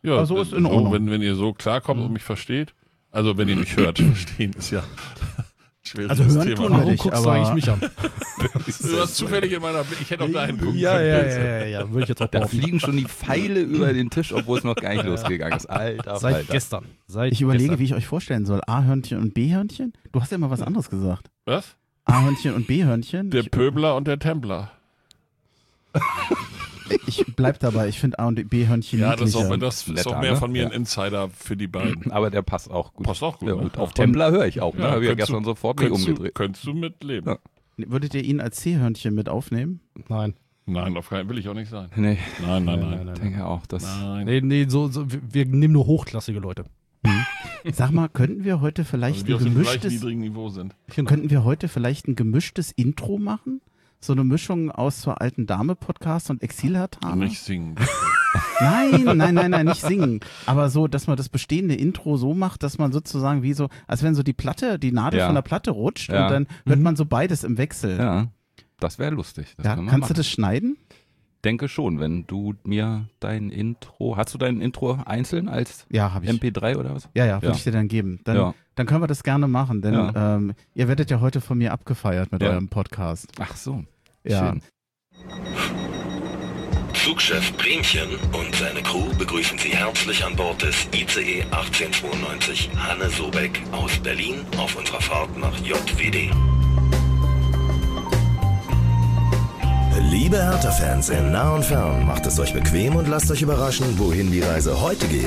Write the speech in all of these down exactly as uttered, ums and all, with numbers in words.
Ja, aber so ist in Ordnung. So, wenn, wenn ihr so klarkommt mhm. und mich versteht, also wenn ihr mich hört, verstehen ist ja schwieriges also hören Thema. tun wir dich, guckst du eigentlich mich an? Du hast zufällig in meiner, ich hätte auch dahin gucken ja, können. Ja, ja, ja, ja, würde ich jetzt auch Da fliegen schon die Pfeile über den Tisch, obwohl es noch gar nicht losgegangen ist. Alter, Seit Alter. gestern. Seit ich überlege, gestern. wie ich euch vorstellen soll. A-Hörnchen und B-Hörnchen? Du hast ja mal was anderes gesagt. Was? A-Hörnchen und B-Hörnchen? Der ich, Pöbler und der Templer. Ich bleib dabei, ich finde A- und B-Hörnchen Ja, das ist niedlicher. auch, das ist Netter, auch mehr ne? von mir Ja. ein Insider für die beiden. Aber der passt auch gut. Passt auch gut. Ja, ne? und auf Templer höre ich auch. Ne? Ja, Habe ich ja könntest gestern du- sofort mich Könntest du, umgedreht. könntest du mitleben? Ja. Würdet ihr ihn als C-Hörnchen mit aufnehmen? Nein. Nein, auf keinen will ich auch nicht sein. Nee, Nein, nein, Nein, nein. nein, ich denke auch. Das Nein. Nee, nee, so, so, wir- wir nehmen nur hochklassige Leute. Sag mal, könnten wir heute Also vielleicht die ein auf dem gleich gemischtes, niedrigen Niveau sind. könnten wir heute vielleicht ein gemischtes Intro machen? So eine Mischung aus zur alten Dame Podcast und Exilhatana? Nicht singen. Nein, nein, nein, nein, nicht singen. Aber so, dass man das bestehende Intro so macht, dass man sozusagen wie so, als wenn so die Platte, die Nadel Ja. von der Platte rutscht Ja. und dann hört Mhm. man so beides im Wechsel. Ja, das wäre lustig. Das Ja, können wir kannst du machen. das schneiden? Denke schon, wenn du mir dein Intro, hast du dein Intro einzeln als Ja, habe ich. M P drei oder was? Ja, ja, würde Ja. ich dir dann geben. Dann, Ja. dann können wir das gerne machen, denn Ja. ähm, ihr werdet ja heute von mir abgefeiert mit Ja. eurem Podcast. Ach so, Ja. schön. Flugchef Bremchen und seine Crew begrüßen Sie herzlich an Bord des I C E achtzehnhundertzweiundneunzig Hanne Sobeck aus Berlin auf unserer Fahrt nach J W D. Liebe Hertha-Fans in nah und fern, macht es euch bequem und lasst euch überraschen, wohin die Reise heute geht.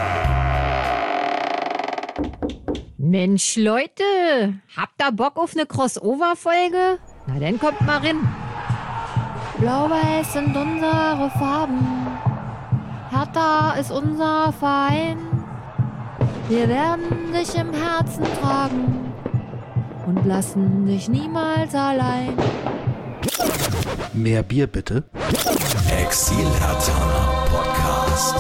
Mensch, Leute, habt ihr Bock auf eine Crossover-Folge? Na, dann kommt mal rein. Blau-Weiß sind unsere Farben. Hertha ist unser Verein. Wir werden dich im Herzen tragen und lassen dich niemals allein. Mehr Bier bitte. Exilhatana Podcast.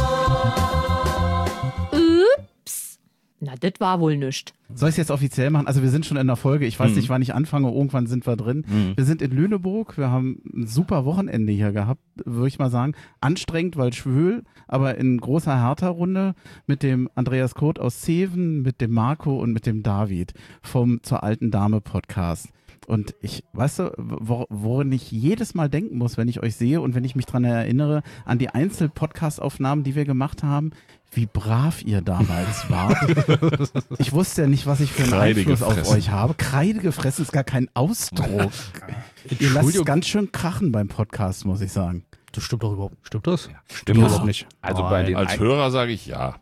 Ups. Na, das war wohl nischt. Soll ich es jetzt offiziell machen? Also wir sind schon in der Folge. Ich weiß Mhm. nicht, wann ich anfange. Irgendwann sind wir drin. Mhm. Wir sind in Lüneburg. Wir haben ein super Wochenende hier gehabt, würde ich mal sagen. Anstrengend, weil schwül, aber in großer Hertha-Runde mit dem Andreas Koth aus Zeven, mit dem Marco und mit dem David vom Zur alten Dame Podcast. Und ich, weißt du, wor- woran ich jedes Mal denken muss, wenn ich euch sehe und wenn ich mich dran erinnere, an die Einzel-Podcast-Aufnahmen, die wir gemacht haben, wie brav ihr damals wart. Ich wusste ja nicht, was ich für einen Kreide Einfluss auf gefressen. euch habe. Kreide gefressen ist gar kein Ausdruck. Ihr lasst es Entschuldigung. ganz schön krachen beim Podcast, muss ich sagen. Das stimmt doch überhaupt. Stimmt das? Stimmt Ja. überhaupt nicht. Also bei den Als Ein- Hörer sage ich ja.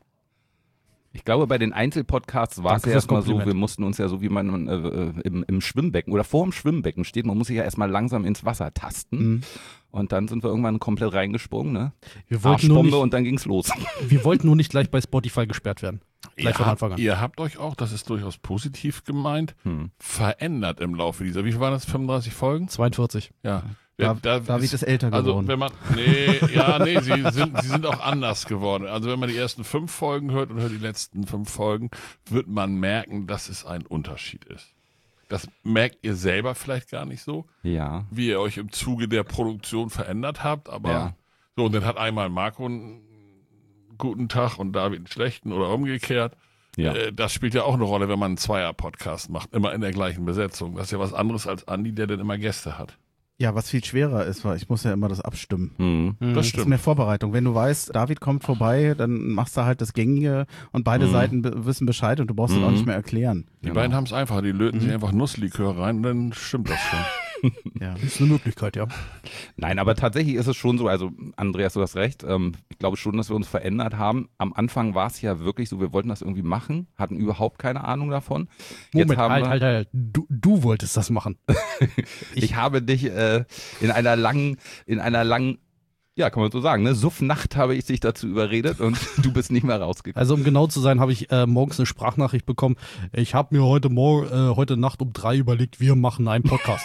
Ich glaube, bei den Einzelpodcasts war es Danke ja fürs erstmal so, Kompliment. wir mussten uns ja so, wie man äh, äh, im, im Schwimmbecken oder vor dem Schwimmbecken steht, man muss sich ja erstmal langsam ins Wasser tasten. Mhm. Und dann sind wir irgendwann komplett reingesprungen, ne? Wir wollten, nur Arschbombe nicht, und dann ging's los. wir wollten nur nicht gleich bei Spotify gesperrt werden. Gleich Ihr von habt, Anfang an. ihr habt euch auch, das ist durchaus positiv gemeint, Hm. verändert im Laufe dieser, wie viel waren das, fünfunddreißig Folgen? zweiundvierzig. Ja. Da, Da- David ist älter Also geworden. wenn man, nee, ja, nee, sie sind, sie sind auch anders geworden. Also wenn man die ersten fünf Folgen hört und hört die letzten fünf Folgen, wird man merken, dass es ein Unterschied ist. Das merkt ihr selber vielleicht gar nicht so, Ja. wie ihr euch im Zuge der Produktion verändert habt, aber Ja. so, und dann hat einmal Marco einen guten Tag und David einen schlechten oder umgekehrt. Ja. Äh, das spielt ja auch eine Rolle, wenn man einen Zweier-Podcast macht, immer in der gleichen Besetzung. Das ist ja was anderes als Andi, der dann immer Gäste hat. Ja, was viel schwerer ist, weil ich muss ja immer das abstimmen. Hm. Das Das ist stimmt. mehr Vorbereitung. Wenn du weißt, David kommt vorbei, dann machst du halt das Gängige und beide Mhm. Seiten be- wissen Bescheid und du brauchst es Mhm. auch nicht mehr erklären. Die Genau. beiden haben es einfach, die löten Mhm. sich einfach Nusslikör rein und dann stimmt das schon. Ja. Das ist eine Möglichkeit, ja. Nein, aber tatsächlich ist es schon so, also Andreas, du hast recht, ähm, ich glaube schon, dass wir uns verändert haben. Am Anfang war es ja wirklich so, wir wollten das irgendwie machen, hatten überhaupt keine Ahnung davon. Jetzt Moment, haben halt, wir, halt, halt. Du, du wolltest das machen. ich habe dich äh, in einer langen, in einer langen, ja, kann man so sagen, ne, Suffnacht habe ich dich dazu überredet und du bist nicht mehr rausgekommen. Also um genau zu sein, habe ich äh, morgens eine Sprachnachricht bekommen. Ich habe mir heute Morgen, äh, heute Nacht um drei überlegt, wir machen einen Podcast.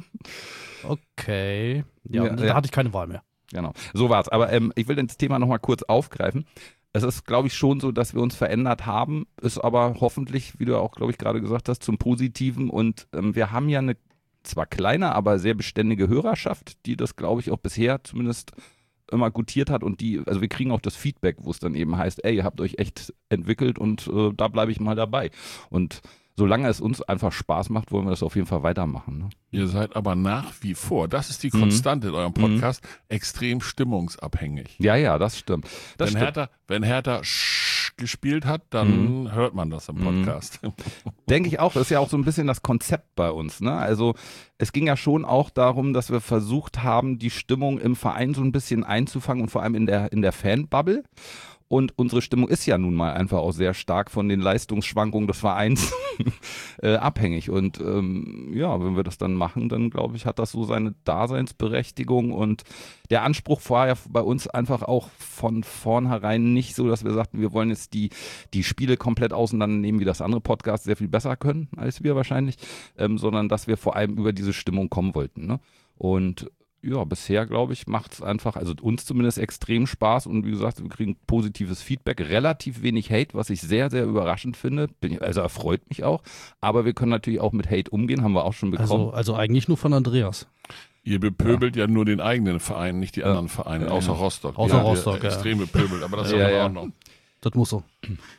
Okay. Ja, Ja, da ja. hatte ich keine Wahl mehr. Genau, so war's. Aber ähm, ich will das Thema nochmal kurz aufgreifen. Es ist, glaube ich, schon so, dass wir uns verändert haben, ist aber hoffentlich, wie du auch, glaube ich, gerade gesagt hast, zum Positiven. Und ähm, wir haben ja eine zwar kleine, aber sehr beständige Hörerschaft, die das, glaube ich, auch bisher zumindest immer gutiert hat und die, also wir kriegen auch das Feedback, wo es dann eben heißt, ey, ihr habt euch echt entwickelt und äh, da bleibe ich mal dabei. Und solange es uns einfach Spaß macht, wollen wir das auf jeden Fall weitermachen. Ne? Ihr seid aber nach wie vor, das ist die Mhm. Konstante in eurem Podcast, extrem stimmungsabhängig. Ja, ja, das stimmt. Das wenn, stimmt. Hertha, wenn Hertha Sch gespielt hat, dann Mhm. hört man das im Podcast. Denke ich auch, das ist ja auch so ein bisschen das Konzept bei uns. Ne? Also es ging ja schon auch darum, dass wir versucht haben, die Stimmung im Verein so ein bisschen einzufangen und vor allem in der, in der Fanbubble. Und unsere Stimmung ist ja nun mal einfach auch sehr stark von den Leistungsschwankungen des Vereins äh, abhängig. Und ähm, ja, wenn wir das dann machen, dann glaube ich, hat das so seine Daseinsberechtigung. Und der Anspruch war ja bei uns einfach auch von vornherein nicht so, dass wir sagten, wir wollen jetzt die, die Spiele komplett auseinandernehmen, wie das andere Podcasts sehr viel besser können als wir wahrscheinlich, ähm, sondern dass wir vor allem über diese Stimmung kommen wollten. Ne? Und ja, bisher, glaube ich, macht es einfach, also uns zumindest extrem Spaß und wie gesagt, wir kriegen positives Feedback, relativ wenig Hate, was ich sehr, sehr überraschend finde, Bin ich, also erfreut mich auch, aber wir können natürlich auch mit Hate umgehen, haben wir auch schon bekommen. Also, also eigentlich nur von Andreas. Ihr bepöbelt ja. ja nur den eigenen Verein, nicht die Ja. anderen Vereine, Ja, außer ja. Ordnung. Außer Ja, Rostock, ja. Extrem bepöbelt, aber das ist Ja, ja, in ja. Ordnung. Das muss so.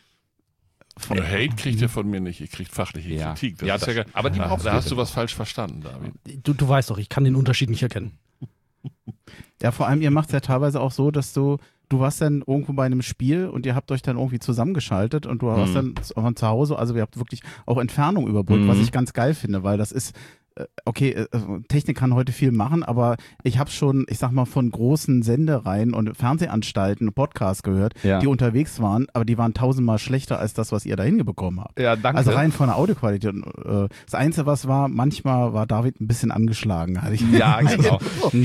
Ja, Hate kriegt ihr von mir nicht, ihr kriegt fachliche Ja. Kritik. Ja, ist das- ge- aber die da, brauchst da du hast du ja was falsch verstanden, David. Du, du weißt doch, ich kann den Unterschied nicht erkennen. Ja, vor allem, ihr macht es ja teilweise auch so, dass du, du warst dann irgendwo bei einem Spiel und ihr habt euch dann irgendwie zusammengeschaltet und du warst Mhm. dann zu- von zu Hause, also ihr habt wirklich auch Entfernung überbrückt, Mhm. was ich ganz geil finde, weil das ist, äh, okay, äh, Technik kann heute viel machen, aber ich habe schon, ich sag mal, von großen Sendereien und Fernsehanstalten Podcasts gehört, Ja. die unterwegs waren, aber die waren tausendmal schlechter als das, was ihr da hingebekommen habt. Ja, danke. Also rein von der Audioqualität. Äh, Das Einzige, was war, manchmal war David ein bisschen angeschlagen. Hatte ich Ja, genau.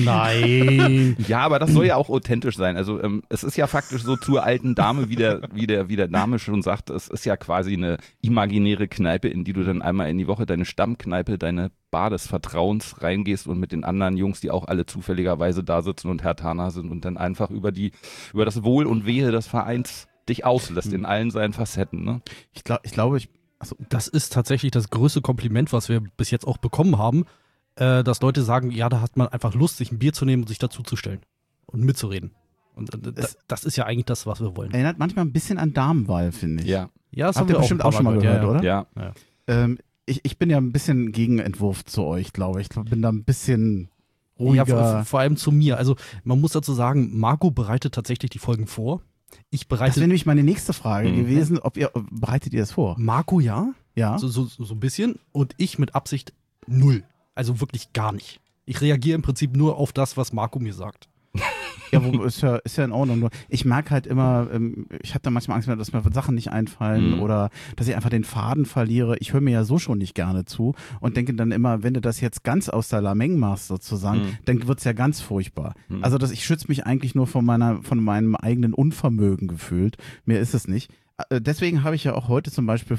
Nein. Ja, aber das soll ja auch authentisch sein. Also ähm, es ist ja faktisch so zur alten Dame, wie der, wie der, wie der Name schon sagt, es ist ja quasi eine imaginäre Kneipe, in die du dann einmal in die Woche, deine Stammkneipe, deine Bar des Vertrauens reingehst und mit den anderen Jungs, die auch alle zufälligerweise da sitzen und Herthaner sind und dann einfach über die, über das Wohl und Wehe des Vereins dich auslässt in allen seinen Facetten. Ne? Ich, glaub, ich glaube, ich, also, Das ist tatsächlich das größte Kompliment, was wir bis jetzt auch bekommen haben, äh, dass Leute sagen, ja, da hat man einfach Lust, sich ein Bier zu nehmen und sich dazuzustellen und mitzureden. Und äh, das, das ist ja eigentlich das, was wir wollen. erinnert manchmal ein bisschen an Damenwahl, finde ich. Ja, Ja, das Habt ihr bestimmt ein paar auch schon mal gehört, ja, oder? ja. Ähm, ich, ich bin ja ein bisschen Gegenentwurf zu euch, glaube ich. Ich bin da ein bisschen Ja, ruhiger. vor, vor allem zu mir. Also man muss dazu sagen, Marco bereitet tatsächlich die Folgen vor. Ich das wäre bereite nämlich meine nächste Frage Mhm. gewesen, ob ihr, bereitet ihr das vor? Marco ja, Ja? so, so, so ein bisschen und ich mit Absicht null. Also wirklich gar nicht. Ich reagiere im Prinzip nur auf das, was Marco mir sagt. Ja, wo, ist ja, ist ja in Ordnung. Nur ich merke halt immer, ähm, ich habe da manchmal Angst, dass mir Sachen nicht einfallen Mhm. oder dass ich einfach den Faden verliere. Ich höre mir ja so schon nicht gerne zu und denke dann immer, wenn du das jetzt ganz aus der Lameng machst sozusagen, Mhm. dann wird's ja ganz furchtbar. Mhm. Also dass ich schütze mich eigentlich nur von meiner, von meinem eigenen Unvermögen gefühlt. Mehr ist es nicht. Äh, deswegen habe ich ja auch heute zum Beispiel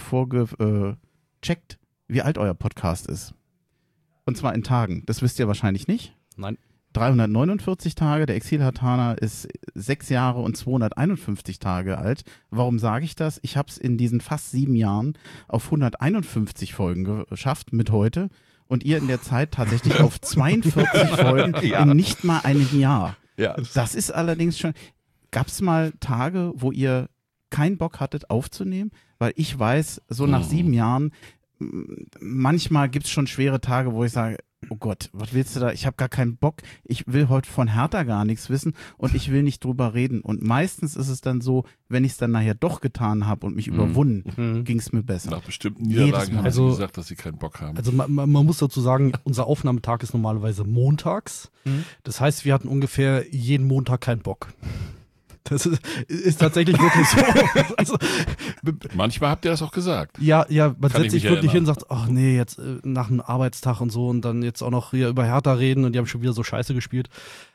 vorgecheckt, wie alt euer Podcast ist. Und zwar in Tagen. Das wisst ihr wahrscheinlich nicht. Nein. dreihundertneunundvierzig Tage, der Exil-Hartaner ist sechs Jahre und zweihunderteinundfünfzig Tage alt. Warum sage ich das? Ich habe es in diesen fast sieben Jahren auf hunderteinundfünfzig Folgen geschafft mit heute und ihr in der Zeit tatsächlich auf zweiundvierzig Folgen Ja. in nicht mal einem Jahr. Ja. Das ist allerdings schon, gab es mal Tage, wo ihr keinen Bock hattet aufzunehmen? Weil ich weiß, so nach Mhm. sieben Jahren, m- manchmal gibt es schon schwere Tage, wo ich sage, oh Gott, was willst du da? Ich habe gar keinen Bock. Ich will heute von Hertha gar nichts wissen und ich will nicht drüber reden. Und meistens ist es dann so, wenn ich es dann nachher doch getan habe und mich Mhm. überwunden, Mhm. ging es mir besser. Nach bestimmten Jedes Niederlagen Mal. haben Also- sie gesagt, dass sie keinen Bock haben. Also man, man man muss dazu sagen, unser Aufnahmetag ist normalerweise montags. Mhm. Das heißt, wir hatten ungefähr jeden Montag keinen Bock. Das ist, ist tatsächlich wirklich so. Also, Manchmal habt ihr das auch gesagt. ja, ja, man Kann setzt ich sich mich wirklich hin und erinnern. sagt, ach nee, jetzt äh, nach einem Arbeitstag und so und dann jetzt auch noch hier über Hertha reden und die haben schon wieder so scheiße gespielt.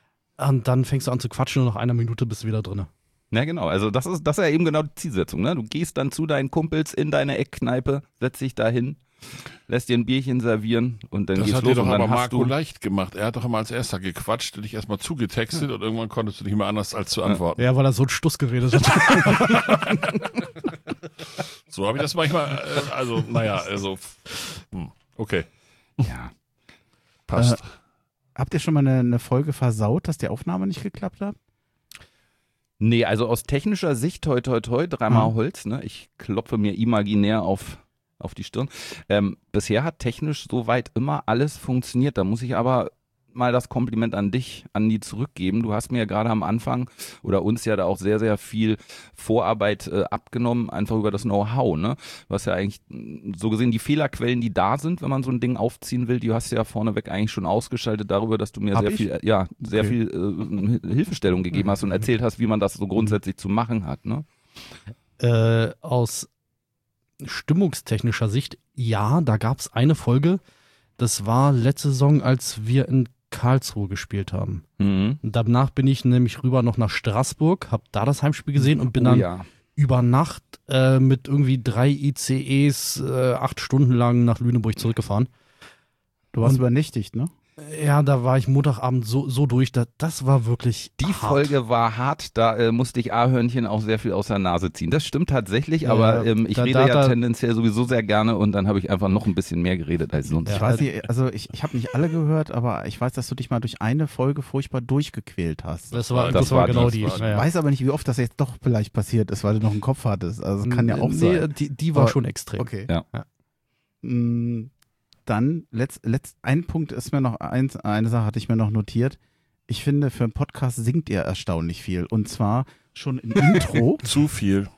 Und dann fängst du an zu quatschen und nach einer Minute bist du wieder drin. Ja, genau. Also das ist, das ist ja eben genau die Zielsetzung. Ne? Du gehst dann zu deinen Kumpels in deine Eckkneipe, setzt dich da hin, lässt dir ein Bierchen servieren und dann Das geht's hat los dir doch und dann aber hast Marco du... leicht gemacht. Er hat doch immer als erster gequatscht, dich erstmal zugetextet und irgendwann konntest du nicht mehr anders als zu antworten. Ja, weil er so ein Stuss geredet hat. So habe ich das manchmal, äh, also naja, also hm, okay, Ja. passt. Habt ihr schon mal eine, eine Folge versaut, dass die Aufnahme nicht geklappt hat? Nee, also aus technischer Sicht, toi, toi, toi, dreimal Mhm. Holz, ne? Ich klopfe mir imaginär auf, auf die Stirn. Ähm, bisher hat technisch soweit immer alles funktioniert. Da muss ich aber mal das Kompliment an dich, Andi, zurückgeben. Du hast mir ja gerade am Anfang oder uns ja da auch sehr, sehr viel Vorarbeit äh, abgenommen, einfach über das Know-how, ne? Du hast ja eigentlich mh, so gesehen die Fehlerquellen, die da sind, wenn man so ein Ding aufziehen will, die hast du ja vorneweg eigentlich schon ausgeschaltet darüber, dass du mir Hab sehr ich? viel, äh, ja, sehr Okay. viel äh, Hilfestellung gegeben hast und erzählt hast, wie man das so grundsätzlich zu machen hat, ne? Äh, aus stimmungstechnischer Sicht, ja, da gab es eine Folge, das war letzte Saison, als wir in Karlsruhe gespielt haben. Mhm. Und danach bin ich nämlich rüber noch nach Straßburg, habe da das Heimspiel gesehen und bin Oh dann ja. über Nacht äh, mit irgendwie drei I C Es äh, acht Stunden lang nach Lüneburg zurückgefahren. Du warst Und- übernächtigt, ne? Ja, da war ich Montagabend so, so durch, da, das war wirklich Die hart. Folge war hart, da äh, musste ich A-Hörnchen auch sehr viel aus der Nase ziehen. Das stimmt tatsächlich, Ja, aber ähm, ich da- rede da- ja da- tendenziell sowieso sehr gerne und dann habe ich einfach noch ein bisschen mehr geredet als sonst. Ja. Ich weiß nicht, also ich, ich habe nicht alle gehört, aber ich weiß, dass du dich mal durch eine Folge furchtbar durchgequält hast. Das war, Das das war war genau die- die. das war Ich ja, ja. weiß aber nicht, wie oft das jetzt doch vielleicht passiert ist, weil du noch einen Kopf hattest. Also das kann ja auch nee, sein. Die, die war Aber- schon extrem. Okay. Ja. Ja. Mm, Dann, letzt, letzt, ein Punkt ist mir noch, eins, eine Sache hatte ich mir noch notiert. Ich finde, für einen Podcast singt ihr erstaunlich viel. Und zwar schon im Intro. Zu viel.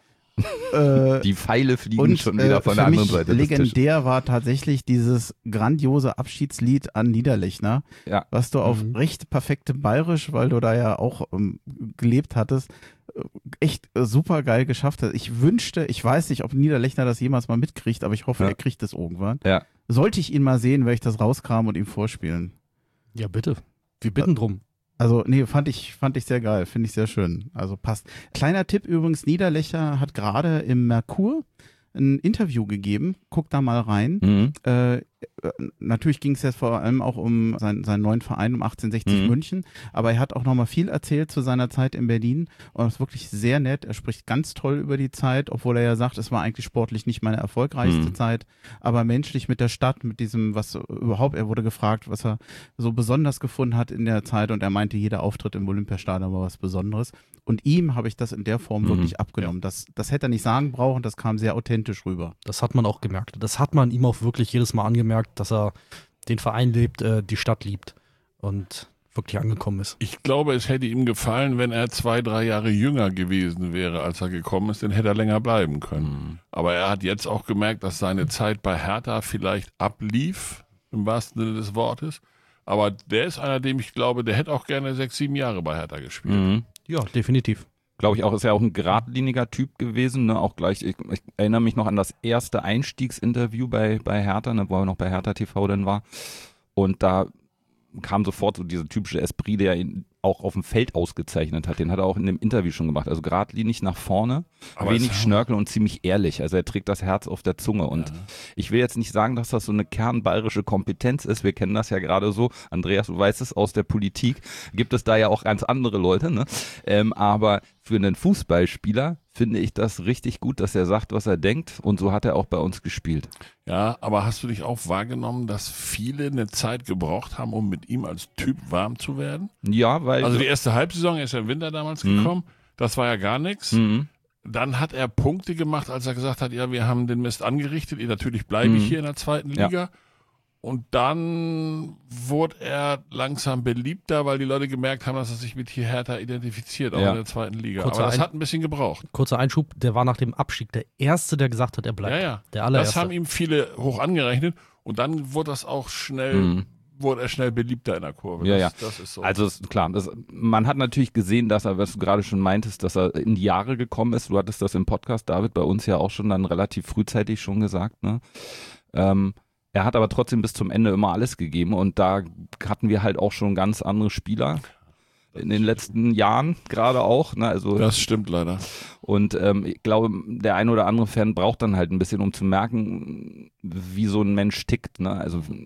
äh, Die Pfeile fliegen und schon wieder äh, von für der anderen mich Seite des Tisches. legendär war tatsächlich dieses grandiose Abschiedslied an Niederlechner, Ja. was du auf Mhm. recht perfektem Bayerisch, weil du da ja auch ähm, gelebt hattest, äh, echt äh, super geil geschafft hast. Ich wünschte, ich weiß nicht, ob Niederlechner das jemals mal mitkriegt, aber ich hoffe, Ja. er kriegt es irgendwann. Ja. Sollte ich ihn mal sehen, werde ich das rauskramen und ihm vorspielen. Ja, bitte. Wir bitten drum. Also, nee, fand ich, fand ich sehr geil, finde ich sehr schön. Also passt. Kleiner Tipp übrigens, Niederlechner hat gerade im Merkur ein Interview gegeben. Guck da mal rein. Mhm. Äh, äh, natürlich ging es jetzt vor allem auch um sein, seinen neuen Verein, um achtzehnhundertsechzig Mhm. München, aber er hat auch nochmal viel erzählt zu seiner Zeit in Berlin und ist wirklich sehr nett. Er spricht ganz toll über die Zeit, obwohl er ja sagt, es war eigentlich sportlich nicht meine erfolgreichste Mhm. Zeit, aber menschlich mit der Stadt, mit diesem, was überhaupt, er wurde gefragt, was er so besonders gefunden hat in der Zeit und er meinte, jeder Auftritt im Olympiastadion war was Besonderes. Und ihm habe ich das in der Form Mhm. wirklich abgenommen. Das, das hätte er nicht sagen brauchen, das kam sehr authentisch rüber. Das hat man auch gemerkt. Das hat man ihm auch wirklich jedes Mal angemerkt, dass er den Verein liebt, äh, die Stadt liebt und wirklich angekommen ist. Ich glaube, es hätte ihm gefallen, wenn er zwei, drei Jahre jünger gewesen wäre, als er gekommen ist, dann hätte er länger bleiben können. Mhm. Aber er hat jetzt auch gemerkt, dass seine Zeit bei Hertha vielleicht ablief, im wahrsten Sinne des Wortes. Aber der ist einer, dem ich glaube, der hätte auch gerne sechs, sieben Jahre bei Hertha gespielt. Mhm. Ja, definitiv. Glaube ich auch, ist ja auch ein geradliniger Typ gewesen, ne? Auch gleich, ich, ich erinnere mich noch an das erste Einstiegsinterview bei, bei Hertha, ne? Wo er noch bei Hertha T V dann war. Und da kam sofort so dieser typische Esprit, der ihn auch auf dem Feld ausgezeichnet hat. Den hat er auch in dem Interview schon gemacht. Also geradlinig nach vorne, Aber wenig es- Schnörkel und ziemlich ehrlich. Also er trägt das Herz auf der Zunge. Und ich will jetzt nicht sagen, dass das so eine kernbayerische Kompetenz ist. Wir kennen das ja gerade so. Andreas, du weißt es, aus der Politik gibt es da ja auch ganz andere Leute. Ne? Ähm, aber für einen Fußballspieler finde ich das richtig gut, dass er sagt, was er denkt. Und so hat er auch bei uns gespielt. Ja, aber hast du dich auch wahrgenommen, dass viele eine Zeit gebraucht haben, um mit ihm als Typ warm zu werden? Ja, weil... Also die erste Halbsaison, er ist ja im Winter damals Mhm. gekommen, das war ja gar nichts. Mhm. Dann hat er Punkte gemacht, als er gesagt hat, ja, wir haben den Mist angerichtet, natürlich bleibe ich Mhm. hier in der zweiten Ja. Liga. Und dann wurde er langsam beliebter, weil die Leute gemerkt haben, dass er sich mit hier Hertha identifiziert, auch Ja. in der zweiten Liga. Kurzer Aber das Ein- hat ein bisschen gebraucht. Kurzer Einschub, der war nach dem Abstieg der Erste, der gesagt hat, er bleibt. Ja, ja. Der Das allererste. haben ihm viele hoch angerechnet. Und dann wurde das auch schnell, Mhm. wurde er schnell beliebter in der Kurve. Ja, das, ja. das ist so. Also ist klar, das, man hat natürlich gesehen, dass er, was du gerade schon meintest, dass er in die Jahre gekommen ist. Du hattest das im Podcast, David, bei uns ja auch schon dann relativ frühzeitig schon gesagt. Ne? Ähm, er hat aber trotzdem bis zum Ende immer alles gegeben und da hatten wir halt auch schon ganz andere Spieler in den letzten Jahren gerade auch. Ne? Also das stimmt leider. und ähm, ich glaube, der ein oder andere Fan braucht dann halt ein bisschen, um zu merken, wie so ein Mensch tickt. Ne? Also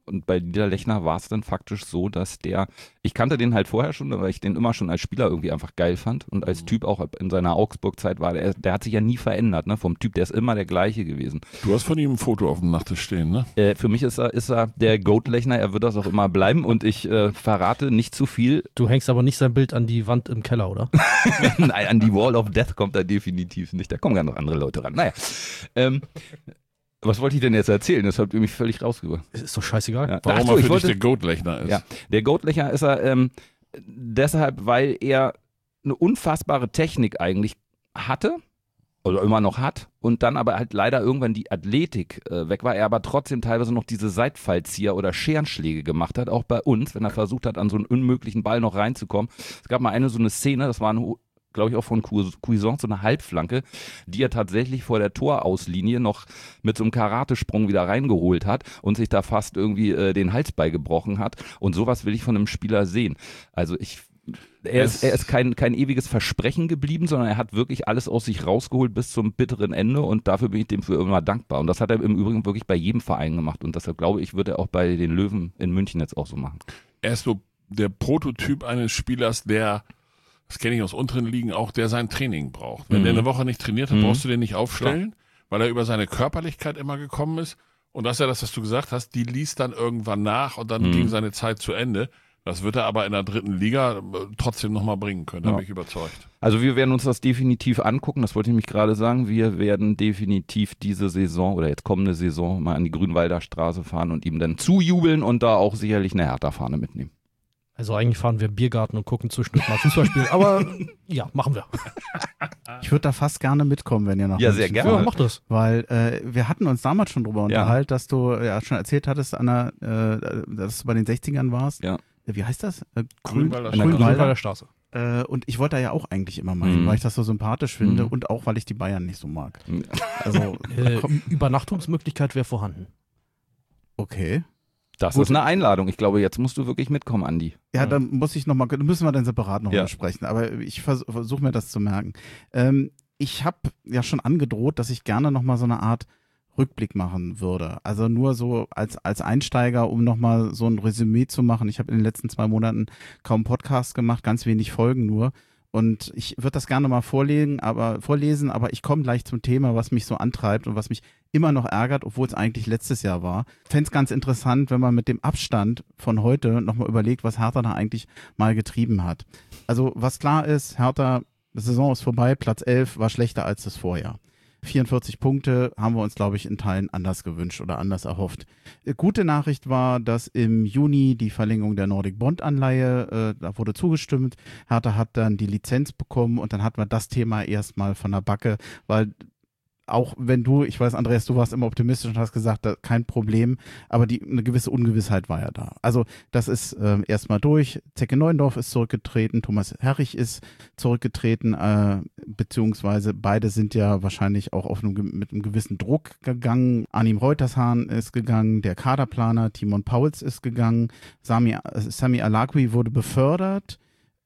Und bei Niederlechner war es dann faktisch so, dass der, ich kannte den halt vorher schon, weil ich den immer schon als Spieler irgendwie einfach geil fand und als Typ auch in seiner Augsburg-Zeit war, der, der hat sich ja nie verändert, ne? Vom Typ, der ist immer der gleiche gewesen. Du hast von ihm ein Foto auf dem Nachttisch stehen, ne? Äh, für mich ist er, ist er der Goat-Lechner, er wird das auch immer bleiben und ich äh, verrate nicht zu viel. Du hängst aber nicht sein Bild an die Wand im Keller, oder? Nein, an die Wall of Death kommt er definitiv nicht, da kommen gar noch andere Leute ran. Naja, ähm, was wollte ich denn jetzt erzählen? Das habt ihr mich völlig rausgebracht. Es ist doch scheißegal. Ja. Warum Ach so, er ich für wollte- dich der Goat-Lechner ist. Ja, der Goat-Lechner ist er ähm, deshalb, weil er eine unfassbare Technik eigentlich hatte oder immer noch hat und dann aber halt leider irgendwann die Athletik äh, weg war, er aber trotzdem teilweise noch diese Seitfallzieher oder Scherenschläge gemacht hat, auch bei uns, wenn er versucht hat, an so einen unmöglichen Ball noch reinzukommen. Es gab mal eine so eine Szene, das war ein glaube ich auch von Cuisance, so eine Halbflanke, die er tatsächlich vor der Torauslinie noch mit so einem Karatesprung wieder reingeholt hat und sich da fast irgendwie äh, den Hals beigebrochen hat. Und sowas will ich von einem Spieler sehen. Also ich, er ist, er ist kein, kein ewiges Versprechen geblieben, sondern er hat wirklich alles aus sich rausgeholt bis zum bitteren Ende und dafür bin ich dem für immer dankbar. Und das hat er im Übrigen wirklich bei jedem Verein gemacht und deshalb glaube ich, wird er auch bei den Löwen in München jetzt auch so machen. Er ist so der Prototyp eines Spielers, der, das kenne ich aus unteren Ligen auch, der sein Training braucht. Wenn Mhm. der eine Woche nicht trainiert hat, Mhm. brauchst du den nicht aufstellen, weil er über seine Körperlichkeit immer gekommen ist. Und das ist ja das, was du gesagt hast, die liest dann irgendwann nach und dann Mhm. ging seine Zeit zu Ende. Das wird er aber in der dritten Liga äh, trotzdem nochmal bringen können, da Ja. bin ich überzeugt. Also wir werden uns das definitiv angucken, das wollte ich mich gerade sagen. Wir werden definitiv diese Saison oder jetzt kommende Saison mal an die Grünwalder Straße fahren und ihm dann zujubeln und da auch sicherlich eine Hertha-Fahne mitnehmen. Also eigentlich fahren wir Biergarten und gucken zwischendurch mal Fußballspiel. Aber ja, machen wir. Ich würde da fast gerne mitkommen, wenn ihr nach Ja, sehr München gerne. Ja, fahrt. mach das. Weil äh, wir hatten uns damals schon drüber Ja. unterhalten, dass du ja schon erzählt hattest, Anna, äh, dass du bei den sechzigern warst. Ja. Äh, Wie heißt das? Äh, Grünwalder Grün, Straße. Grünwalder. Grünwalder Straße. Äh, und ich wollte da ja auch eigentlich immer mal hin, Mhm. weil ich das so sympathisch finde Mhm. und auch, weil ich die Bayern nicht so mag. Also, Äh, komm, Übernachtungsmöglichkeit wäre vorhanden. okay. Das Gut. ist eine Einladung. Ich glaube, jetzt musst du wirklich mitkommen, Andi. Ja, dann muss ich noch mal, müssen wir dann separat noch Ja. mal sprechen. Aber ich versuche versuch mir das zu merken. Ähm, ich habe ja schon angedroht, dass ich gerne noch mal so eine Art Rückblick machen würde. Also nur so als, als Einsteiger, um noch mal so ein Resümee zu machen. Ich habe in den letzten zwei Monaten kaum Podcast gemacht, ganz wenig Folgen nur. Und ich würde das gerne mal vorlegen, aber, vorlesen, aber ich komme gleich zum Thema, was mich so antreibt und was mich immer noch ärgert, obwohl es eigentlich letztes Jahr war. Ich fände es ganz interessant, wenn man mit dem Abstand von heute nochmal überlegt, was Hertha da eigentlich mal getrieben hat. Also was klar ist, Hertha, die Saison ist vorbei, Platz elf war schlechter als das Vorjahr. vierundvierzig Punkte haben wir uns, glaube ich, in Teilen anders gewünscht oder anders erhofft. Gute Nachricht war, dass im Juni die Verlängerung der Nordic Bond Anleihe, äh, da wurde zugestimmt. Hertha hat dann die Lizenz bekommen und dann hatten wir das Thema erstmal von der Backe, weil auch wenn du, ich weiß, Andreas, du warst immer optimistisch und hast gesagt, da, kein Problem, aber die, eine gewisse Ungewissheit war ja da. Also das ist äh, erstmal durch. Zecke Neuendorf ist zurückgetreten, Thomas Herrich ist zurückgetreten, äh, beziehungsweise beide sind ja wahrscheinlich auch auf einem, mit einem gewissen Druck gegangen. Arnim Reutershahn ist gegangen, der Kaderplaner Timon Pauls ist gegangen, Sami, äh, Sami Alakwi wurde befördert.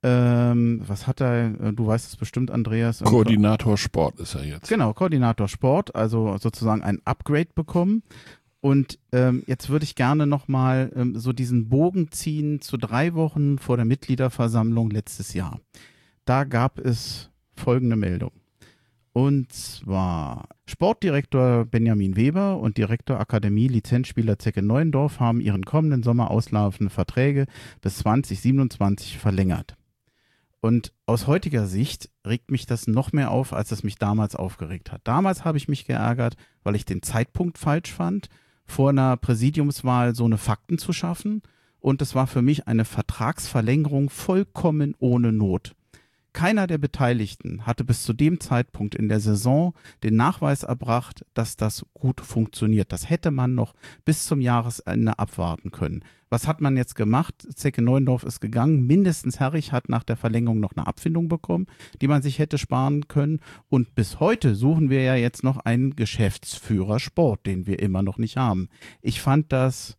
Ähm, was hat er, du weißt es bestimmt, Andreas. Koordinator Sport ist er jetzt. Genau, Koordinator Sport, also sozusagen ein Upgrade bekommen. Und ähm, jetzt würde ich gerne nochmal ähm, so diesen Bogen ziehen zu drei Wochen vor der Mitgliederversammlung letztes Jahr. Da gab es folgende Meldung. Und zwar Sportdirektor Benjamin Weber und Direktor Akademie Lizenzspieler Zecke Neuendorf haben ihren kommenden Sommer auslaufende Verträge bis zwanzig siebenundzwanzig verlängert. Und aus heutiger Sicht regt mich das noch mehr auf, als es mich damals aufgeregt hat. Damals habe ich mich geärgert, weil ich den Zeitpunkt falsch fand, vor einer Präsidiumswahl so eine Fakten zu schaffen. Und es war für mich eine Vertragsverlängerung vollkommen ohne Not. Keiner der Beteiligten hatte bis zu dem Zeitpunkt in der Saison den Nachweis erbracht, dass das gut funktioniert. Das hätte man noch bis zum Jahresende abwarten können. Was hat man jetzt gemacht? Zecke Neuendorf ist gegangen. Mindestens Herrich hat nach der Verlängerung noch eine Abfindung bekommen, die man sich hätte sparen können. Und bis heute suchen wir ja jetzt noch einen Geschäftsführer Sport, den wir immer noch nicht haben. Ich fand das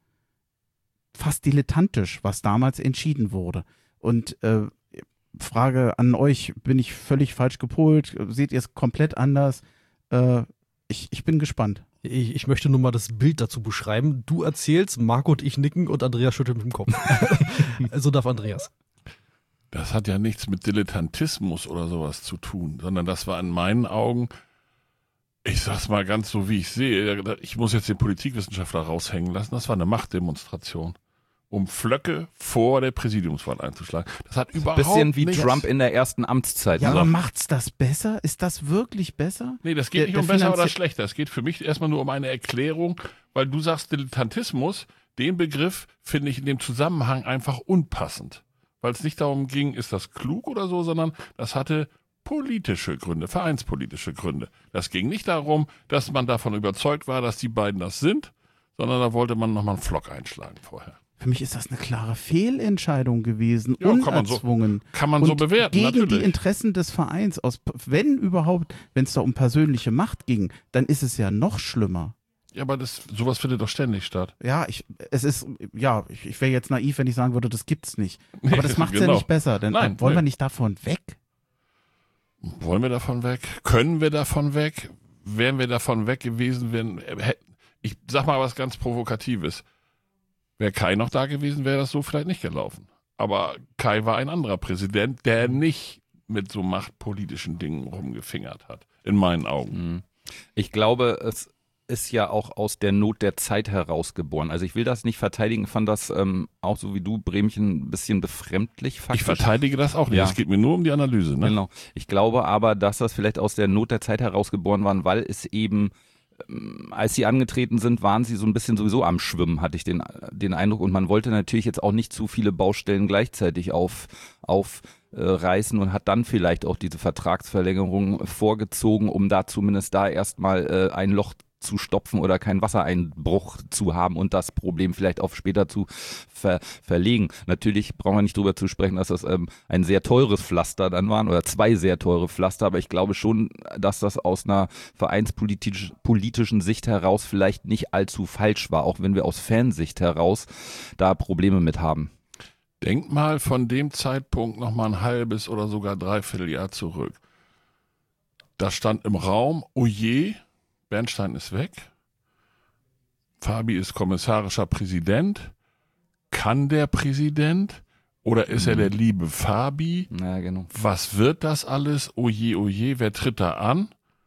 fast dilettantisch, was damals entschieden wurde. Und äh, Frage an euch, bin ich völlig falsch gepolt? Seht ihr es komplett anders? Äh, ich, ich bin gespannt. Ich, ich möchte nur mal das Bild dazu beschreiben. Du erzählst, Marco und ich nicken und Andreas schüttelt mit dem Kopf. So darf Andreas. Das hat ja nichts mit Dilettantismus oder sowas zu tun, sondern das war in meinen Augen, ich sag's mal ganz so, wie ich sehe, ich muss jetzt den Politikwissenschaftler raushängen lassen, das war eine Machtdemonstration, um Flöcke vor der Präsidiumswahl einzuschlagen. Das hat überhaupt Bisschen wie nichts. Trump in der ersten Amtszeit. Ja, ne? aber macht's das besser? Ist das wirklich besser? Nee, das geht Der- nicht der um besser oder Finanzie- schlechter. Es geht für mich erstmal nur um eine Erklärung, weil du sagst Dilettantismus, den Begriff finde ich in dem Zusammenhang einfach unpassend. Weil es nicht darum ging, ist das klug oder so, sondern das hatte politische Gründe, vereinspolitische Gründe. Das ging nicht darum, dass man davon überzeugt war, dass die beiden das sind, sondern da wollte man nochmal einen Flock einschlagen vorher. Für mich ist das eine klare Fehlentscheidung gewesen, Ja, kann man so- unerzwungen. Kann man und so bewerten, gegen natürlich. die Interessen des Vereins, aus, wenn überhaupt, wenn es da um persönliche Macht ging, dann ist es ja noch schlimmer. Ja, aber das, sowas findet doch ständig statt. Ja, ich, es ist, ja, ich, ich wäre jetzt naiv, wenn ich sagen würde, das gibt's nicht. Aber das macht's ja Genau. nicht besser, denn Nein, äh, wollen nee. wir nicht davon weg? Wollen wir davon weg? Können wir davon weg? Wären wir davon weg gewesen, wenn, äh, ich sag mal was ganz Provokatives. Wäre Kai noch da gewesen, wäre das so vielleicht nicht gelaufen. Aber Kai war ein anderer Präsident, der nicht mit so machtpolitischen Dingen rumgefingert hat. In meinen Augen. Ich glaube, es ist ja auch aus der Not der Zeit herausgeboren. Also ich will das nicht verteidigen, fand das ähm, auch so wie du, Bremchen, ein bisschen befremdlich faktisch. Ich verteidige das auch nicht. Ja. Es geht mir nur um die Analyse. Ne? Genau. Ich glaube aber, dass das vielleicht aus der Not der Zeit herausgeboren war, weil es eben, ähm, als sie angetreten sind, waren sie so ein bisschen sowieso am Schwimmen, hatte ich den, den Eindruck. Und man wollte natürlich jetzt auch nicht zu viele Baustellen gleichzeitig auf, auf äh, reißen und hat dann vielleicht auch diese Vertragsverlängerung vorgezogen, um da zumindest da erstmal äh, ein Loch zu stopfen oder keinen Wassereinbruch zu haben und das Problem vielleicht auf später zu ver verlegen. Natürlich brauchen wir nicht drüber zu sprechen, dass das ähm, ein sehr teures Pflaster dann waren oder zwei sehr teure Pflaster, aber ich glaube schon, dass das aus einer vereinspolitischen politischen Sicht heraus vielleicht nicht allzu falsch war, auch wenn wir aus Fansicht heraus da Probleme mit haben. Denk mal von dem Zeitpunkt noch mal ein halbes oder sogar dreiviertel Jahr zurück. Da stand im Raum, oh je, Bernstein ist weg, Fabi ist kommissarischer Präsident, kann der Präsident oder ist er der liebe Fabi? Ja, genau. Was wird das alles? Oh je, oh je, wer tritt da an?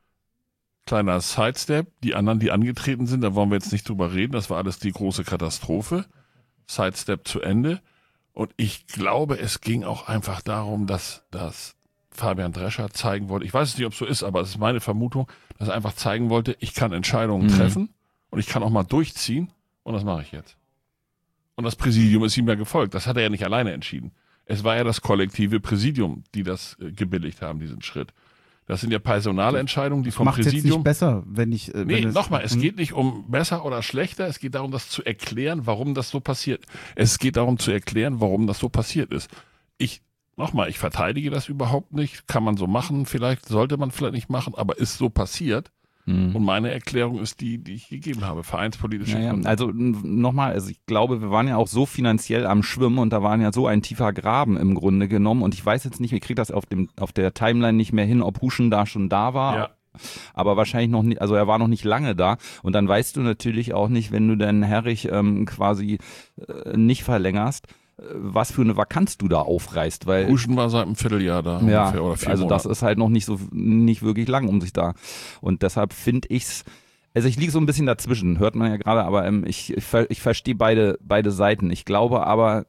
Kleiner Sidestep, die anderen, die angetreten sind, da wollen wir jetzt nicht drüber reden, das war alles die große Katastrophe. Sidestep zu Ende. Und ich glaube, es ging auch einfach darum, dass, dass Fabian Drescher zeigen wollte, ich weiß es nicht, ob es so ist, aber es ist meine Vermutung, dass er einfach zeigen wollte, ich kann Entscheidungen Mhm. treffen und ich kann auch mal durchziehen und das mache ich jetzt. Und das Präsidium ist ihm ja gefolgt. Das hat er ja nicht alleine entschieden. Es war ja das kollektive Präsidium, die das äh, gebilligt haben, diesen Schritt. Das sind ja Personalentscheidungen, die vom Macht jetzt nicht Präsidium... besser, wenn ich. Äh, Nee, wenn es- nochmal, es Hm? geht nicht um besser oder schlechter, es geht darum, das zu erklären, warum das so passiert. Es geht darum zu erklären, warum das so passiert ist. Ich, nochmal, ich verteidige das überhaupt nicht, kann man so machen, vielleicht sollte man vielleicht nicht machen, aber ist so passiert. Mhm. Und meine Erklärung ist die, die ich gegeben habe, vereinspolitische Naja, Gründe. also nochmal, also ich glaube, wir waren ja auch so finanziell am Schwimmen und da waren ja so ein tiefer Graben im Grunde genommen und ich weiß jetzt nicht, ich kriege das auf dem auf der Timeline nicht mehr hin, ob Huschen da schon da war, Ja. aber wahrscheinlich noch nicht, also er war noch nicht lange da und dann weißt du natürlich auch nicht, wenn du deinen Herrich ähm, quasi äh, nicht verlängerst, äh, was für eine Vakanz du da aufreißt, weil Huschen war seit einem Vierteljahr da ja, ungefähr oder vier also das Monate. ist halt noch nicht so nicht wirklich lang um sich da und deshalb finde ich's, also ich liege so ein bisschen dazwischen, hört man ja gerade, aber ähm, ich ich, ver- ich verstehe beide beide Seiten. Ich glaube aber,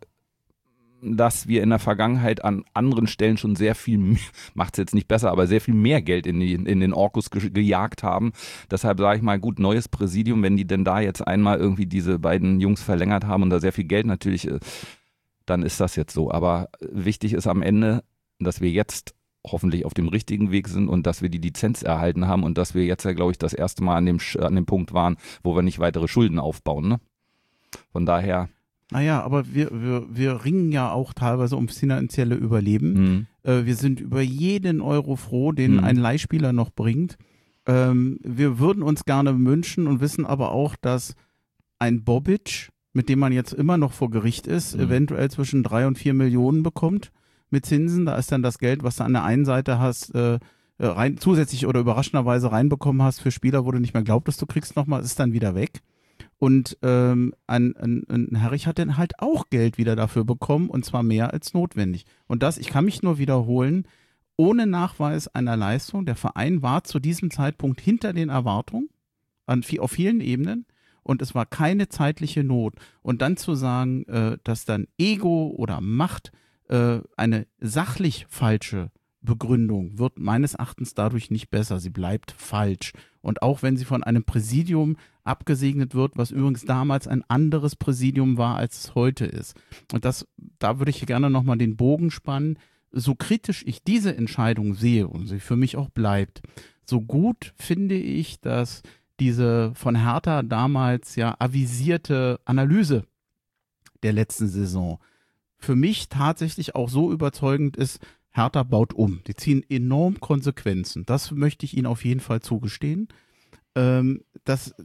dass wir in der Vergangenheit an anderen Stellen schon sehr viel, macht es jetzt nicht besser, aber sehr viel mehr Geld in, die, in den Orkus ge gejagt haben. Deshalb sage ich mal, gut, neues Präsidium, wenn die denn da jetzt einmal irgendwie diese beiden Jungs verlängert haben und da sehr viel Geld natürlich, äh, dann ist das jetzt so. Aber wichtig ist am Ende, dass wir jetzt hoffentlich auf dem richtigen Weg sind und dass wir die Lizenz erhalten haben und dass wir jetzt ja, glaube ich, das erste Mal an dem, Sch- an dem Punkt waren, wo wir nicht weitere Schulden aufbauen. Ne? Von daher. Naja, aber wir, wir, wir ringen ja auch teilweise ums finanzielle Überleben. Mh. Äh, wir sind über jeden Euro froh, den Mhm. ein Leihspieler noch bringt. Ähm, wir würden uns gerne wünschen und wissen aber auch, dass ein Bobic, mit dem man jetzt immer noch vor Gericht ist, Mhm. eventuell zwischen drei und vier Millionen bekommt mit Zinsen. Da ist dann das Geld, was du an der einen Seite hast, äh, äh, rein, zusätzlich oder überraschenderweise reinbekommen hast für Spieler, wo du nicht mehr glaubtest, du kriegst nochmal, ist dann wieder weg. Und ähm, ein, ein, ein Herrich hat dann halt auch Geld wieder dafür bekommen und zwar mehr als notwendig. Und das, ich kann mich nur wiederholen, ohne Nachweis einer Leistung. Der Verein war zu diesem Zeitpunkt hinter den Erwartungen an, auf vielen Ebenen und es war keine zeitliche Not. Und dann zu sagen, äh, dass dann Ego oder Macht äh, eine sachlich falsche Begründung wird meines Erachtens dadurch nicht besser. Sie bleibt falsch. Und auch wenn sie von einem Präsidium abgesegnet wird, was übrigens damals ein anderes Präsidium war, als es heute ist. Und das, da würde ich gerne nochmal den Bogen spannen. So kritisch ich diese Entscheidung sehe und sie für mich auch bleibt, so gut finde ich, dass diese von Hertha damals ja avisierte Analyse der letzten Saison für mich tatsächlich auch so überzeugend ist, Hertha baut um. Die ziehen enorm Konsequenzen. Das möchte ich ihnen auf jeden Fall zugestehen. Ähm, das,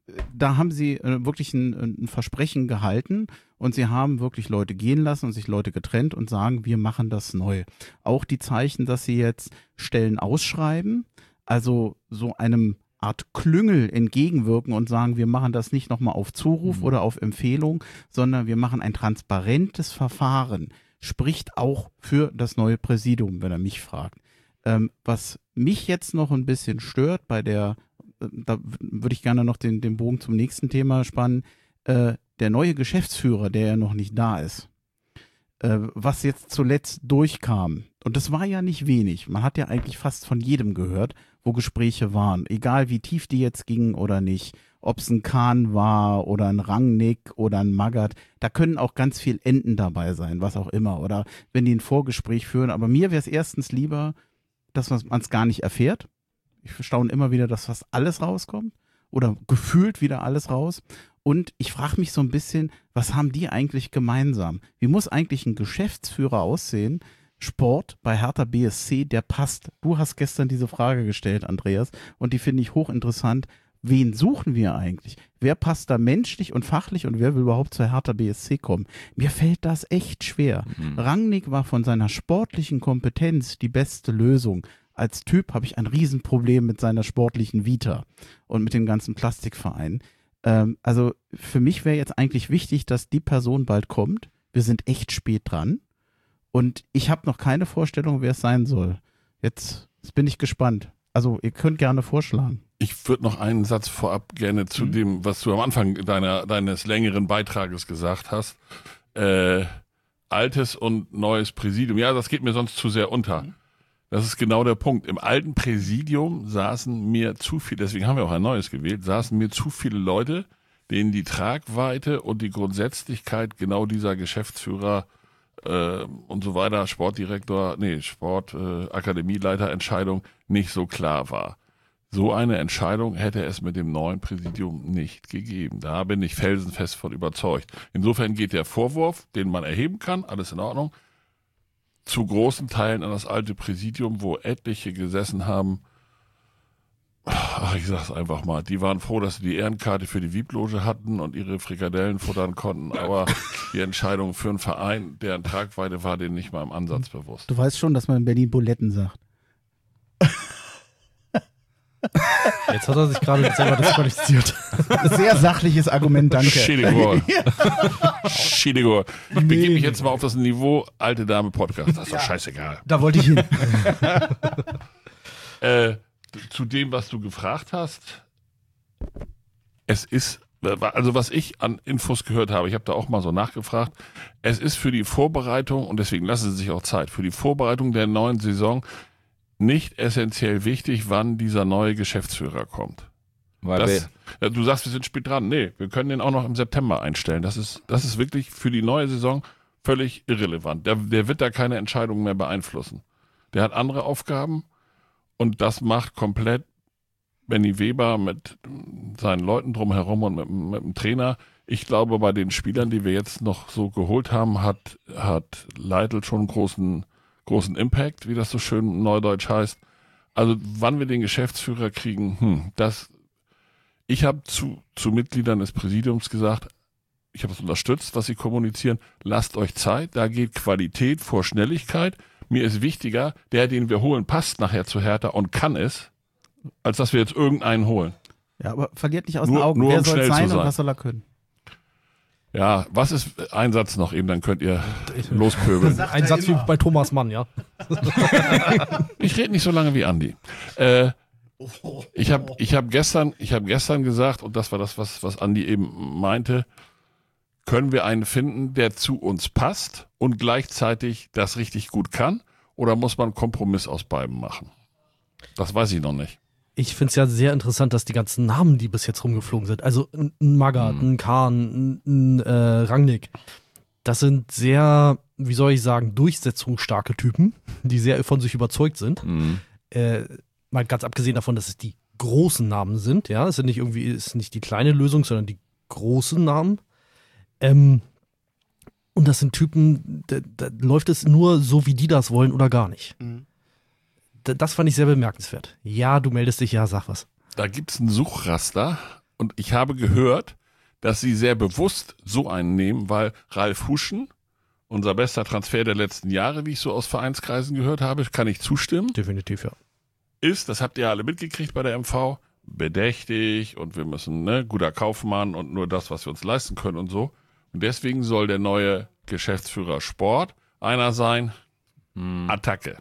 da haben sie äh, wirklich ein, ein Versprechen gehalten und sie haben wirklich Leute gehen lassen und sich Leute getrennt und sagen, wir machen das neu. Auch die Zeichen, dass sie jetzt Stellen ausschreiben, also so einem Art Klüngel entgegenwirken und sagen, wir machen das nicht nochmal auf Zuruf mhm. oder auf Empfehlung, sondern wir machen ein transparentes Verfahren. Spricht auch für das neue Präsidium, wenn er mich fragt. Ähm, was mich jetzt noch ein bisschen stört bei der, äh, da würde ich gerne noch den, den Bogen zum nächsten Thema spannen, äh, der neue Geschäftsführer, der ja noch nicht da ist, äh, was jetzt zuletzt durchkam, und das war ja nicht wenig, man hat ja eigentlich fast von jedem gehört, wo Gespräche waren, egal wie tief die jetzt gingen oder nicht, ob es ein Kahn war oder ein Rangnick oder ein Magath, da können auch ganz viel Enden dabei sein, was auch immer, oder wenn die ein Vorgespräch führen, aber mir wäre es erstens lieber, dass man es gar nicht erfährt. Ich staune immer wieder, dass fast alles rauskommt oder gefühlt wieder alles raus und ich frage mich so ein bisschen, was haben die eigentlich gemeinsam? Wie muss eigentlich ein Geschäftsführer aussehen, Sport bei Hertha B S C, der passt? Du hast gestern diese Frage gestellt, Andreas, und die finde ich hochinteressant. Wen suchen wir eigentlich? Wer passt da menschlich und fachlich und wer will überhaupt zur Hertha B S C kommen? Mir fällt das echt schwer. Mhm. Rangnick war von seiner sportlichen Kompetenz die beste Lösung. Als Typ habe ich ein Riesenproblem mit seiner sportlichen Vita und mit dem ganzen Plastikverein. Ähm, also für mich wäre jetzt eigentlich wichtig, dass die Person bald kommt. Wir sind echt spät dran und ich habe noch keine Vorstellung, wer es sein soll. Jetzt, jetzt bin ich gespannt. Also ihr könnt gerne vorschlagen. Ich würde noch einen Satz vorab gerne zu mhm. dem, was du am Anfang deiner, deines längeren Beitrages gesagt hast. Äh, altes und neues Präsidium. Ja, das geht mir sonst zu sehr unter. Mhm. Das ist genau der Punkt. Im alten Präsidium saßen mir zu viele, deswegen haben wir auch ein neues gewählt, saßen mir zu viele Leute, denen die Tragweite und die Grundsätzlichkeit genau dieser Geschäftsführer äh, und so weiter, Sportdirektor, nee, Sport, äh, Akademieleiterentscheidung nicht so klar war. So eine Entscheidung hätte es mit dem neuen Präsidium nicht gegeben. Da bin ich felsenfest von überzeugt. Insofern geht der Vorwurf, den man erheben kann, alles in Ordnung, zu großen Teilen an das alte Präsidium, wo etliche gesessen haben. Ach, ich sag's einfach mal, die waren froh, dass sie die Ehrenkarte für die V I P-Loge hatten und ihre Frikadellen futtern konnten, aber die Entscheidung für einen Verein, deren Tragweite war denen nicht mal im Ansatz bewusst. Du weißt schon, dass man in Berlin Buletten sagt. Jetzt hat er sich gerade selber disqualifiziert. Sehr sachliches Argument, danke. Schädigur. Schädigur. Ich begebe nee. mich jetzt mal auf das Niveau alte Dame Podcast. Das ist doch ja. scheißegal. Da wollte ich hin. äh, zu dem, was du gefragt hast. Es ist, also was ich an Infos gehört habe, ich habe da auch mal so nachgefragt, es ist für die Vorbereitung, und deswegen lassen Sie sich auch Zeit, für die Vorbereitung der neuen Saison nicht essentiell wichtig, wann dieser neue Geschäftsführer kommt. Weil das, ja, du sagst, wir sind spät dran. Nee, wir können den auch noch im September einstellen. Das ist, das ist wirklich für die neue Saison völlig irrelevant. Der, der wird da keine Entscheidungen mehr beeinflussen. Der hat andere Aufgaben und das macht komplett Benny Weber mit seinen Leuten drumherum und mit, mit dem Trainer. Ich glaube, bei den Spielern, die wir jetzt noch so geholt haben, hat, hat Leitl schon einen großen großen Impact, wie das so schön neudeutsch heißt. Also wann wir den Geschäftsführer kriegen, hm, das, ich habe zu, zu Mitgliedern des Präsidiums gesagt, ich habe es unterstützt, was sie kommunizieren, lasst euch Zeit, da geht Qualität vor Schnelligkeit, mir ist wichtiger, der, den wir holen, passt nachher zu Hertha und kann es, als dass wir jetzt irgendeinen holen. Ja, aber verliert nicht aus Nur- den Augen. nur Wer um soll schnell sein zu und sein. was soll er können? Ja, was ist ein Satz noch eben, dann könnt ihr lospöbeln. Ein Satz wie bei Thomas Mann, ja. Ich rede nicht so lange wie Andi. Äh, ich habe ich hab gestern, ich hab gestern gesagt, und das war das, was, was Andi eben meinte, können wir einen finden, der zu uns passt und gleichzeitig das richtig gut kann? Oder muss man einen Kompromiss aus beiden machen? Das weiß ich noch nicht. Ich finde es ja sehr interessant, dass die ganzen Namen, die bis jetzt rumgeflogen sind, also ein ein Magath, Mhm. ein Kahn, ein, ein äh, Rangnick, das sind sehr, wie soll ich sagen, durchsetzungsstarke Typen, die sehr von sich überzeugt sind. Mhm. Äh, mal ganz abgesehen davon, dass es die großen Namen sind, ja, es sind nicht irgendwie, es ist nicht die kleine Lösung, sondern die großen Namen. Ähm, und das sind Typen, da, da läuft es nur so, wie die das wollen oder gar nicht. Mhm. Da, das fand ich sehr bemerkenswert. Ja, du meldest dich, ja, sag was. Da gibt es ein Suchraster und ich habe gehört, dass sie sehr bewusst so einen nehmen, weil Ralf Huschen, unser bester Transfer der letzten Jahre, wie ich so aus Vereinskreisen gehört habe, kann ich zustimmen, Definitiv, ja. ist, das habt ihr alle mitgekriegt bei der M V, bedächtig und wir müssen, ne, guter Kaufmann und nur das, was wir uns leisten können und so. Und deswegen soll der neue Geschäftsführer Sport einer sein, Attacke.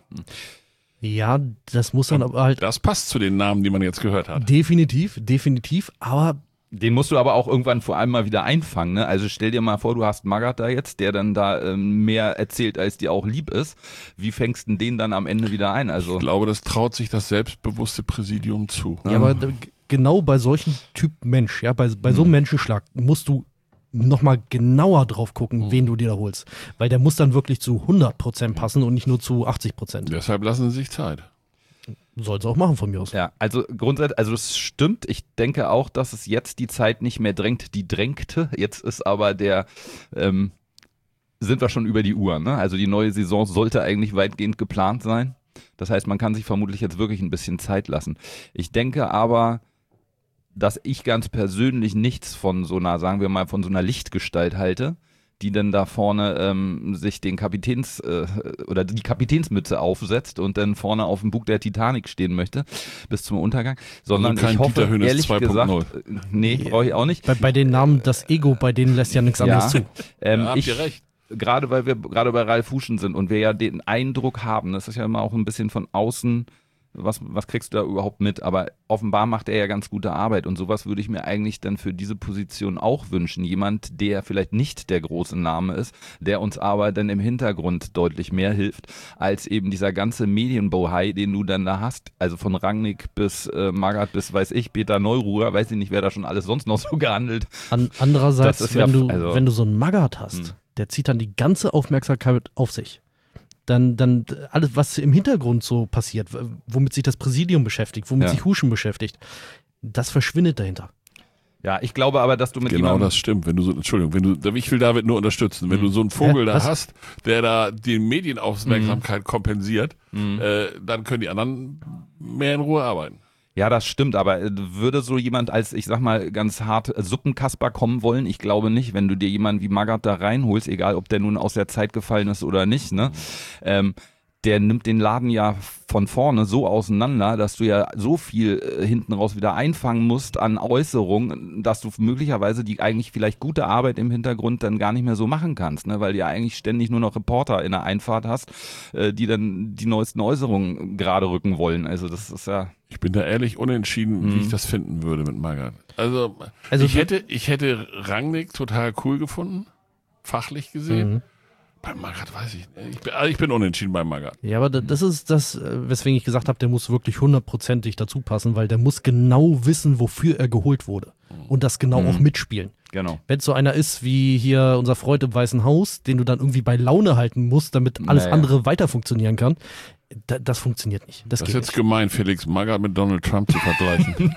Ja, das muss dann aber halt Das passt zu den Namen, die man jetzt gehört hat. definitiv, definitiv, aber Den musst du aber auch irgendwann vor allem mal wieder einfangen. Ne? Also stell dir mal vor, du hast Magath da jetzt, der dann da ähm, mehr erzählt, als dir auch lieb ist. Wie fängst du den dann am Ende wieder ein? Also Ich glaube, das traut sich das selbstbewusste Präsidium zu. ja, aber d- genau bei solchen Typ Mensch, ja, bei, bei so einem Menschenschlag musst du nochmal genauer drauf gucken, wen du dir da holst. Weil der muss dann wirklich zu hundert Prozent passen und nicht nur zu achtzig Prozent. Deshalb lassen sie sich Zeit. Soll sie auch machen von mir aus. ja, also grundsätzlich, also es stimmt. Ich denke auch, dass es jetzt die Zeit nicht mehr drängt, die drängte. Jetzt ist aber der, ähm, sind wir schon über die Uhr. Ne? Also die neue Saison sollte eigentlich weitgehend geplant sein. Das heißt, man kann sich vermutlich jetzt wirklich ein bisschen Zeit lassen. Ich denke aber, dass ich ganz persönlich nichts von so einer, sagen wir mal, von so einer Lichtgestalt halte, die dann da vorne ähm, sich den Kapitäns äh, oder die Kapitänsmütze aufsetzt und dann vorne auf dem Bug der Titanic stehen möchte bis zum Untergang, sondern Also kein ich hoffe, Dieter Hönes ehrlich zwei Punkt null. gesagt, äh, nee, brauche ich auch nicht. Bei, bei den Namen, das Ego, bei denen lässt ja nichts anderes zu. ähm, Ja, habt ich, ihr recht. gerade weil wir gerade bei Ralf Huschen sind und wir ja den Eindruck haben, das ist ja immer auch ein bisschen von außen, was, was kriegst du da überhaupt mit? Aber offenbar macht er ja ganz gute Arbeit und sowas würde ich mir eigentlich dann für diese Position auch wünschen. Jemand, der vielleicht nicht der große Name ist, der uns aber dann im Hintergrund deutlich mehr hilft, als eben dieser ganze Medienbohai, den du dann da hast. Also von Rangnick bis äh, Magath bis, weiß ich, Peter Neururer, weiß ich nicht, wer da schon alles sonst noch so gehandelt. An, andererseits, Das ist wenn, ja- du, also- wenn du so einen Magath hast, Hm. der zieht dann die ganze Aufmerksamkeit auf sich. Dann, dann alles, was im Hintergrund so passiert, w- womit sich das Präsidium beschäftigt, womit Ja. sich Huschen beschäftigt, das verschwindet dahinter. Ja, ich glaube aber, dass du mit Genau jemandem... das stimmt. Wenn du so, Entschuldigung, wenn du, ich will David nur unterstützen. Wenn Mhm. du so einen Vogel Hä? da Was? hast, der da die Medienaufmerksamkeit kompensiert, Mhm. äh, dann können die anderen mehr in Ruhe arbeiten. Ja, das stimmt, aber äh, würde so jemand als, ich sag mal, ganz hart äh, Suppenkasper kommen wollen? Ich glaube nicht, wenn du dir jemanden wie Magath da reinholst, egal ob der nun aus der Zeit gefallen ist oder nicht, ne? Ähm, der nimmt den Laden ja von vorne so auseinander, dass du ja so viel äh, hinten raus wieder einfangen musst an Äußerungen, dass du möglicherweise die eigentlich vielleicht gute Arbeit im Hintergrund dann gar nicht mehr so machen kannst, ne? Weil du ja eigentlich ständig nur noch Reporter in der Einfahrt hast, äh, die dann die neuesten Äußerungen gerade rücken wollen. Also das ist ja... Ich bin da ehrlich unentschieden, wie Mhm. ich das finden würde mit Magath. Also, Also ich du- hätte, ich hätte Rangnick total cool gefunden, fachlich gesehen. Mhm. Bei Magath weiß ich nicht. Ich bin, also ich bin unentschieden bei Magath. Ja, aber da- das ist das, äh, weswegen ich gesagt habe, der muss wirklich hundertprozentig dazu passen, weil der muss genau wissen, wofür er geholt wurde. Und das genau Mhm. auch mitspielen. Genau. Wenn es so einer ist wie hier unser Freund im Weißen Haus, den du dann irgendwie bei Laune halten musst, damit alles Naja. andere weiter funktionieren kann, da, das funktioniert nicht. Das, Das ist geht jetzt nicht. gemein, Felix Magath mit Donald Trump zu vergleichen.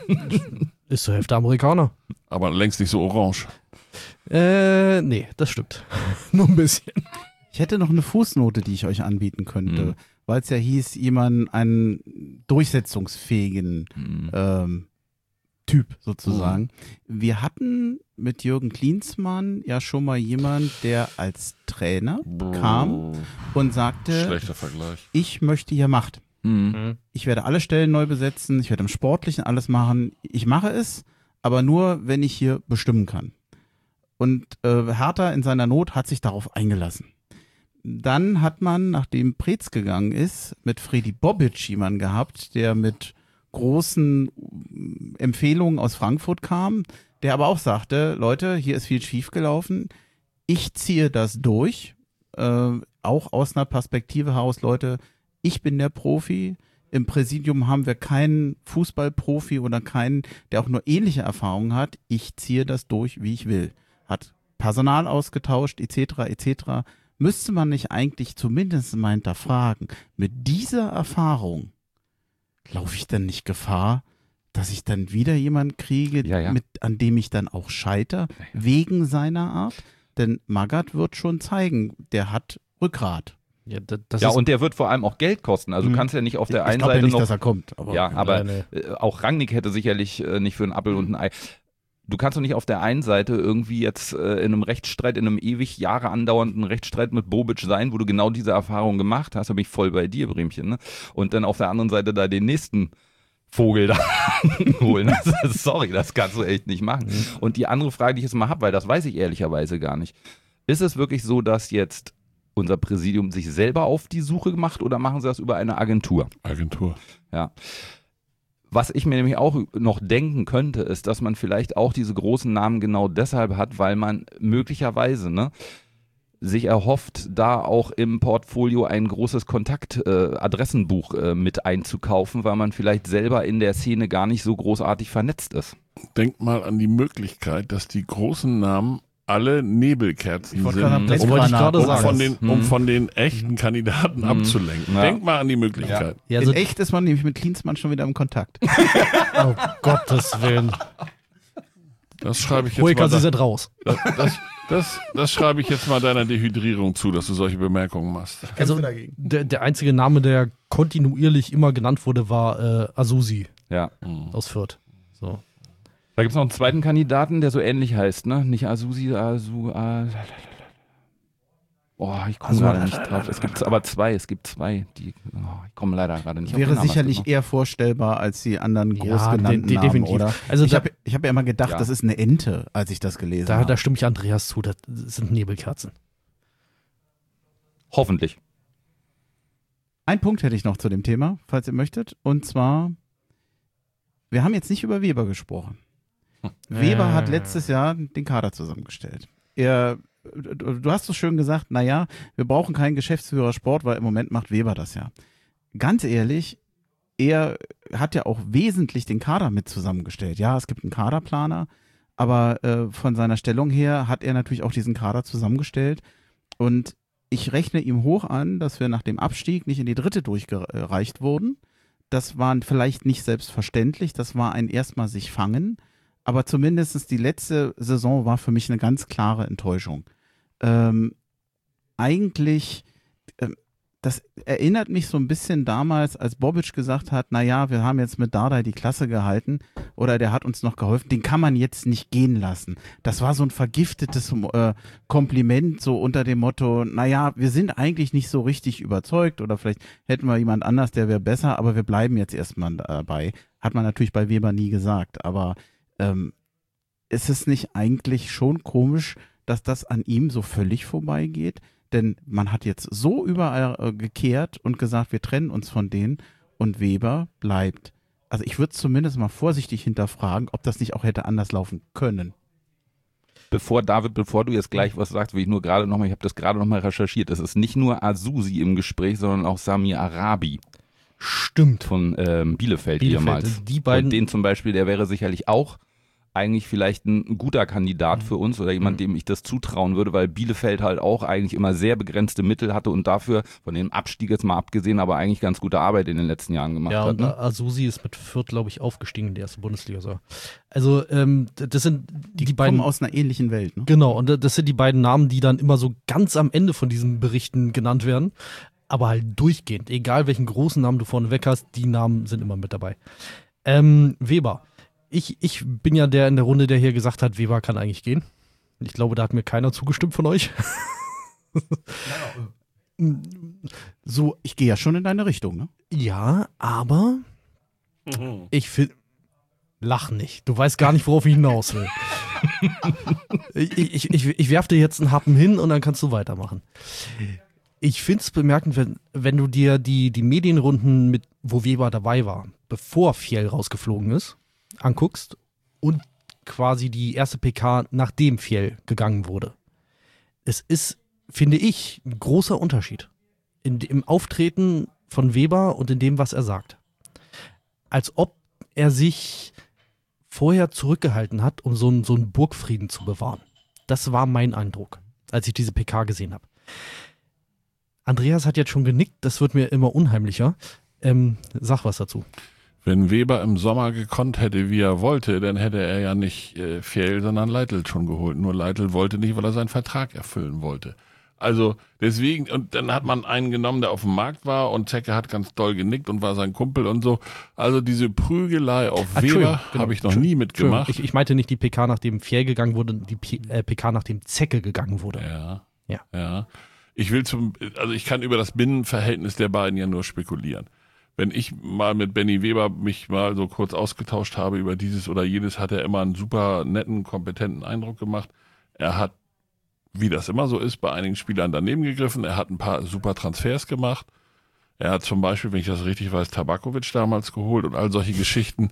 Ist zur Hälfte Amerikaner. Aber längst nicht so orange. Äh, Nee, das stimmt. Nur ein bisschen. Ich hätte noch eine Fußnote, die ich euch anbieten könnte, Mhm. weil es ja hieß, jemanden, einen durchsetzungsfähigen Mhm. ähm, Typ sozusagen. Mhm. Wir hatten mit Jürgen Klinsmann ja schon mal jemand, der als Trainer kam und sagte, schlechter Vergleich. Ich möchte hier Macht. Mhm. Ich werde alle Stellen neu besetzen, ich werde im Sportlichen alles machen. Ich mache es, aber nur, wenn ich hier bestimmen kann. Und äh, Hertha in seiner Not hat sich darauf eingelassen. Dann hat man, nachdem Preetz gegangen ist, mit Fredi Bobic jemanden gehabt, der mit großen Empfehlungen aus Frankfurt kam, der aber auch sagte, Leute, hier ist viel schiefgelaufen, ich ziehe das durch, äh, auch aus einer Perspektive heraus, Leute, ich bin der Profi, im Präsidium haben wir keinen Fußballprofi oder keinen, der auch nur ähnliche Erfahrungen hat, ich ziehe das durch, wie ich will. Hat Personal ausgetauscht, et cetera, et cetera. Müsste man nicht eigentlich zumindest mal hinterfragen, mit dieser Erfahrung laufe ich dann nicht Gefahr, dass ich dann wieder jemanden kriege, ja, ja. Mit, an dem ich dann auch scheitere, wegen seiner Art? Denn Magath wird schon zeigen, der hat Rückgrat. Ja, das, das ja ist und der wird vor allem auch Geld kosten. Also du Mhm. kannst ja nicht auf der Ich einen glaube Seite ja nicht, noch... dass er kommt. Aber ja, aber nee, äh, auch Rangnick hätte sicherlich äh, nicht für einen Appel und ein Ei... Du kannst doch nicht auf der einen Seite irgendwie jetzt äh, in einem Rechtsstreit, in einem ewig Jahre andauernden Rechtsstreit mit Bobic sein, wo du genau diese Erfahrung gemacht hast, da bin ich voll bei dir, Bremchen, ne? Und dann auf der anderen Seite da den nächsten Vogel da holen. Also, sorry, das kannst du echt nicht machen. Mhm. Und die andere Frage, die ich jetzt mal habe, weil das weiß ich ehrlicherweise gar nicht. Ist es wirklich so, dass jetzt unser Präsidium sich selber auf die Suche macht oder machen sie das über eine Agentur? Agentur. Ja. Was ich mir nämlich auch noch denken könnte, ist, dass man vielleicht auch diese großen Namen genau deshalb hat, weil man möglicherweise ne, sich erhofft, da auch im Portfolio ein großes Kontaktadressenbuch äh, äh, mit einzukaufen, weil man vielleicht selber in der Szene gar nicht so großartig vernetzt ist. Denk mal an die Möglichkeit, dass die großen Namen alle Nebelkerzen Ich wollte sind, gerade um, Das wollte ich gerade um, sagen. von den, um Mhm. von den echten Kandidaten Mhm. abzulenken. Ja. Denk mal an die Möglichkeit. ja, also, In echt ist man nämlich mit Klinsmann schon wieder im Kontakt. oh Gottes Willen. Das schreibe ich jetzt Hoeker, mal. Sie Da, sind raus. das, das, das, das schreibe ich jetzt mal deiner Dehydrierung zu, dass du solche Bemerkungen machst. Also der, der einzige Name, der kontinuierlich immer genannt wurde, war äh, Azusi Ja. aus Fürth. So. Da gibt es noch einen zweiten Kandidaten, der so ähnlich heißt, ne? Nicht Azusi, Azu, A... Oh, ich komme Also, gerade nicht drauf. Es gibt aber zwei, es gibt zwei, die, oh, ich komme leider gerade nicht auf den Wäre Namen. sicherlich eher vorstellbar als die anderen Ja, großgenannten de- de- Namen, definitiv. oder? Also ich da- habe ich hab ja immer gedacht, Ja. das ist eine Ente, als ich das gelesen Da, habe. da stimme ich Andreas zu, das sind Nebelkerzen. Hoffentlich. Ein Punkt hätte ich noch zu dem Thema, falls ihr möchtet. Und zwar, wir haben jetzt nicht über Weber gesprochen. Weber hat letztes Jahr den Kader zusammengestellt. Er, du hast so schön gesagt, naja, wir brauchen keinen Geschäftsführer Sport, weil im Moment macht Weber das ja. Ganz ehrlich, er hat ja auch wesentlich den Kader mit zusammengestellt. Ja, es gibt einen Kaderplaner, aber äh, von seiner Stellung her hat er natürlich auch diesen Kader zusammengestellt. Und ich rechne ihm hoch an, dass wir nach dem Abstieg nicht in die dritte durchgereicht wurden. Das war vielleicht nicht selbstverständlich, das war ein erstmal sich fangen. Aber zumindest die letzte Saison war für mich eine ganz klare Enttäuschung. Ähm, eigentlich, ähm, das erinnert mich so ein bisschen damals, als Bobic gesagt hat, naja, wir haben jetzt mit Dardai die Klasse gehalten oder der hat uns noch geholfen, den kann man jetzt nicht gehen lassen. Das war so ein vergiftetes äh, Kompliment, so unter dem Motto, naja, wir sind eigentlich nicht so richtig überzeugt oder vielleicht hätten wir jemand anders, der wäre besser, aber wir bleiben jetzt erstmal dabei. Hat man natürlich bei Weber nie gesagt, aber Ähm, ist es nicht eigentlich schon komisch, dass das an ihm so völlig vorbeigeht? Denn man hat jetzt so überall äh, gekehrt und gesagt, wir trennen uns von denen und Weber bleibt. Also ich würde zumindest mal vorsichtig hinterfragen, ob das nicht auch hätte anders laufen können. Bevor, David, bevor du jetzt gleich was sagst, will ich nur gerade nochmal, ich habe das gerade nochmal recherchiert, es ist nicht nur Azusi im Gespräch, sondern auch Samir Arabi Stimmt. von ähm, Bielefeld, Bielefeld, ehemals. die beiden- Und den zum Beispiel, der wäre sicherlich auch eigentlich vielleicht ein guter Kandidat für uns oder jemand, dem ich das zutrauen würde, weil Bielefeld halt auch eigentlich immer sehr begrenzte Mittel hatte und dafür, von dem Abstieg jetzt mal abgesehen, aber eigentlich ganz gute Arbeit in den letzten Jahren gemacht Ja, hat. und Ne? Azusi ist mit Fürth, glaube ich, aufgestiegen in die erste Bundesliga. So. Also, ähm, d- das sind die, Die beiden. kommen aus einer ähnlichen Welt. Ne? Genau, und das sind die beiden Namen, die dann immer so ganz am Ende von diesen Berichten genannt werden. Aber halt durchgehend. Egal welchen großen Namen du vorne weg hast, die Namen sind immer mit dabei. Ähm, Weber. ich, ich bin ja der in der Runde, der hier gesagt hat, Weber kann eigentlich gehen. Ich glaube, da hat mir keiner zugestimmt von euch. So, ich gehe ja schon in deine Richtung, ne? Ja, aber Mhm. ich finde, lach nicht. Du weißt gar nicht, worauf ich hinaus will. ich ich, ich, ich werfe dir jetzt einen Happen hin und dann kannst du weitermachen. Ich finde es bemerkenswert, wenn, wenn du dir die, die Medienrunden, mit, wo Weber dabei war, bevor Fjell rausgeflogen ist, anguckst und quasi die erste P K, nachdem Fjell gegangen wurde. Es ist, finde ich, ein großer Unterschied in, im Auftreten von Weber und in dem, was er sagt. Als ob er sich vorher zurückgehalten hat, um so einen, so einen Burgfrieden zu bewahren. Das war mein Eindruck, als ich diese P K gesehen habe. Andreas hat jetzt schon genickt, das wird mir immer unheimlicher. Ähm, sag was dazu. Wenn Weber im Sommer gekonnt hätte, wie er wollte, dann hätte er ja nicht äh, Fjell, sondern Leitl schon geholt. Nur Leitl wollte nicht, weil er seinen Vertrag erfüllen wollte. Also deswegen, und dann hat man einen genommen, der auf dem Markt war und Zecke hat ganz doll genickt und war sein Kumpel und so. Also diese Prügelei auf Ah, Weber genau. habe ich noch nie mitgemacht. Ich, ich meinte nicht die P K, nachdem Fjell gegangen wurde, die P äh, P K, nachdem Zecke gegangen wurde. Ja. Ja. Ja. Ich will zum, also ich kann über das Binnenverhältnis der beiden ja nur spekulieren. Wenn ich mal mit Benny Weber mich mal so kurz ausgetauscht habe über dieses oder jenes, hat er immer einen super netten, kompetenten Eindruck gemacht. Er hat, wie das immer so ist, bei einigen Spielern daneben gegriffen. Er hat ein paar super Transfers gemacht. Er hat zum Beispiel, wenn ich das richtig weiß, Tabakovic damals geholt und all solche Geschichten.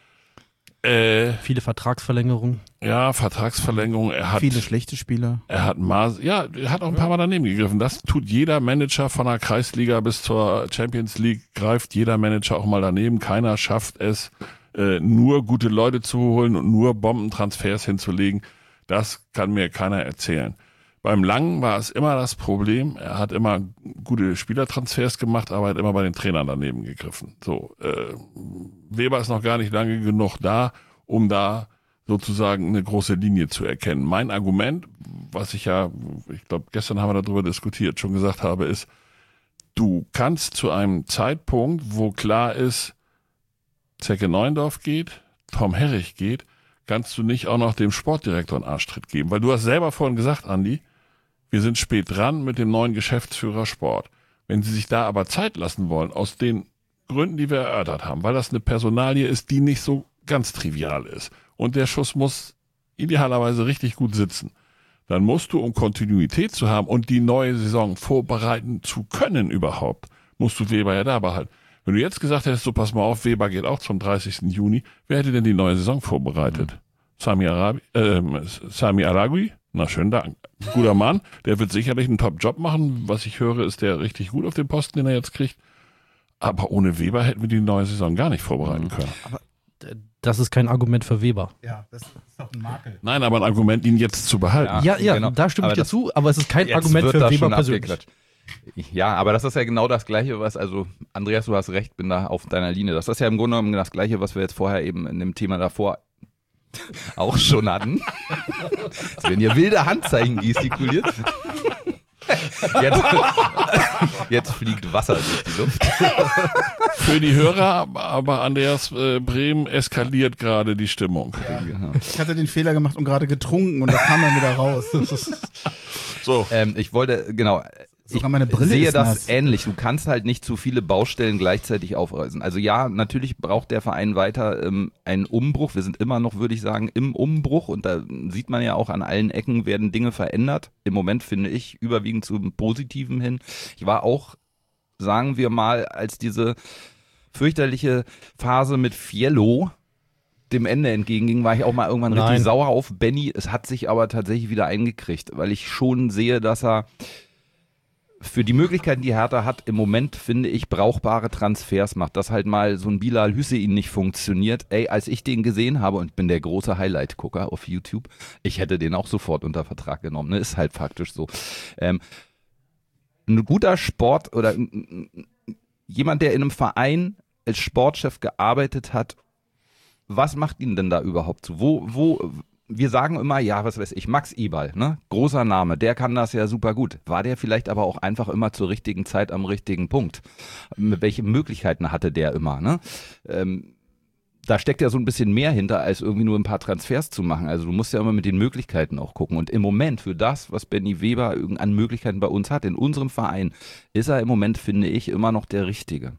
Äh, Viele Vertragsverlängerungen. ja, Vertragsverlängerung. Er hat Viele schlechte Spieler. Er hat Maß, ja, er hat auch ein paar Mal daneben gegriffen. Das tut jeder Manager von der Kreisliga bis zur Champions League, greift jeder Manager auch mal daneben. Keiner schafft es, äh, nur gute Leute zu holen und nur Bombentransfers hinzulegen. Das kann mir keiner erzählen. Beim Langen war es immer das Problem, er hat immer gute Spielertransfers gemacht, aber er hat immer bei den Trainern daneben gegriffen. So, äh, Weber ist noch gar nicht lange genug da, um da sozusagen eine große Linie zu erkennen. Mein Argument, was ich ja, ich glaube, gestern haben wir darüber diskutiert, schon gesagt habe, ist, du kannst zu einem Zeitpunkt, wo klar ist, Zecke Neuendorf geht, Tom Herrich geht, kannst du nicht auch noch dem Sportdirektor einen Arschtritt geben. Weil du hast selber vorhin gesagt, Andi, wir sind spät dran mit dem neuen Geschäftsführer Sport. Wenn sie sich da aber Zeit lassen wollen, aus den Gründen, die wir erörtert haben, weil das eine Personalie ist, die nicht so ganz trivial ist und der Schuss muss idealerweise richtig gut sitzen, dann musst du, um Kontinuität zu haben und die neue Saison vorbereiten zu können überhaupt, musst du Weber ja da behalten. Wenn du jetzt gesagt hättest, so pass mal auf, Weber geht auch zum dreißigsten Juni, wer hätte denn die neue Saison vorbereitet? Mhm. Sami Arabi, äh, Sami Aragui? Na, schönen Dank. Guter Mann, der wird sicherlich einen Top-Job machen. Was ich höre, ist der richtig gut auf dem Posten, den er jetzt kriegt. Aber ohne Weber hätten wir die neue Saison gar nicht vorbereiten können. Aber das ist kein Argument für Weber. Ja, das ist doch ein Makel. Nein, aber ein Argument, ihn jetzt zu behalten. Ja, ja, genau. da stimme Aber ich dir das- zu, aber es ist kein Jetzt Argument wird für das Weber schon persönlich. abgeklatscht. Ja, aber das ist ja genau das Gleiche, was, also Andreas, du hast recht, bin da auf deiner Linie. Das ist ja im Grunde genommen das Gleiche, was wir jetzt vorher eben in dem Thema davor auch schon hatten. Es werden hier wilde Handzeichen gestikuliert. Jetzt, jetzt fliegt Wasser durch die Luft. Für die Hörer, aber Andreas äh, Brehm eskaliert gerade die Stimmung. Genau. Ich hatte den Fehler gemacht und gerade getrunken und da kam dann wieder raus. So, Ähm, ich wollte, genau, Sogar meine Brille sehe ist das nass. ähnlich. Du kannst halt nicht zu viele Baustellen gleichzeitig aufreißen. Also ja, natürlich braucht der Verein weiter ähm, einen Umbruch. Wir sind immer noch, würde ich sagen, im Umbruch und da sieht man ja auch an allen Ecken werden Dinge verändert. Im Moment finde ich überwiegend zum Positiven hin. Ich war auch, sagen wir mal, als diese fürchterliche Phase mit Fiello dem Ende entgegenging, war ich auch mal irgendwann Nein. richtig sauer auf Benny. Es hat sich aber tatsächlich wieder eingekriegt, weil ich schon sehe, dass er für die Möglichkeiten, die Hertha hat, im Moment, finde ich, brauchbare Transfers macht. Dass halt mal so ein Bilal Hüseyin nicht funktioniert. Ey, als ich den gesehen habe, und ich bin der große Highlight-Gucker auf YouTube, ich hätte den auch sofort unter Vertrag genommen. Ne? Ist halt faktisch so. Ähm, ein guter Sport oder n- n- jemand, der in einem Verein als Sportchef gearbeitet hat, was macht ihn denn da überhaupt zu? Wo, wo, wir sagen immer, ja, was weiß ich, Max Eberl, ne? Großer Name, der kann das ja super gut. War der vielleicht aber auch einfach immer zur richtigen Zeit am richtigen Punkt? Welche Möglichkeiten hatte der immer, ne? Ähm, da steckt ja so ein bisschen mehr hinter, als irgendwie nur ein paar Transfers zu machen. Also du musst ja immer mit den Möglichkeiten auch gucken. Und im Moment für das, was Benny Weber an Möglichkeiten bei uns hat, in unserem Verein, ist er im Moment, finde ich, immer noch der Richtige.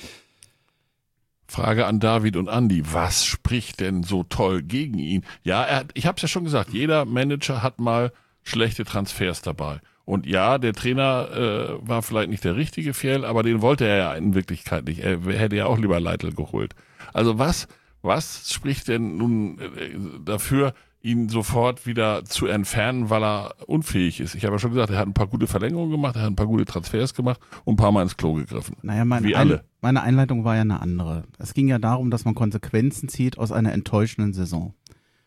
Frage an David und Andi, was spricht denn so toll gegen ihn? Ja, er hat, ich habe es ja schon gesagt, jeder Manager hat mal schlechte Transfers dabei. Und ja, der Trainer äh, war vielleicht nicht der richtige Fjell, aber den wollte er ja in Wirklichkeit nicht. Er hätte ja auch lieber Leitl geholt. Also was, was spricht denn nun äh, dafür, ihn sofort wieder zu entfernen, weil er unfähig ist? Ich habe ja schon gesagt, er hat ein paar gute Verlängerungen gemacht, er hat ein paar gute Transfers gemacht und ein paar Mal ins Klo gegriffen. Naja, meine, Wie alle. Ein, meine Einleitung war ja eine andere. Es ging ja darum, dass man Konsequenzen zieht aus einer enttäuschenden Saison.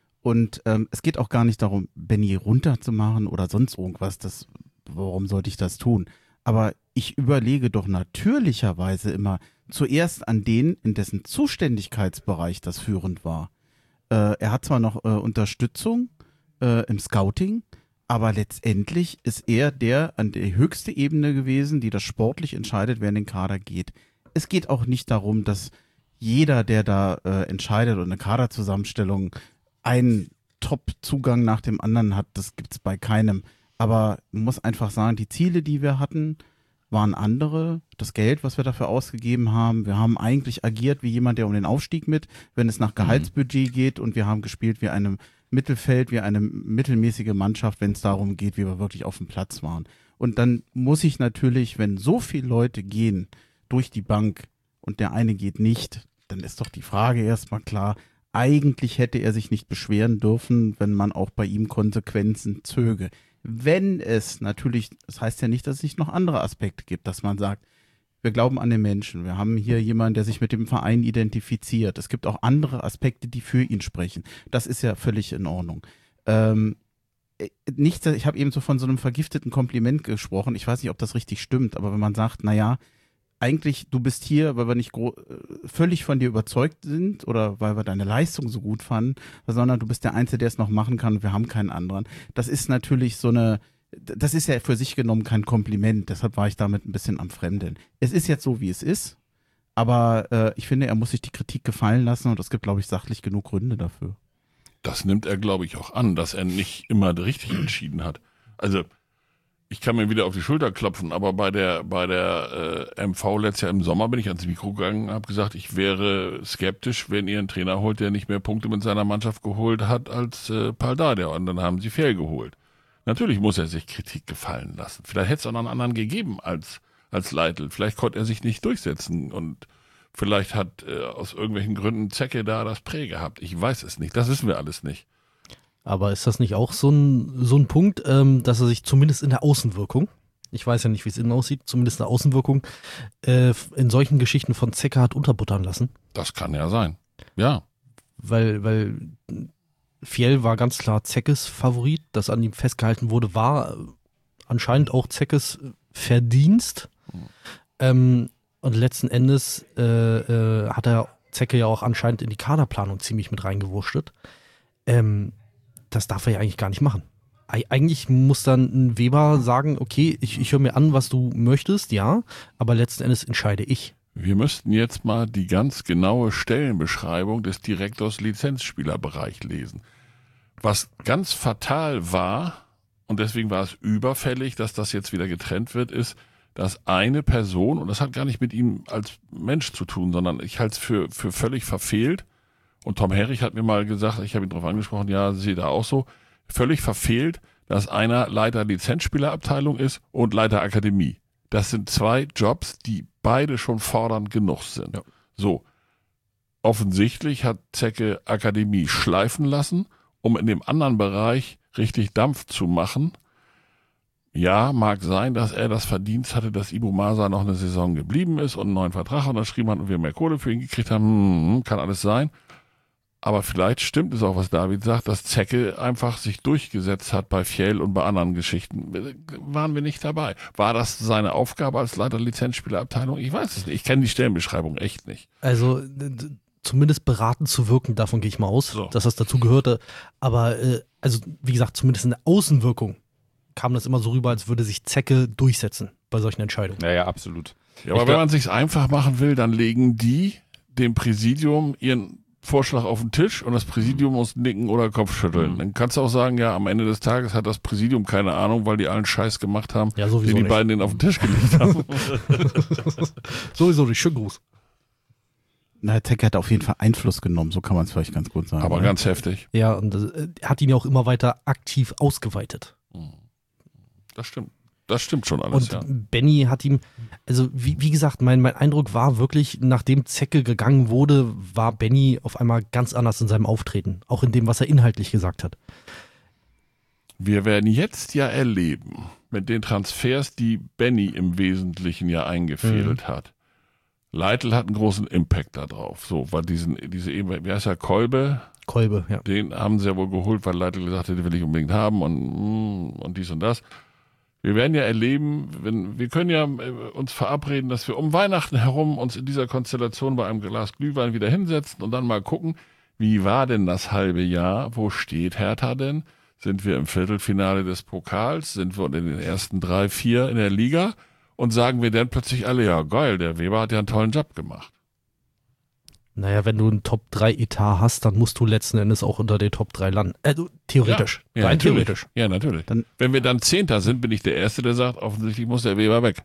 Und ähm, es geht auch gar nicht darum, Benny runterzumachen oder sonst irgendwas. Das, warum sollte ich das tun? Aber ich überlege doch natürlicherweise immer zuerst an den, in dessen Zuständigkeitsbereich das führend war. Äh, er hat zwar noch äh, Unterstützung äh, im Scouting, aber letztendlich ist er der an der höchste Ebene gewesen, die das sportlich entscheidet, wer in den Kader geht. Es geht auch nicht darum, dass jeder, der da äh, entscheidet und eine Kaderzusammenstellung einen Top-Zugang nach dem anderen hat, das gibt es bei keinem. Aber man muss einfach sagen, die Ziele, die wir hatten, waren andere. Das Geld, was wir dafür ausgegeben haben, wir haben eigentlich agiert wie jemand, der um den Aufstieg mit, wenn es nach Gehaltsbudget geht, und wir haben gespielt wie einem Mittelfeld, wie eine mittelmäßige Mannschaft, wenn es darum geht, wie wir wirklich auf dem Platz waren. Und dann muss ich natürlich, wenn so viele Leute gehen durch die Bank und der eine geht nicht, dann ist doch die Frage erstmal klar, eigentlich hätte er sich nicht beschweren dürfen, wenn man auch bei ihm Konsequenzen zöge. Wenn es natürlich, das heißt ja nicht, dass es nicht noch andere Aspekte gibt, dass man sagt, wir glauben an den Menschen, wir haben hier jemanden, der sich mit dem Verein identifiziert. Es gibt auch andere Aspekte, die für ihn sprechen. Das ist ja völlig in Ordnung. Ähm, nicht, ich habe eben so von so einem vergifteten Kompliment gesprochen. Ich weiß nicht, ob das richtig stimmt, aber wenn man sagt, naja, eigentlich, du bist hier, weil wir nicht gro- völlig von dir überzeugt sind oder weil wir deine Leistung so gut fanden, sondern du bist der Einzige, der es noch machen kann und wir haben keinen anderen. Das ist natürlich so eine, das ist ja für sich genommen kein Kompliment, deshalb war ich damit ein bisschen am Fremdeln. Es ist jetzt so, wie es ist, aber äh, ich finde, er muss sich die Kritik gefallen lassen und es gibt, glaube ich, sachlich genug Gründe dafür. Das nimmt er, glaube ich, auch an, dass er nicht immer richtig entschieden hat. Also ich kann mir wieder auf die Schulter klopfen, aber bei der bei der äh, M V letztes Jahr im Sommer bin ich ans Mikro gegangen und habe gesagt, ich wäre skeptisch, wenn ihr einen Trainer holt, der nicht mehr Punkte mit seiner Mannschaft geholt hat als äh, Paldada. Und dann haben sie Fehl geholt. Natürlich muss er sich Kritik gefallen lassen. Vielleicht hätte es auch noch einen anderen gegeben als als Leitl. Vielleicht konnte er sich nicht durchsetzen und vielleicht hat äh, aus irgendwelchen Gründen Zecke da das Prä gehabt. Ich weiß es nicht. Das wissen wir alles nicht. Aber ist das nicht auch so ein, so ein Punkt, ähm, dass er sich zumindest in der Außenwirkung, ich weiß ja nicht, wie es innen aussieht, zumindest in der Außenwirkung, äh, in solchen Geschichten von Zecke hat unterbuttern lassen? Das kann ja sein. Ja. Weil, weil Fjell war ganz klar Zeckes Favorit, das an ihm festgehalten wurde, war anscheinend auch Zeckes Verdienst. Mhm. Ähm, und letzten Endes äh, äh, hat er Zecke ja auch anscheinend in die Kaderplanung ziemlich mit reingewurschtelt. Ähm, Das darf er ja eigentlich gar nicht machen. Eigentlich muss dann ein Weber sagen, okay, ich, ich höre mir an, was du möchtest, ja, aber letzten Endes entscheide ich. Wir müssten jetzt mal die ganz genaue Stellenbeschreibung des Direktors Lizenzspielerbereich lesen. Was ganz fatal war, und deswegen war es überfällig, dass das jetzt wieder getrennt wird, ist, dass eine Person, und das hat gar nicht mit ihm als Mensch zu tun, sondern ich halte es für, für völlig verfehlt. Und Tom Herrich hat mir mal gesagt, ich habe ihn darauf angesprochen, ja, sehe da auch so, völlig verfehlt, dass einer Leiter Lizenzspielerabteilung ist und Leiter Akademie. Das sind zwei Jobs, die beide schon fordernd genug sind. Ja. So, offensichtlich hat Zecke Akademie schleifen lassen, um in dem anderen Bereich richtig Dampf zu machen. Ja, mag sein, dass er das Verdienst hatte, dass Ibu Masa noch eine Saison geblieben ist und einen neuen Vertrag unterschrieben hat und wir mehr Kohle für ihn gekriegt haben. Hm, kann alles sein. Aber vielleicht stimmt es auch, was David sagt, dass Zecke einfach sich durchgesetzt hat bei Fjell und bei anderen Geschichten. Waren wir nicht dabei. War das seine Aufgabe als Leiter Lizenzspielerabteilung? Ich weiß es nicht. Ich kenne die Stellenbeschreibung echt nicht. Also d- zumindest beratend zu wirken, davon gehe ich mal aus, So. dass das dazu gehörte. Aber äh, also wie gesagt, zumindest in der Außenwirkung kam das immer so rüber, als würde sich Zecke durchsetzen bei solchen Entscheidungen. Ja, ja, absolut. Ja, aber Ich wenn glaub- man sich's einfach machen will, dann legen die dem Präsidium ihren Vorschlag auf den Tisch und das Präsidium muss nicken oder Kopfschütteln. Mhm. Dann kannst du auch sagen, ja, am Ende des Tages hat das Präsidium keine Ahnung, weil die allen Scheiß gemacht haben, Ja, sowieso den die nicht. beiden den auf den Tisch gelegt haben. Sowieso nicht. Schönen Gruß. Na, Tech hat auf jeden Fall Einfluss genommen, so kann man es vielleicht ganz gut sagen. Aber oder? ganz heftig. Ja, und äh, er hat ihn ja auch immer weiter aktiv ausgeweitet. Das stimmt. Das stimmt schon alles, Und ja. Benny hat ihm, also wie, wie gesagt, mein, mein Eindruck war wirklich, nachdem Zecke gegangen wurde, war Benny auf einmal ganz anders in seinem Auftreten. Auch in dem, was er inhaltlich gesagt hat. Wir werden jetzt ja erleben, mit den Transfers, die Benny im Wesentlichen ja eingefädelt Mhm. hat. Leitl hat einen großen Impact da drauf. So, weil diesen, diese, wie heißt er, Kolbe, Kolbe, ja. den haben sie ja wohl geholt, weil Leitl gesagt hat, den will ich unbedingt haben und, und dies und das. Wir werden ja erleben, wenn, wir können ja äh, uns verabreden, dass wir um Weihnachten herum uns in dieser Konstellation bei einem Glas Glühwein wieder hinsetzen und dann mal gucken, wie war denn das halbe Jahr? Wo steht Hertha denn? Sind wir im Viertelfinale des Pokals? Sind wir in den ersten drei, vier in der Liga? Und sagen wir dann plötzlich alle, ja geil, der Weber hat ja einen tollen Job gemacht. Naja, wenn du einen Top drei Etat hast, dann musst du letzten Endes auch unter den Top drei landen. Also theoretisch. Ja, Rein natürlich. theoretisch. Ja, natürlich. Dann- Wenn wir dann Zehnter sind, bin ich der Erste, der sagt, offensichtlich muss der Weber weg.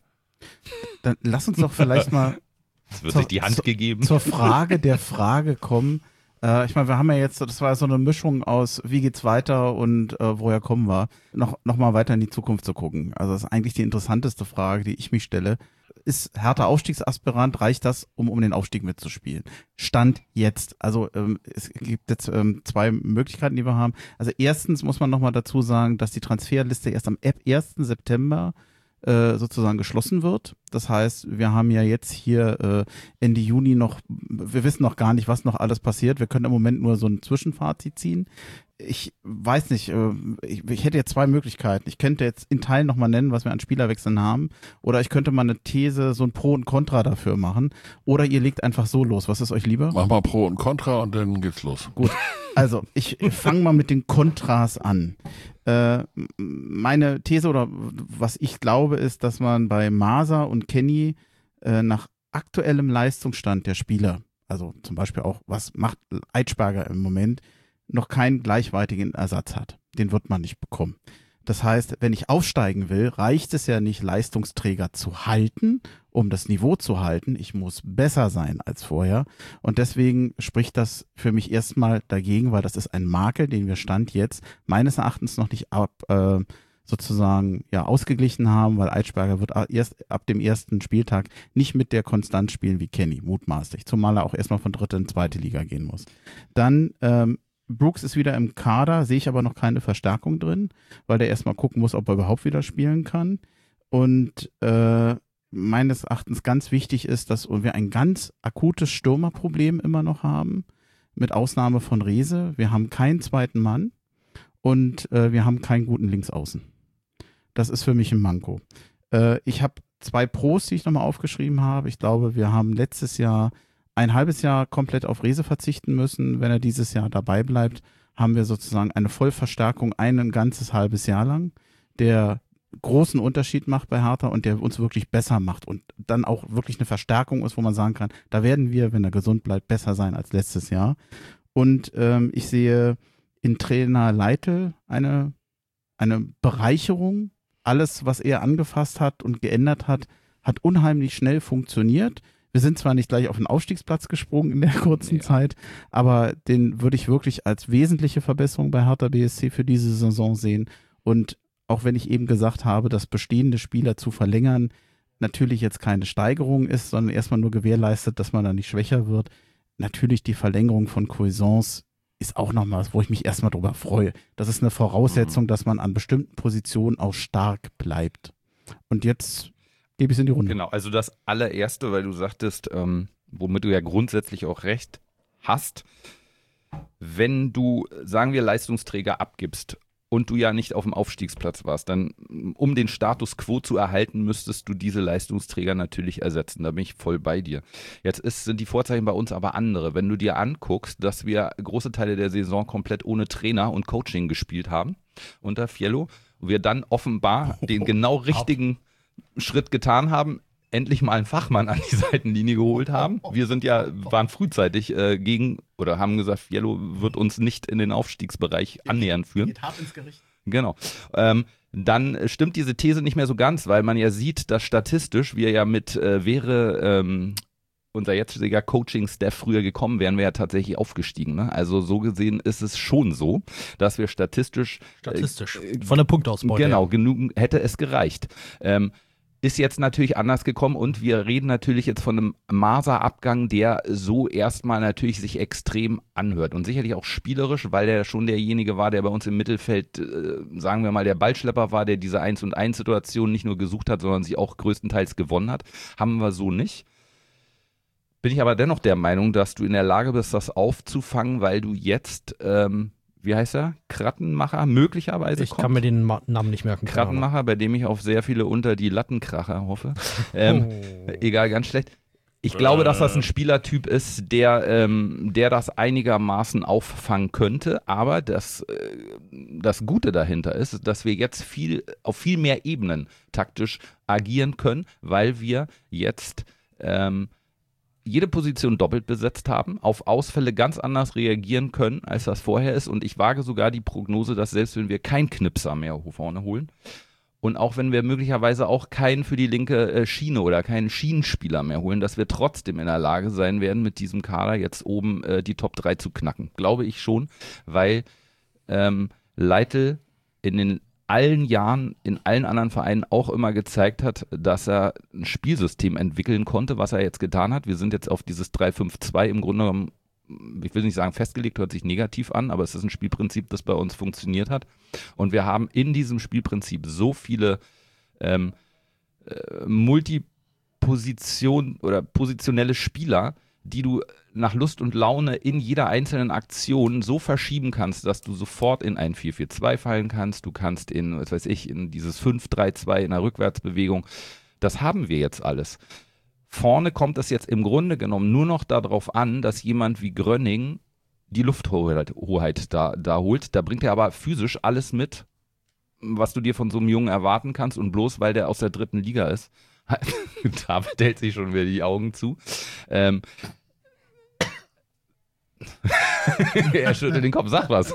Dann lass uns doch vielleicht mal Es wird Zur- sich die Hand zur- gegeben. zur Frage der Frage kommen. Äh, ich meine, wir haben ja jetzt, das war so eine Mischung aus, wie geht's weiter und äh, woher kommen wir, noch, noch mal weiter in die Zukunft zu gucken. Also das ist eigentlich die interessanteste Frage, die ich mich stelle. Ist Hertha Aufstiegsaspirant, reicht das, um um den Aufstieg mitzuspielen? Stand jetzt. Also ähm, es gibt jetzt ähm, zwei Möglichkeiten, die wir haben. Also erstens muss man noch mal dazu sagen, dass die Transferliste erst am ersten September äh, sozusagen geschlossen wird. Das heißt, wir haben ja jetzt hier äh, Ende Juni noch, wir wissen noch gar nicht, was noch alles passiert. Wir können im Moment nur so ein Zwischenfazit ziehen. Ich weiß nicht, äh, ich, ich hätte jetzt zwei Möglichkeiten. Ich könnte jetzt in Teilen nochmal nennen, was wir an Spielerwechseln haben. Oder ich könnte mal eine These, so ein Pro und Contra dafür machen. Oder ihr legt einfach so los. Was ist euch lieber? Mach mal Pro und Contra und dann geht's los. Gut, also ich fange mal mit den Kontras an. Äh, m- meine These oder was ich glaube ist, dass man bei Masa und Kenny äh, nach aktuellem Leistungsstand der Spieler, also zum Beispiel auch, was macht Eitschberger im Moment, noch keinen gleichwertigen Ersatz hat. Den wird man nicht bekommen. Das heißt, wenn ich aufsteigen will, reicht es ja nicht, Leistungsträger zu halten, um das Niveau zu halten. Ich muss besser sein als vorher. Und deswegen spricht das für mich erstmal dagegen, weil das ist ein Makel, den wir Stand jetzt meines Erachtens noch nicht ab, äh, sozusagen ja ausgeglichen haben, weil Eitschberger wird erst ab dem ersten Spieltag nicht mit der Konstanz spielen wie Kenny, mutmaßlich. Zumal er auch erstmal von dritte in zweite Liga gehen muss. Dann ähm, Brooks ist wieder im Kader, sehe ich aber noch keine Verstärkung drin, weil der erstmal gucken muss, ob er überhaupt wieder spielen kann. Und äh, meines Erachtens ganz wichtig ist, dass wir ein ganz akutes Stürmerproblem immer noch haben, mit Ausnahme von Rehse. Wir haben keinen zweiten Mann und äh, wir haben keinen guten Linksaußen. Das ist für mich ein Manko. Äh, ich habe zwei Pros, die ich nochmal aufgeschrieben habe. Ich glaube, wir haben letztes Jahr ein halbes Jahr komplett auf Rehse verzichten müssen. Wenn er dieses Jahr dabei bleibt, haben wir sozusagen eine Vollverstärkung ein ganzes halbes Jahr lang, der großen Unterschied macht bei Hertha und der uns wirklich besser macht und dann auch wirklich eine Verstärkung ist, wo man sagen kann, da werden wir, wenn er gesund bleibt, besser sein als letztes Jahr. Und ähm, ich sehe in Trainer Leitl eine, eine Bereicherung. Alles, was er angefasst hat und geändert hat, hat unheimlich schnell funktioniert. Wir sind zwar nicht gleich auf den Aufstiegsplatz gesprungen in der kurzen ja. Zeit, aber den würde ich wirklich als wesentliche Verbesserung bei Hertha B S C für diese Saison sehen. Und auch wenn ich eben gesagt habe, dass bestehende Spieler zu verlängern natürlich jetzt keine Steigerung ist, sondern erstmal nur gewährleistet, dass man da nicht schwächer wird. Natürlich die Verlängerung von Cuisance ist auch nochmal was, wo ich mich erstmal drüber freue. Das ist eine Voraussetzung, dass man an bestimmten Positionen auch stark bleibt. Und jetzt gebe ich es in die Runde. Genau, also das allererste, weil du sagtest, ähm, womit du ja grundsätzlich auch recht hast, wenn du, sagen wir, Leistungsträger abgibst und du ja nicht auf dem Aufstiegsplatz warst, dann, um den Status quo zu erhalten, müsstest du diese Leistungsträger natürlich ersetzen. Da bin ich voll bei dir. Jetzt ist, sind die Vorzeichen bei uns aber andere. Wenn du dir anguckst, dass wir große Teile der Saison komplett ohne Trainer und Coaching gespielt haben unter Fiello, und wir dann offenbar den genau richtigen Schritt getan haben, endlich mal einen Fachmann an die Seitenlinie geholt haben. Wir sind ja, waren frühzeitig äh, gegen oder haben gesagt, Yellow wird uns nicht in den Aufstiegsbereich annähernd führen. Geht hart ins Gericht. Genau. Ähm, dann stimmt diese These nicht mehr so ganz, weil man ja sieht, dass statistisch wir ja mit äh, wäre ähm, unser jetziger Coaching-Staff früher gekommen, wären wir ja tatsächlich aufgestiegen. Ne? Also so gesehen ist es schon so, dass wir statistisch Statistisch. Äh, Von der Punktausbeute. Genau, genug hätte es gereicht. Ähm, ist jetzt natürlich anders gekommen und wir reden natürlich jetzt von einem Maser-Abgang, der so erstmal natürlich sich extrem anhört und sicherlich auch spielerisch, weil der schon derjenige war, der bei uns im Mittelfeld, äh, sagen wir mal, der Ballschlepper war, der diese eins und eins Situation nicht nur gesucht hat, sondern sie auch größtenteils gewonnen hat. Haben wir so nicht. Bin ich aber dennoch der Meinung, dass du in der Lage bist, das aufzufangen, weil du jetzt, ähm, wie heißt er, Krattenmacher möglicherweise Ich kommt. kann mir den Ma- Namen nicht merken. keine Ahnung. Krattenmacher, bei dem ich auf sehr viele unter die Lattenkracher hoffe. Ähm, Oh. Egal, ganz schlecht. Ich glaube, dass das ein Spielertyp ist, der, ähm, der das einigermaßen auffangen könnte, aber das, äh, das Gute dahinter ist, dass wir jetzt viel, auf viel mehr Ebenen taktisch agieren können, weil wir jetzt ähm, jede Position doppelt besetzt haben, auf Ausfälle ganz anders reagieren können, als das vorher ist. Und ich wage sogar die Prognose, dass selbst wenn wir keinen Knipser mehr vorne holen und auch wenn wir möglicherweise auch keinen für die linke äh, Schiene oder keinen Schienenspieler mehr holen, dass wir trotzdem in der Lage sein werden, mit diesem Kader jetzt oben äh, die Top drei zu knacken. Glaube ich schon, weil ähm, Leitl in den allen Jahren in allen anderen Vereinen auch immer gezeigt hat, dass er ein Spielsystem entwickeln konnte, was er jetzt getan hat. Wir sind jetzt auf dieses drei fünf zwei im Grunde genommen, ich will nicht sagen festgelegt, hört sich negativ an, aber es ist ein Spielprinzip, das bei uns funktioniert hat. Und wir haben in diesem Spielprinzip so viele ähm, äh, Multiposition oder positionelle Spieler, die du nach Lust und Laune in jeder einzelnen Aktion so verschieben kannst, dass du sofort in ein vier vier zwei fallen kannst. Du kannst in, was weiß ich, in dieses fünf drei zwei in der Rückwärtsbewegung. Das haben wir jetzt alles. Vorne kommt es jetzt im Grunde genommen nur noch darauf an, dass jemand wie Grönning die Lufthoheit Hoheit da, da holt. Da bringt er aber physisch alles mit, was du dir von so einem Jungen erwarten kannst. Und bloß weil der aus der dritten Liga ist, David hält sich schon wieder die Augen zu. Ähm, er schüttelt den Kopf, sag was.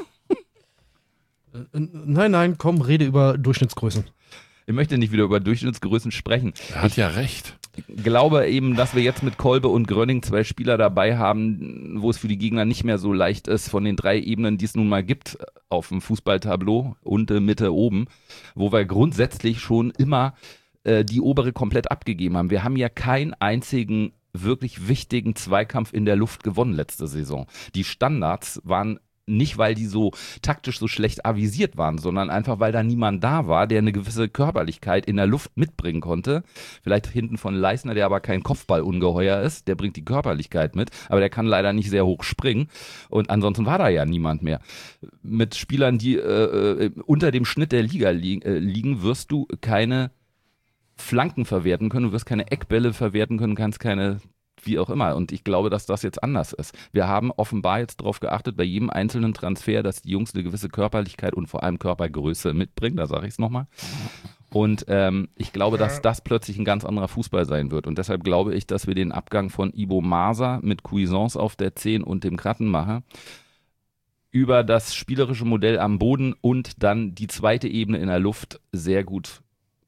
Äh, Nein, nein, komm, rede über Durchschnittsgrößen. Ich möchte nicht wieder über Durchschnittsgrößen sprechen. Er hat ja recht. Ich glaube eben, dass wir jetzt mit Kolbe und Grönning zwei Spieler dabei haben, wo es für die Gegner nicht mehr so leicht ist, von den drei Ebenen, die es nun mal gibt auf dem Fußballtableau, unten, Mitte, oben, wo wir grundsätzlich schon immer äh, die obere komplett abgegeben haben. Wir haben ja keinen einzigen wirklich wichtigen Zweikampf in der Luft gewonnen letzte Saison. Die Standards waren nicht, weil die so taktisch so schlecht avisiert waren, sondern einfach, weil da niemand da war, der eine gewisse Körperlichkeit in der Luft mitbringen konnte. Vielleicht hinten von Leisner, der aber kein Kopfballungeheuer ist, der bringt die Körperlichkeit mit, aber der kann leider nicht sehr hoch springen. Und ansonsten war da ja niemand mehr. Mit Spielern, die äh, äh, unter dem Schnitt der Liga li- äh, liegen, wirst du keine Flanken verwerten können, du wirst keine Eckbälle verwerten können, kannst keine, wie auch immer. Und ich glaube, dass das jetzt anders ist. Wir haben offenbar jetzt darauf geachtet, bei jedem einzelnen Transfer, dass die Jungs eine gewisse Körperlichkeit und vor allem Körpergröße mitbringen, da sage ich es nochmal. Und ähm, ich glaube, dass das plötzlich ein ganz anderer Fußball sein wird. Und deshalb glaube ich, dass wir den Abgang von Ibo Maser mit Cuisance auf der zehn und dem Krattenmacher über das spielerische Modell am Boden und dann die zweite Ebene in der Luft sehr gut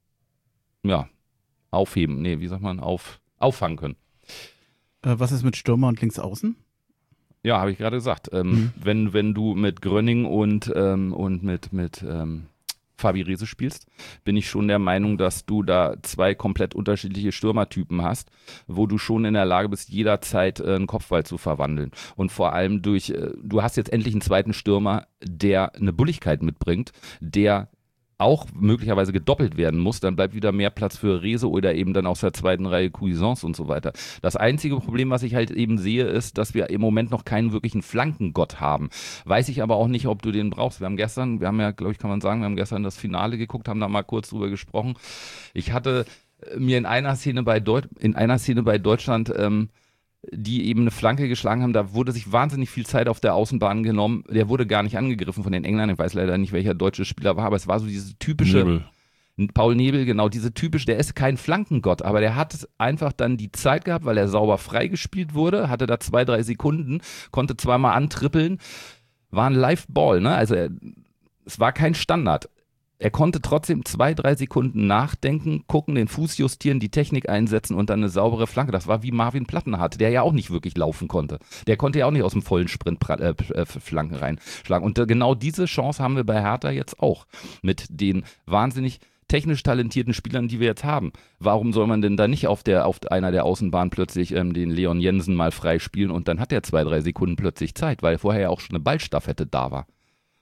ja, aufheben, nee, wie sagt man, auf, auffangen können. Äh, was ist mit Stürmer und Linksaußen? Ja, habe ich gerade gesagt. Ähm, Mhm. wenn, wenn du mit Grönning und, ähm, und mit, mit ähm, Fabi Rehse spielst, bin ich schon der Meinung, dass du da zwei komplett unterschiedliche Stürmertypen hast, wo du schon in der Lage bist, jederzeit äh, einen Kopfball zu verwandeln. Und vor allem durch, äh, du hast jetzt endlich einen zweiten Stürmer, der eine Bulligkeit mitbringt, der auch möglicherweise gedoppelt werden muss, dann bleibt wieder mehr Platz für Rehse oder eben dann aus der zweiten Reihe Cuisance und so weiter. Das einzige Problem, was ich halt eben sehe, ist, dass wir im Moment noch keinen wirklichen Flankengott haben. Weiß ich aber auch nicht, ob du den brauchst. Wir haben gestern, wir haben ja, glaube ich, kann man sagen, wir haben gestern das Finale geguckt, haben da mal kurz drüber gesprochen. Ich hatte mir in einer Szene bei, Deut- in einer Szene bei Deutschland ähm, die eben eine Flanke geschlagen haben, da wurde sich wahnsinnig viel Zeit auf der Außenbahn genommen. Der wurde gar nicht angegriffen von den Engländern. Ich weiß leider nicht, welcher deutsche Spieler war, aber es war so diese typische... Nibel. Paul Nebel, genau, diese typisch, der ist kein Flankengott, aber der hat einfach dann die Zeit gehabt, weil er sauber freigespielt wurde, hatte da zwei, drei Sekunden, konnte zweimal antrippeln, war ein Live-Ball, ne? Also er, es war kein Standard. Er konnte trotzdem zwei, drei Sekunden nachdenken, gucken, den Fuß justieren, die Technik einsetzen und dann eine saubere Flanke. Das war wie Marvin Plattenhardt, der ja auch nicht wirklich laufen konnte. Der konnte ja auch nicht aus dem vollen Sprint äh, äh, Flanken reinschlagen. Und äh, genau diese Chance haben wir bei Hertha jetzt auch mit den wahnsinnig technisch talentierten Spielern, die wir jetzt haben. Warum soll man denn da nicht auf der auf einer der Außenbahn plötzlich ähm, den Leon Jensen mal freispielen und dann hat er zwei, drei Sekunden plötzlich Zeit, weil vorher ja auch schon eine Ballstaffette da war.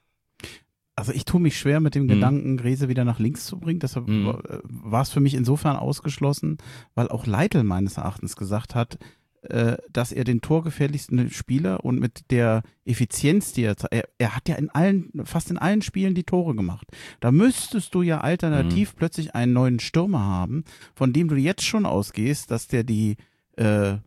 Also ich tue mich schwer mit dem Mhm. Gedanken, Grese wieder nach links zu bringen. Deshalb Mhm. äh, war es für mich insofern ausgeschlossen, weil auch Leitl meines Erachtens gesagt hat, äh, dass er den torgefährlichsten Spieler und mit der Effizienz, die er, er, er hat ja in allen, fast in allen Spielen die Tore gemacht. Da müsstest du ja alternativ Mhm. plötzlich einen neuen Stürmer haben, von dem du jetzt schon ausgehst, dass der die äh,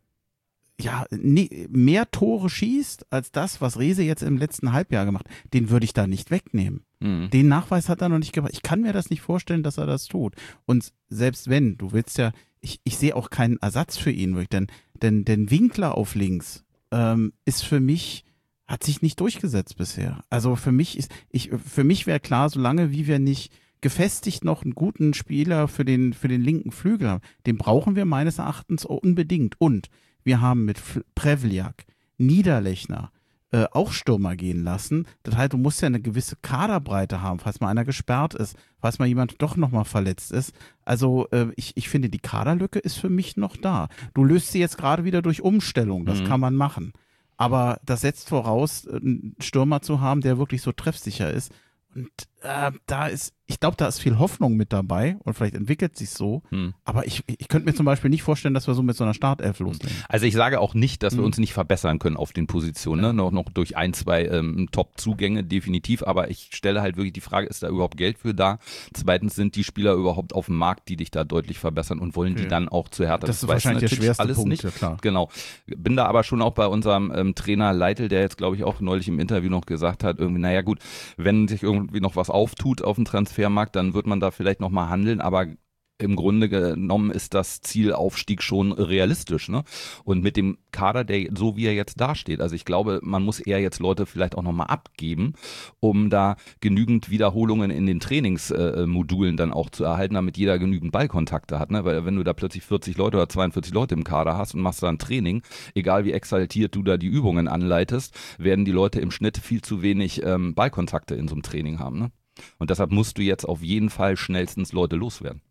ja, nie, mehr Tore schießt als das, was Rehse jetzt im letzten Halbjahr gemacht hat. Den würde ich da nicht wegnehmen. Mhm. Den Nachweis hat er noch nicht gebracht. Ich kann mir das nicht vorstellen, dass er das tut. Und selbst wenn, du willst ja, ich, ich sehe auch keinen Ersatz für ihn, wirklich, denn, denn, denn Winkler auf links ähm, ist für mich, hat sich nicht durchgesetzt bisher. Also für mich ist, ich, für mich wäre klar, solange wie wir nicht gefestigt noch einen guten Spieler für den, für den linken Flügel haben, den brauchen wir meines Erachtens unbedingt. Und wir haben mit Prevliak, Niederlechner äh, auch Stürmer gehen lassen. Das heißt, du musst ja eine gewisse Kaderbreite haben, falls mal einer gesperrt ist, falls mal jemand doch nochmal verletzt ist. Also äh, ich, ich finde, die Kaderlücke ist für mich noch da. Du löst sie jetzt gerade wieder durch Umstellung, das Mhm. kann man machen. Aber das setzt voraus, einen Stürmer zu haben, der wirklich so treffsicher ist. Und äh, da ist, ich glaube, da ist viel Hoffnung mit dabei und vielleicht entwickelt sich so. Hm. Aber ich, ich könnte mir zum Beispiel nicht vorstellen, dass wir so mit so einer Startelf loslegen. Also ich sage auch nicht, dass wir Mhm. uns nicht verbessern können auf den Positionen, ne? noch, noch durch ein, zwei ähm, Top-Zugänge definitiv, aber ich stelle halt wirklich die Frage, ist da überhaupt Geld für da? Zweitens, sind die Spieler überhaupt auf dem Markt, die dich da deutlich verbessern und wollen Okay. die dann auch zu Hertha? Das ist weiß wahrscheinlich der natürlich schwerste alles Punkt, nicht. ja klar. Genau. Bin da aber schon auch bei unserem ähm, Trainer Leitl, der jetzt glaube ich auch neulich im Interview noch gesagt hat, irgendwie, naja gut, wenn sich irgendwie noch was auftut auf dem Transfermarkt, dann wird man da vielleicht nochmal handeln, aber im Grunde genommen ist das Ziel Aufstieg schon realistisch, ne? Und mit dem Kader, der so wie er jetzt dasteht, also ich glaube, man muss eher jetzt Leute vielleicht auch nochmal abgeben, um da genügend Wiederholungen in den Trainingsmodulen dann auch zu erhalten, damit jeder genügend Ballkontakte hat, ne? Weil wenn du da plötzlich vierzig Leute oder zweiundvierzig Leute im Kader hast und machst da ein Training, egal wie exaltiert du da die Übungen anleitest, werden die Leute im Schnitt viel zu wenig ähm, Ballkontakte in so einem Training haben, ne? Und deshalb musst du jetzt auf jeden Fall schnellstens Leute loswerden.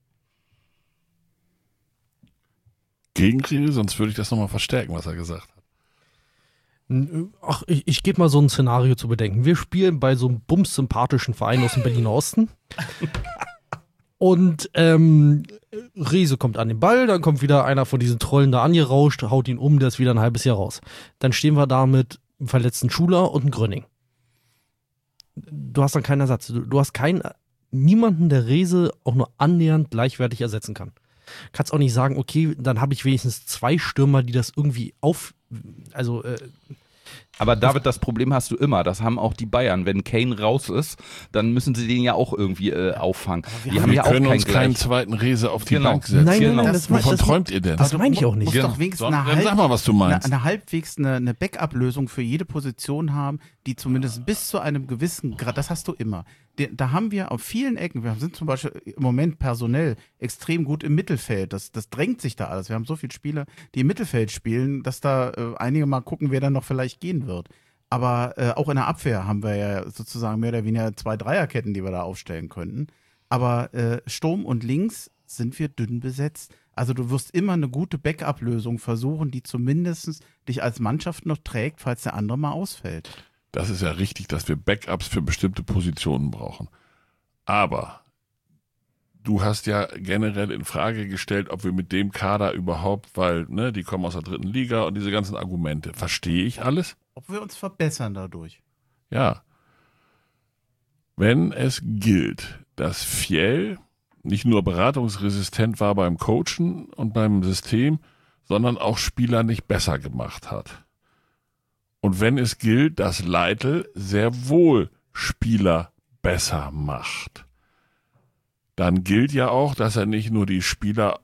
Gegenrede, sonst würde ich das nochmal verstärken, was er gesagt hat. Ach, ich, ich gebe mal so ein Szenario zu bedenken. Wir spielen bei so einem bums-sympathischen Verein aus dem Berliner Osten. Und ähm, Rehse kommt an den Ball, dann kommt wieder einer von diesen Trollen da angerauscht, haut ihn um, der ist wieder ein halbes Jahr raus. Dann stehen wir da mit einem verletzten Schuler und einem Gröning. Du hast dann keinen Ersatz. Du, du hast keinen, niemanden, der Rehse auch nur annähernd gleichwertig ersetzen kann. Kannst auch nicht sagen, okay, dann habe ich wenigstens zwei Stürmer, die das irgendwie auf, also äh, Aber David, das Problem hast du immer. Das haben auch die Bayern. Wenn Kane raus ist, dann müssen sie den ja auch irgendwie äh, auffangen. wir Die haben- haben Wir ja auch können keinen uns keinen gleich. zweiten Rehse auf die Genau. Bank setzen. Nein, nein, Genau. nein, das, Wovon das, träumt ihr denn? das meine ich auch nicht. Muss Genau. doch wenigstens So, eine, dann sag mal, was du eine, meinst. eine halbwegs eine, eine Backup-Lösung für jede Position haben, die zumindest bis zu einem gewissen Grad, das hast du immer. De, da haben wir auf vielen Ecken, wir sind zum Beispiel im Moment personell extrem gut im Mittelfeld. Das, das drängt sich da alles. Wir haben so viele Spieler, die im Mittelfeld spielen, dass da äh, einige mal gucken, wer dann noch vielleicht gehen wird. Aber äh, auch in der Abwehr haben wir ja sozusagen mehr oder weniger zwei Dreierketten, die wir da aufstellen könnten. Aber äh, Sturm und links sind wir dünn besetzt. Also du wirst immer eine gute Backup-Lösung versuchen, die zumindest dich als Mannschaft noch trägt, falls der andere mal ausfällt. Das ist ja richtig, dass wir Backups für bestimmte Positionen brauchen. Aber du hast ja generell in Frage gestellt, ob wir mit dem Kader überhaupt, weil ne, die kommen aus der dritten Liga und diese ganzen Argumente. Verstehe ich alles? Ob wir uns verbessern dadurch. Ja. Wenn es gilt, dass Fjell nicht nur beratungsresistent war beim Coachen und beim System, sondern auch Spieler nicht besser gemacht hat. Und wenn es gilt, dass Leitl sehr wohl Spieler besser macht, dann gilt ja auch, dass er nicht nur die Spieler,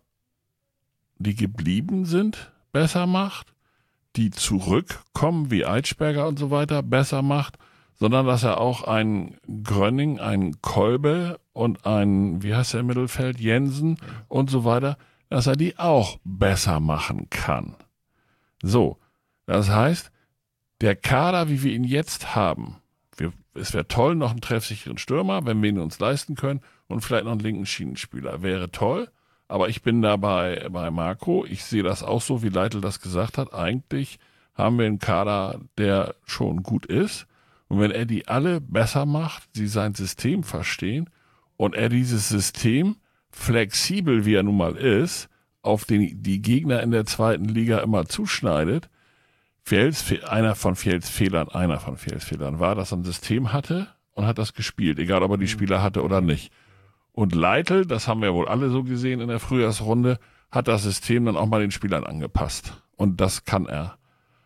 die geblieben sind, besser macht, die zurückkommen, wie Eitschberger und so weiter, besser macht, sondern dass er auch einen Grönning, einen Kolbe und einen, wie heißt der im Mittelfeld, Jensen und so weiter, dass er die auch besser machen kann. So, das heißt, der Kader, wie wir ihn jetzt haben, wir, es wäre toll, noch einen treffsicheren Stürmer, wenn wir ihn uns leisten können, und vielleicht noch einen linken Schienenspieler. Wäre toll, aber ich bin da bei, bei Marco, ich sehe das auch so, wie Leitl das gesagt hat, eigentlich haben wir einen Kader, der schon gut ist, und wenn er die alle besser macht, sie sein System verstehen und er dieses System, flexibel wie er nun mal ist, auf den, die Gegner in der zweiten Liga immer zuschneidet, Fjels, einer von Fjels Fehlern, einer von Fjels Fehlern war, dass er ein System hatte und hat das gespielt, egal ob er die Spieler hatte oder nicht. Und Leitl, das haben wir wohl alle so gesehen in der Frühjahrsrunde, hat das System dann auch mal den Spielern angepasst. Und das kann er.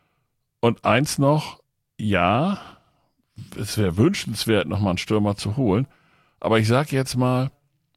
Und eins noch, ja, es wäre wünschenswert, nochmal einen Stürmer zu holen. Aber ich sage jetzt mal,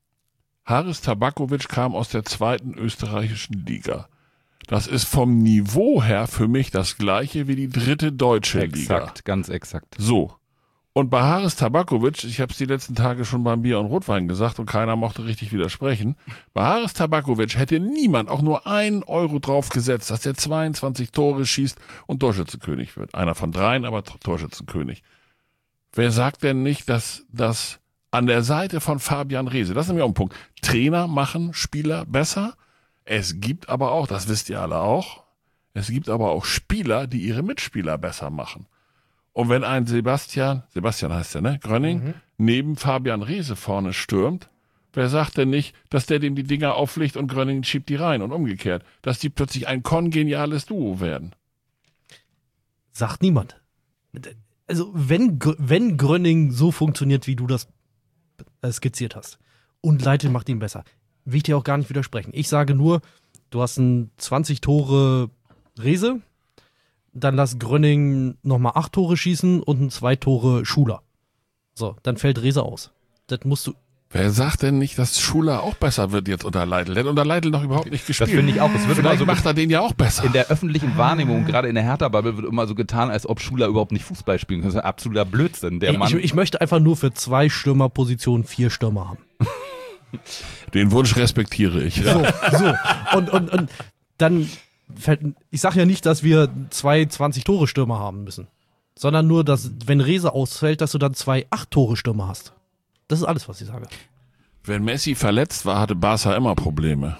Haris Tabakovic kam aus der zweiten österreichischen Liga. Das ist vom Niveau her für mich das gleiche wie die dritte deutsche exakt, Liga. Exakt, ganz exakt. So. Und bei Haris Tabakovic, ich habe es die letzten Tage schon beim Bier und Rotwein gesagt und keiner mochte richtig widersprechen, bei Haris Tabakovic hätte niemand auch nur einen Euro drauf gesetzt, dass er zweiundzwanzig Tore schießt und Torschützenkönig wird. Einer von dreien, aber Torschützenkönig. Wer sagt denn nicht, dass das an der Seite von Fabian Reese, das ist nämlich auch ein Punkt, Trainer machen Spieler besser, es gibt aber auch, das wisst ihr alle auch, es gibt aber auch Spieler, die ihre Mitspieler besser machen. Und wenn ein Sebastian, Sebastian heißt der, ne, Grönning, mhm. neben Fabian Reese vorne stürmt, wer sagt denn nicht, dass der dem die Dinger auflegt und Grönning schiebt die rein und umgekehrt, dass die plötzlich ein kongeniales Duo werden? Sagt niemand. Also wenn, wenn Grönning so funktioniert, wie du das skizziert hast und Leitl macht ihn besser, will ich dir auch gar nicht widersprechen. Ich sage nur, du hast einen zwanzig Tore Reese, dann lass Grönning nochmal acht Tore schießen und ein zwei Tore Schuler. So, dann fällt Reese aus. Das musst du. Wer sagt denn nicht, dass Schuler auch besser wird jetzt unter Leitl? Der hat unter Leitl noch überhaupt nicht gespielt. Das finde ich auch. Es wird Vielleicht immer so macht er den ja auch besser. In der öffentlichen Wahrnehmung, gerade in der Hertha-Bubble, wird immer so getan, als ob Schuler überhaupt nicht Fußball spielen kann. Das ist ein absoluter Blödsinn. Der Ey, Mann. Ich, ich möchte einfach nur für zwei Stürmerpositionen vier Stürmer haben. Den Wunsch respektiere ich. So, so. Und, und, und dann fällt, ich sage ja nicht, dass wir zwei zwanzig-Tore-Stürmer haben müssen, sondern nur, dass, wenn Reese ausfällt, dass du dann zwei acht-Tore-Stürmer hast. Das ist alles, was ich sage. Wenn Messi verletzt war, hatte Barca immer Probleme.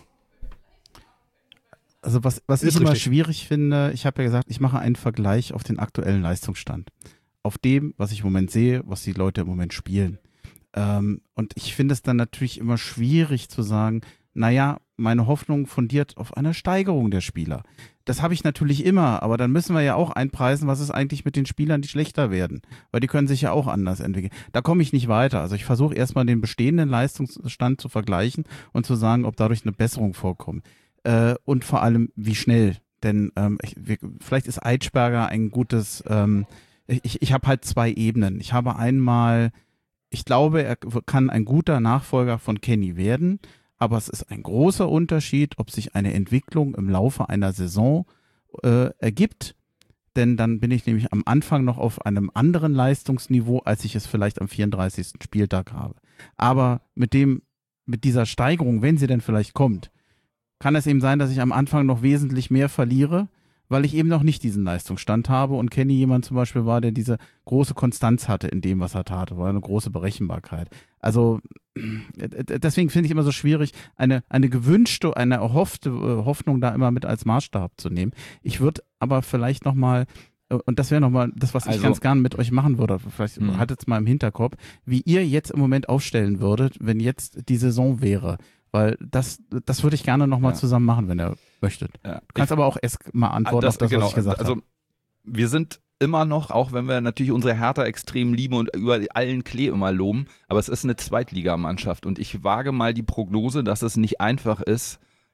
Also was, was ich Ist immer richtig. schwierig finde, ich habe ja gesagt, ich mache einen Vergleich auf den aktuellen Leistungsstand. Auf dem, was ich im Moment sehe, was die Leute im Moment spielen. Ähm, und ich finde es dann natürlich immer schwierig zu sagen, naja, meine Hoffnung fundiert auf eine Steigerung der Spieler. Das habe ich natürlich immer, aber dann müssen wir ja auch einpreisen, was ist eigentlich mit den Spielern, die schlechter werden, weil die können sich ja auch anders entwickeln. Da komme ich nicht weiter. Also ich versuche erstmal den bestehenden Leistungsstand zu vergleichen und zu sagen, ob dadurch eine Besserung vorkommt. Äh, und vor allem, wie schnell. Denn ähm, ich, wir, vielleicht ist Eitschberger ein gutes, ähm, ich, ich habe halt zwei Ebenen. Ich habe einmal, ich glaube, er kann ein guter Nachfolger von Kenny werden, aber es ist ein großer Unterschied, ob sich eine Entwicklung im Laufe einer Saison äh, ergibt, denn dann bin ich nämlich am Anfang noch auf einem anderen Leistungsniveau, als ich es vielleicht am vierunddreißigsten Spieltag habe. Aber mit dem, mit dieser Steigerung, wenn sie denn vielleicht kommt, kann es eben sein, dass ich am Anfang noch wesentlich mehr verliere, weil ich eben noch nicht diesen Leistungsstand habe und Kenny jemand zum Beispiel war, der diese große Konstanz hatte in dem, was er tat, war eine große Berechenbarkeit. Also deswegen finde ich immer so schwierig, eine, eine gewünschte, eine erhoffte Hoffnung da immer mit als Maßstab zu nehmen. Ich würde aber vielleicht nochmal, und das wäre nochmal das, was ich Also, ganz gern mit euch machen würde, vielleicht mh. haltet es mal im Hinterkopf, wie ihr jetzt im Moment aufstellen würdet, wenn jetzt die Saison wäre. Weil das, das würde ich gerne nochmal Ja. zusammen machen, wenn ihr möchtet. Ja. Du kannst aber auch erst mal antworten das, auf das, genau, was ich gesagt also, habe. Wir sind immer noch, auch wenn wir natürlich unsere Hertha extrem lieben und über allen Klee immer loben, aber es ist eine Zweitligamannschaft und ich wage mal die Prognose, dass es nicht einfach ist,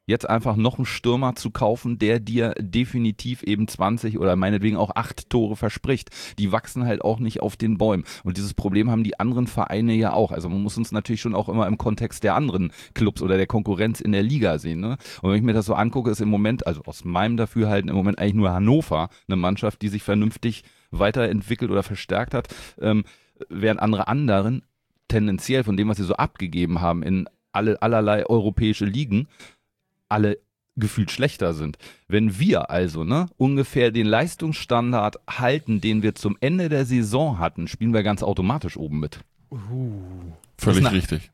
jetzt einfach noch einen Stürmer zu kaufen, der dir definitiv eben zwanzig oder meinetwegen auch acht Tore verspricht. Die wachsen halt auch nicht auf den Bäumen. Und dieses Problem haben die anderen Vereine ja auch. Also man muss uns natürlich schon auch immer im Kontext der anderen Clubs oder der Konkurrenz in der Liga sehen. Ne? Und wenn ich mir das so angucke, ist im Moment, also aus meinem Dafürhalten im Moment eigentlich nur Hannover eine Mannschaft, die sich vernünftig weiterentwickelt oder verstärkt hat, ähm, während andere anderen tendenziell von dem, was sie so abgegeben haben in alle, allerlei europäische Ligen, alle gefühlt schlechter sind. Wenn wir also ne, ungefähr den Leistungsstandard halten, den wir zum Ende der Saison hatten, spielen wir ganz automatisch oben mit. Uh. Völlig Das ist richtig.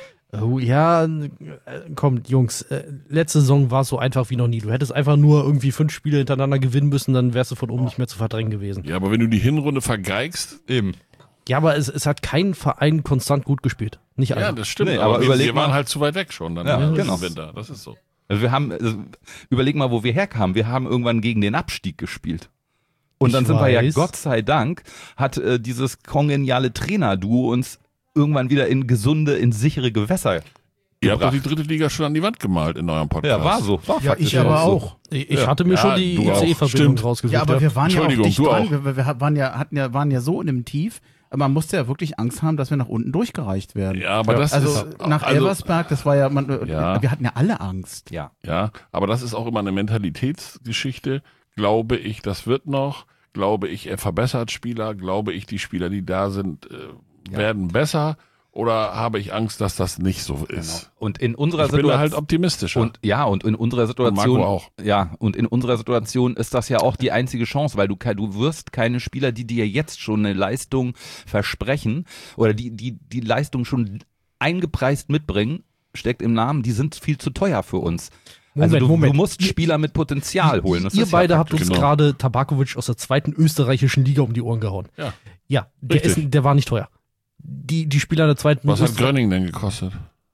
Oh, ja, äh, komm, Jungs, äh, letzte Saison war es so einfach wie noch nie. Du hättest einfach nur irgendwie fünf Spiele hintereinander gewinnen müssen, dann wärst du von oben nicht mehr zu verdrängen gewesen. Ja, aber wenn du die Hinrunde vergeigst, Eben. Ja, aber es, es hat kein Verein konstant gut gespielt. Nicht einer. ja, das stimmt. Nee, aber aber wir, überleg wir waren mal. halt zu weit weg schon dann Ja, im genau. Winter. Das ist so. Also wir haben, also überleg mal, wo wir herkamen. Wir haben irgendwann gegen den Abstieg gespielt. Und Ich dann sind wir ja, weiß. Gott sei Dank, hat äh, dieses kongeniale Trainerduo uns irgendwann wieder in gesunde, in sichere Gewässer Ihr habt doch gebracht. die dritte Liga schon an die Wand gemalt in eurem Podcast. Ja, war so. War Ja, faktisch ich aber so. auch. Ich, ich Ja. hatte mir Ja, schon die du I auch. C E-Verbindung Stimmt. rausgesucht. Ja, aber wir waren ja auch Entschuldigung, dicht du dran. auch. Wir, wir waren ja, hatten ja, waren ja so in einem Tief, man musste ja wirklich Angst haben, dass wir nach unten durchgereicht werden. Ja, aber das Also ist nach also, Elversberg, das war ja, man, Ja. wir hatten ja alle Angst. Ja. Ja, aber das ist auch immer eine Mentalitätsgeschichte. Glaube ich, das wird noch. Glaube ich, er verbessert Spieler. Glaube ich, die Spieler, die da sind, äh, werden besser. Oder habe ich Angst, dass das nicht so ist? Und in unserer Ich bin da Situation halt optimistischer. und ja, und in unserer Situation Marco auch. Ja, und in unserer Situation ist das ja auch die einzige Chance, weil du ke- du wirst keine Spieler, die dir jetzt schon eine Leistung versprechen oder die die die Leistung schon eingepreist mitbringen, steckt im Namen, die sind viel zu teuer für uns. Moment, also du, Moment. du musst Spieler mit Potenzial holen. Das Ihr ist beide ja habt uns Genau. gerade Tabakovic aus der zweiten österreichischen Liga um die Ohren gehauen. Ja. Ja, der, Richtig. ist, der war nicht teuer. Die, die Spieler in der zweiten Was hat Öster- Gröning denn gekostet?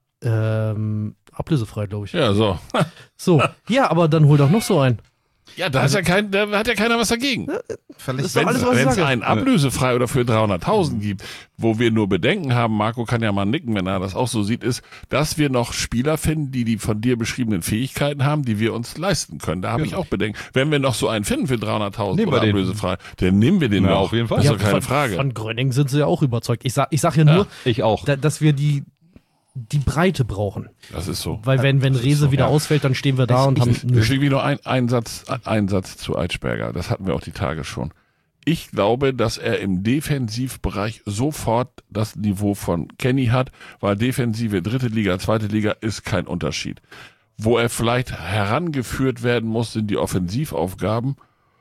ähm, ablösefrei, glaube ich. Ja, so. So, ja, aber dann hol doch noch so einen. Ja, da, ist ja kein, da hat ja keiner was dagegen. Vielleicht doch Wenn alles, was ich es sage. einen ablösefrei oder für dreihunderttausend gibt, wo wir nur Bedenken haben, Marco kann ja mal nicken, wenn er das auch so sieht, ist, dass wir noch Spieler finden, die die von dir beschriebenen Fähigkeiten haben, die wir uns leisten können. Da habe ich auch Bedenken. Wenn wir noch so einen finden für dreihunderttausend Nehmen wir oder den. ablösefrei, dann nehmen wir den Ja, noch. auf jeden Fall. Das ist Ja, doch keine von, Frage. Von Gröning sind sie ja auch überzeugt. Ich sag, ich sag ja nur, Ich auch. da, dass wir die, die Breite brauchen. Das ist so. Weil wenn, wenn Rese so, wieder ja. ausfällt, dann stehen wir da Ich- und ich- haben nö. Deswegen nur ein, ein, Satz, ein Satz zu Eitschberger. Das hatten wir auch die Tage schon. Ich glaube, dass er im Defensivbereich sofort das Niveau von Kenny hat, weil Defensive, dritte Liga, zweite Liga ist kein Unterschied. Wo er vielleicht herangeführt werden muss, sind die Offensivaufgaben.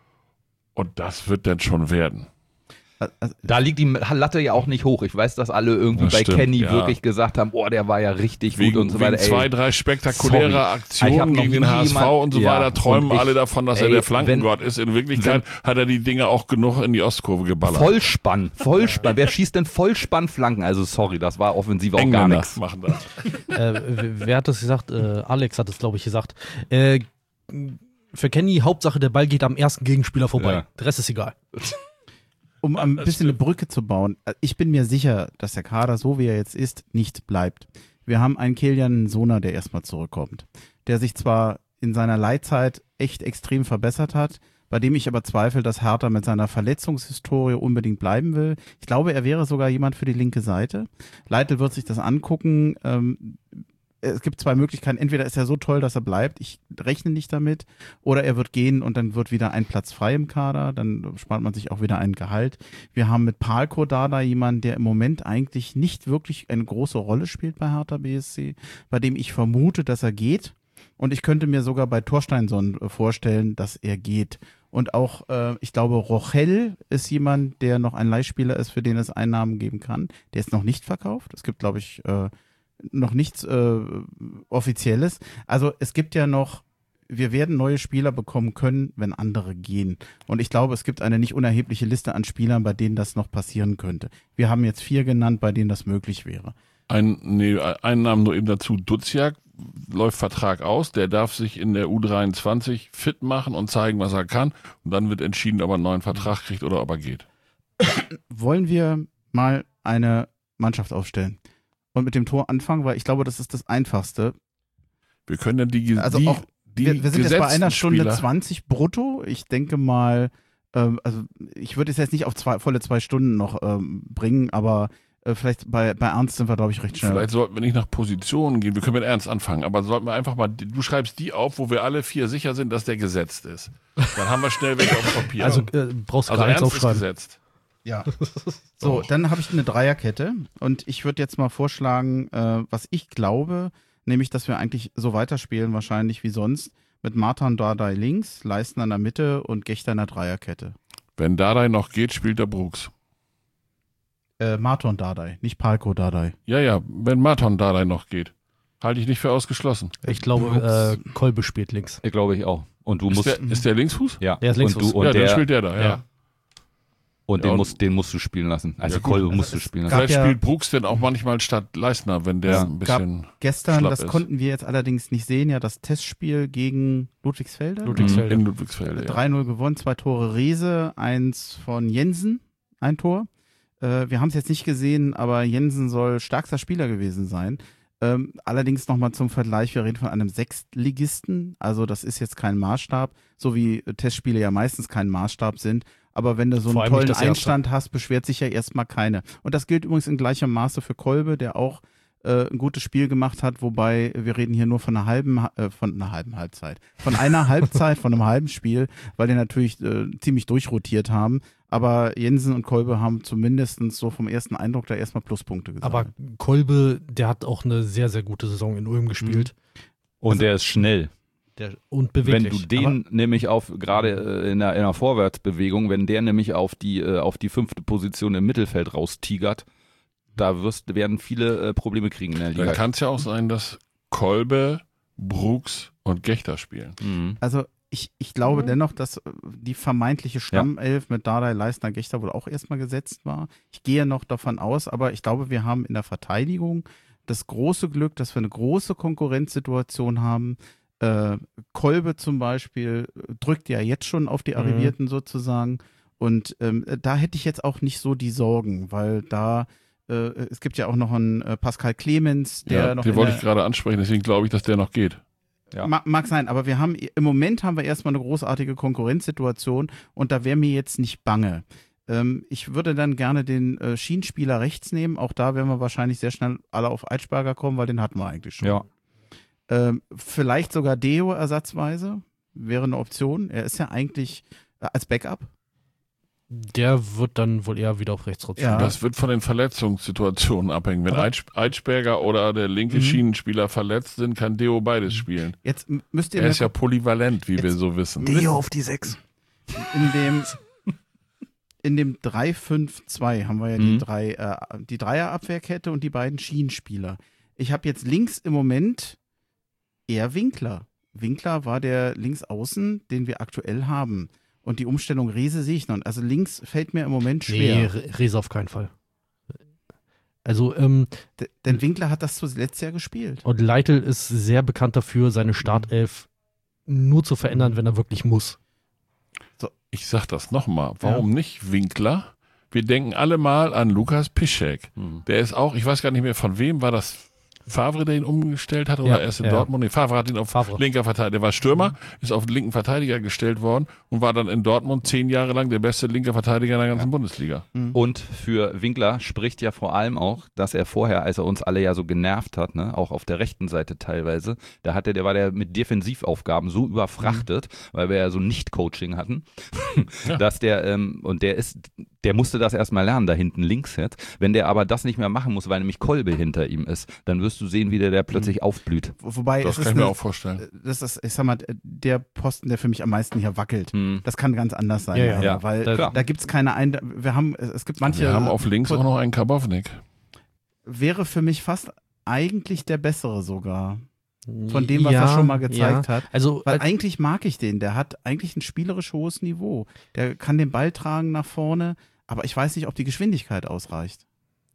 Und das wird dann schon werden. Also, Da liegt die Latte ja auch nicht hoch. Ich weiß, dass alle irgendwie Das bei stimmt, Kenny ja. wirklich gesagt haben, oh, der war ja richtig Wegen, gut und so wegen weiter. Ey, zwei, drei spektakuläre sorry. Ich hab Aktionen noch gegen den nie H S V jemand- und so Ja, weiter, träumen und ich- alle davon, dass er ey, der Flankengott wenn- ist. In Wirklichkeit hat er die Dinge auch genug in die Ostkurve geballert. Vollspann, Vollspann. Wer schießt denn Vollspannflanken? Also sorry, das war offensiv auch gar Engländer nichts. machen das. äh, w- wer hat das gesagt? Äh, Alex hat es, glaube ich, gesagt. Äh, für Kenny, Hauptsache, der Ball geht am ersten Gegenspieler vorbei. Ja. Der Rest ist egal. um ein bisschen eine Brücke zu bauen, ich bin mir sicher, dass der Kader, so wie er jetzt ist, nicht bleibt. Wir haben einen Kilian Sona, der erstmal zurückkommt, der sich zwar in seiner Leitzeit echt extrem verbessert hat, bei dem ich aber zweifle, dass Hertha mit seiner Verletzungshistorie unbedingt bleiben will. Ich glaube, er wäre sogar jemand für die linke Seite. Leitl wird sich das angucken. Ähm, es gibt zwei Möglichkeiten. Entweder ist er so toll, dass er bleibt, ich rechne nicht damit, oder er wird gehen und dann wird wieder ein Platz frei im Kader, dann spart man sich auch wieder ein Gehalt. Wir haben mit Palko Dada jemanden, der im Moment eigentlich nicht wirklich eine große Rolle spielt bei Hertha B S C, bei dem ich vermute, dass er geht. Und ich könnte mir sogar bei Torsteinsson vorstellen, dass er geht. Und auch, äh, ich glaube, Rochel ist jemand, der noch ein Leihspieler ist, für den es Einnahmen geben kann. Der ist noch nicht verkauft. Es gibt, glaube ich, äh, noch nichts äh, Offizielles. Also es gibt ja noch, wir werden neue Spieler bekommen können, wenn andere gehen. Und ich glaube, es gibt eine nicht unerhebliche Liste an Spielern, bei denen das noch passieren könnte. Wir haben jetzt vier genannt, bei denen das möglich wäre. Ein, nee, einen Namen nur eben dazu. Duziak läuft Vertrag aus. Der darf sich in der U dreiundzwanzig fit machen und zeigen, was er kann. Und dann wird entschieden, ob er einen neuen Vertrag kriegt oder ob er geht. Wollen wir mal eine Mannschaft aufstellen und mit dem Tor anfangen, weil ich glaube, das ist das Einfachste. Wir können ja die, Also die, auch, die wir, wir sind jetzt bei einer gesetzten Stunde Spieler, zwanzig brutto. Ich denke mal, ähm, also ich würde es jetzt nicht auf zwei, volle zwei Stunden noch ähm, bringen, aber äh, vielleicht bei, bei Ernst sind wir, glaube ich, recht schnell. Vielleicht sollten wir nicht nach Positionen gehen. Wir können mit Ernst anfangen, aber sollten wir einfach mal, du schreibst die auf, wo wir alle vier sicher sind, dass der gesetzt ist. Dann haben wir schnell welche auf dem Papier. Also äh, brauchst du also gar nichts Ernst ist aufschreiben. gesetzt. Ja. So, dann habe ich eine Dreierkette und ich würde jetzt mal vorschlagen, äh, was ich glaube, nämlich, dass wir eigentlich so weiterspielen, wahrscheinlich wie sonst, mit Martin Dardai links, Leisten an der Mitte und Gechter in der Dreierkette. Wenn Dardai noch geht, spielt der Brooks. Äh, Martin Dardai, nicht Palko Dardai. Ja, ja, wenn Martin Dardai noch geht. Halte ich nicht für ausgeschlossen. Ich glaube, äh, Kolbe spielt links. Ich glaube ich auch. Und du Ist musst. der, ist der Linksfuß? Ja, Der ist und, Linksfuß. du, und, ja, dann der, spielt der da, ja. Ja. und Ja, den, und- musst, den musst du spielen lassen. Also Ja, gut. Kolbe musst du spielen lassen. gab Vielleicht ja- spielt Brooks denn auch manchmal statt Leistner, wenn der Ja. ein bisschen Gestern, schlapp das ist. konnten wir jetzt allerdings nicht sehen, ja, das Testspiel gegen Ludwigsfelde. Ludwigsfelde. in Ludwigsfelde. Ja. drei null gewonnen, zwei Tore Rehse, eins von Jensen, ein Tor. Äh, wir haben es jetzt nicht gesehen, aber Jensen soll stärkster Spieler gewesen sein. Ähm, allerdings nochmal zum Vergleich, wir reden von einem Sechstligisten, also das ist jetzt kein Maßstab, so wie äh, Testspiele ja meistens kein Maßstab sind. Aber wenn du so Vor einen allem nicht tollen das erste. Einstand hast, beschwert sich ja erstmal keine. Und das gilt übrigens in gleichem Maße für Kolbe, der auch äh, ein gutes Spiel gemacht hat, wobei wir reden hier nur von einer halben, äh, von einer halben Halbzeit, von einer Halbzeit, von einem halben Spiel, weil die natürlich äh, ziemlich durchrotiert haben. Aber Jensen und Kolbe haben zumindest so vom ersten Eindruck da erstmal Pluspunkte gesammelt. Aber Kolbe, der hat auch eine sehr, sehr gute Saison in Ulm gespielt. Und der ist schnell. Der, und Wenn beweglich. du den nämlich auf, gerade äh, in der, in der Vorwärtsbewegung, wenn der nämlich auf die, äh, auf die fünfte Position im Mittelfeld raustigert, da wirst, werden viele äh, Probleme kriegen in der Dann Liga. kann es ja auch sein, dass Kolbe, Brooks und Gechter spielen. Mhm. Also ich, ich glaube dennoch, dass äh, die vermeintliche Stammelf mit Dardai, Leistner, Gechter wohl auch erstmal gesetzt war. Ich gehe noch davon aus, aber ich glaube, wir haben in der Verteidigung das große Glück, dass wir eine große Konkurrenzsituation haben. Äh, Kolbe zum Beispiel drückt ja jetzt schon auf die Arrivierten sozusagen. Und ähm, da hätte ich jetzt auch nicht so die Sorgen, weil da äh, es gibt ja auch noch einen äh, Pascal Clemens, der Ja, noch den in wollte der, ich gerade ansprechen, deswegen glaube ich, dass der noch geht. Ja. Ma mag sein, aber wir haben im Moment haben wir erstmal eine großartige Konkurrenzsituation und da wäre mir jetzt nicht bange. Ähm, ich würde dann gerne den äh, Schienenspieler rechts nehmen. Auch da werden wir wahrscheinlich sehr schnell alle auf Eitschberger kommen, weil den hatten wir eigentlich schon. Ja. Ähm, vielleicht sogar Deo ersatzweise wäre eine Option. Er ist ja eigentlich äh, als Backup. Der wird dann wohl eher wieder auf rechts rutschen. Ja. Das wird von den Verletzungssituationen abhängen. Wenn Aber- Eitsch- Eitschberger oder der linke Mhm. Schienenspieler verletzt sind, kann Deo beides spielen. Jetzt m- müsst ihr Er mir ist ja polyvalent, wie wir so wissen. Deo auf die sechs. in dem in dem drei fünf zwei haben wir ja die Mhm. drei äh, die Dreierabwehrkette und die beiden Schienenspieler. Ich habe jetzt links im Moment eher Winkler. Winkler war der Linksaußen, den wir aktuell haben. Und die Umstellung Rehse sehe ich noch. Also links fällt mir im Moment Nee, schwer. Re- Rese auf keinen Fall. Also, ähm, D denn Winkler hat das zuletzt ja gespielt. und Leitl ist sehr bekannt dafür, seine Startelf nur zu verändern, wenn er wirklich muss. Ich sag das nochmal. Warum nicht Winkler? Wir denken alle mal an Lukas Piszczek. Mhm. Der ist auch, ich weiß gar nicht mehr von wem, war das Favre, der ihn umgestellt hat oder Ja, erst in ja. Dortmund? Nee, Favre hat ihn auf Favre. linker Verteidiger, der war Stürmer, ist auf linken Verteidiger gestellt worden und war dann in Dortmund zehn Jahre lang der beste linker Verteidiger in der ganzen Bundesliga. Und für Winkler spricht ja vor allem auch, dass er vorher, als er uns alle ja so genervt hat, ne, auch auf der rechten Seite teilweise, da hatte, der war der mit Defensivaufgaben so überfrachtet, weil wir ja so Nicht-Coaching hatten, dass der, ähm, und der ist, der musste das erstmal lernen, da hinten links jetzt. Wenn der aber das nicht mehr machen muss, weil nämlich Kolbe hinter ihm ist, dann wirst du sehen, wie der, der plötzlich aufblüht. Wo- Wobei Das es kann ist ich mir eine, auch vorstellen. das ist, ich sag mal, der Posten, der für mich am meisten hier wackelt. Hm. Das kann ganz anders sein. Ja, ja. aber, Ja, weil da- da gibt es keine ein. Wir haben, es gibt manche. Wir haben auf links auch noch einen Karbovnik. Wäre für mich fast eigentlich der bessere sogar. Von dem, was er schon mal gezeigt hat. Also, Weil äh, eigentlich mag ich den. Der hat eigentlich ein spielerisch hohes Niveau. Der kann den Ball tragen nach vorne, aber ich weiß nicht, ob die Geschwindigkeit ausreicht.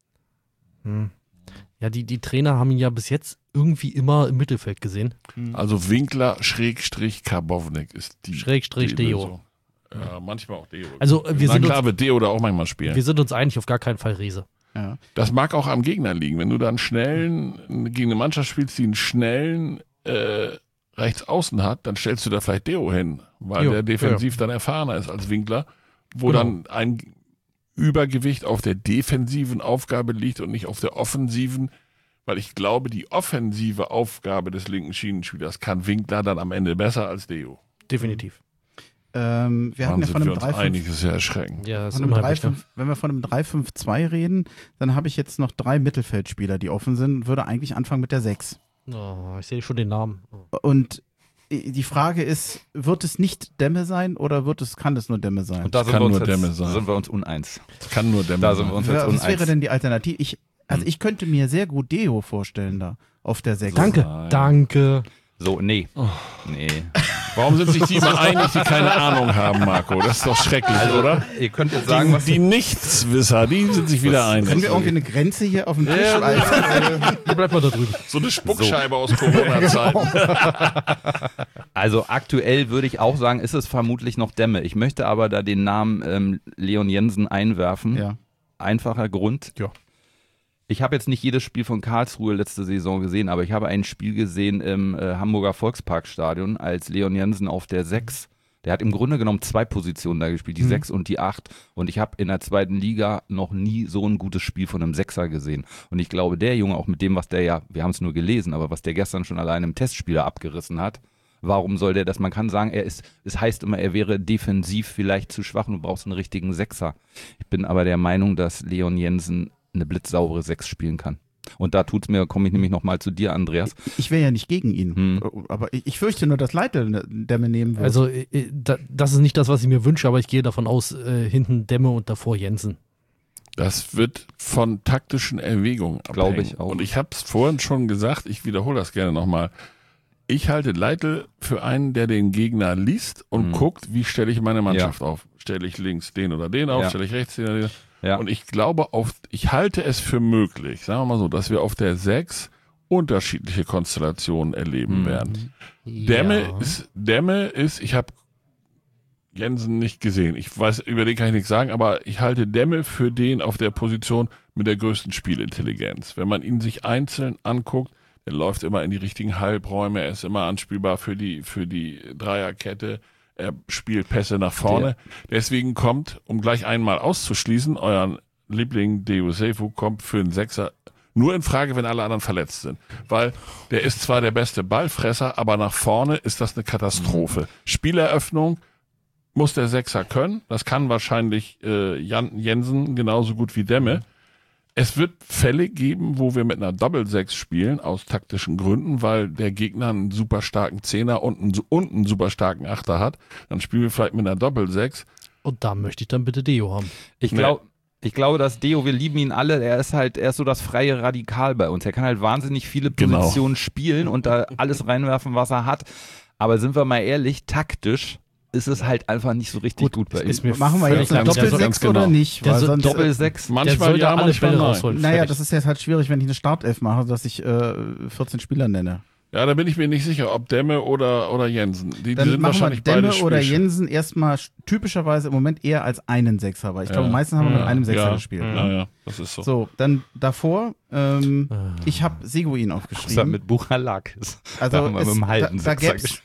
hm. ja, die, die Trainer haben ihn ja bis jetzt irgendwie immer im Mittelfeld gesehen. Also Winkler Schrägstrich Karbovnik ist die, Schrägstrich die Deo. Lösung. Ja, manchmal auch Deo. Also, äh, wir Na sind klar uns- wird Deo da auch manchmal spielen. Wir sind uns einig, auf gar keinen Fall Rese. Ja. Das mag auch am Gegner liegen. Wenn du dann schnellen, gegen eine Mannschaft spielst, die einen schnellen äh, rechts außen hat, dann stellst du da vielleicht Deo hin, weil Jo, der defensiv dann erfahrener ist als Winkler, wo Genau. dann ein Übergewicht auf der defensiven Aufgabe liegt und nicht auf der offensiven, weil ich glaube, die offensive Aufgabe des linken Schienenspielers kann Winkler dann am Ende besser als Deo. Definitiv. Ähm, wir Wann hatten ja sind von wir einem uns drei fünf einig, das ist ja erschreckend. Ja, das ist Von einem unheimlich. drei fünf, wenn wir von einem drei fünf zwei reden, dann habe ich jetzt noch drei Mittelfeldspieler, die offen sind und würde eigentlich anfangen mit der sechs. Ne? Oh, ich sehe schon den Namen. Und die Frage ist, wird es nicht Demme sein oder wird es, kann es nur Demme sein? Und da sind kann wir, uns nur jetzt, Demme sein. sind wir uns uneins. Das kann nur der Da Mann sind wir sein. uns jetzt was uneins. wäre denn die Alternative? Ich, also ich könnte mir sehr gut Deo vorstellen da auf der sechs. Danke, Nein. danke. So, nee. Nee. Warum sind sich die immer einig, die keine Ahnung haben, Marco? Das ist doch schrecklich, oder? Ihr könnt jetzt sagen, Die, was die Nichtswisser, die sind sich wieder einig. Können wir irgendwie eine Grenze hier auf dem Tisch Ja, schreiben? Hier bleibt mal da drüben. So eine Spuckscheibe aus Corona-Zeiten. Also aktuell würde ich auch sagen, ist es vermutlich noch Demme. Ich möchte aber da den Namen ähm, Leon Jensen einwerfen. Ja. Einfacher Grund. Ja. Ich habe jetzt nicht jedes Spiel von Karlsruhe letzte Saison gesehen, aber ich habe ein Spiel gesehen im äh, Hamburger Volksparkstadion, als Leon Jensen auf der sechs, der hat im Grunde genommen zwei Positionen da gespielt, die Mhm. sechs und die acht. Und ich habe in der zweiten Liga noch nie so ein gutes Spiel von einem Sechser gesehen. Und ich glaube, der Junge, auch mit dem, was der ja, wir haben es nur gelesen, aber was der gestern schon allein im Testspieler abgerissen hat, warum soll der das? Man kann sagen, er ist, es heißt immer, er wäre defensiv vielleicht zu schwach und du brauchst einen richtigen Sechser. Ich bin aber der Meinung, dass Leon Jensen eine blitzsaubere sechs spielen kann. Und da tut's mir, komme ich nämlich nochmal zu dir, Andreas. Ich wäre ja nicht gegen ihn. Hm. Aber ich, ich fürchte nur, dass Leitl Demme nehmen wird. Also, äh, äh, da, das ist nicht das, was ich mir wünsche, aber ich gehe davon aus, äh, hinten Demme und davor Jensen. Das wird von taktischen Erwägungen abhängen. Glaube ich auch. Und ich habe es vorhin schon gesagt, ich wiederhole das gerne nochmal. Ich halte Leitl für einen, der den Gegner liest und Mhm. guckt, wie stelle ich meine Mannschaft auf. Stelle ich links den oder den auf, Ja. stelle ich rechts den oder den. Ja. Und ich glaube, auf, ich halte es für möglich, sagen wir mal so, dass wir auf der sechs unterschiedliche Konstellationen erleben Mhm. werden. Dämme Ja. ist, Dämme ist, ich habe Jensen nicht gesehen. Ich weiß, über den kann ich nichts sagen, aber ich halte Dämme für den auf der Position mit der größten Spielintelligenz. Wenn man ihn sich einzeln anguckt, er läuft immer in die richtigen Halbräume, er ist immer anspielbar für die, für die Dreierkette, er spielt Pässe nach vorne. Deswegen kommt, um gleich einmal auszuschließen, euren Liebling Deo Sefu kommt für einen Sechser nur in Frage, wenn alle anderen verletzt sind. Weil der ist zwar der beste Ballfresser, aber nach vorne ist das eine Katastrophe. Spieleröffnung muss der Sechser können. Das kann wahrscheinlich äh, Jan Jensen genauso gut wie Demme. Es wird Fälle geben, wo wir mit einer Doppel-Sechs spielen, aus taktischen Gründen, weil der Gegner einen super starken Zehner und einen, und einen super starken Achter hat. Dann spielen wir vielleicht mit einer Doppel-Sechs. Und da möchte ich dann bitte Deo haben. Ich Nee. glaube, ich glaube, dass Deo, wir lieben ihn alle, er ist halt, er ist so das freie Radikal bei uns. Er kann halt wahnsinnig viele Genau. Positionen spielen und da alles reinwerfen, was er hat. Aber sind wir mal ehrlich, taktisch ist es halt einfach nicht so richtig gut, bei ihm. ist mir Machen wir völlig jetzt eine klar. Der soll- Doppel-Sechs ganz genau. oder nicht? Der Weil soll sonst, Doppel-Sechs. Der Manchmal soll da ja, alle manchmal Bälle nein. rausholen. naja, Fertig. das ist jetzt halt schwierig, wenn ich eine Startelf mache, dass ich äh, vierzehn Spieler nenne. Ja, da bin ich mir nicht sicher, ob Demme oder, oder Jensen. Die, die Dann sind machen wir wahrscheinlich Demme beide oder Spielsch- Jensen erstmal sch- typischerweise im Moment eher als einen Sechser, weil ich Ja. glaube, meistens haben wir mit Ja, einem Sechser ja, gespielt. Ja, Ne? ja, das ist so. So, dann davor, ähm, Ah. ich habe Seguin Was er aufgeschrieben. mit Buchalak ist. Also da haben wir es- mit dem halben da, da Sechser gäb's,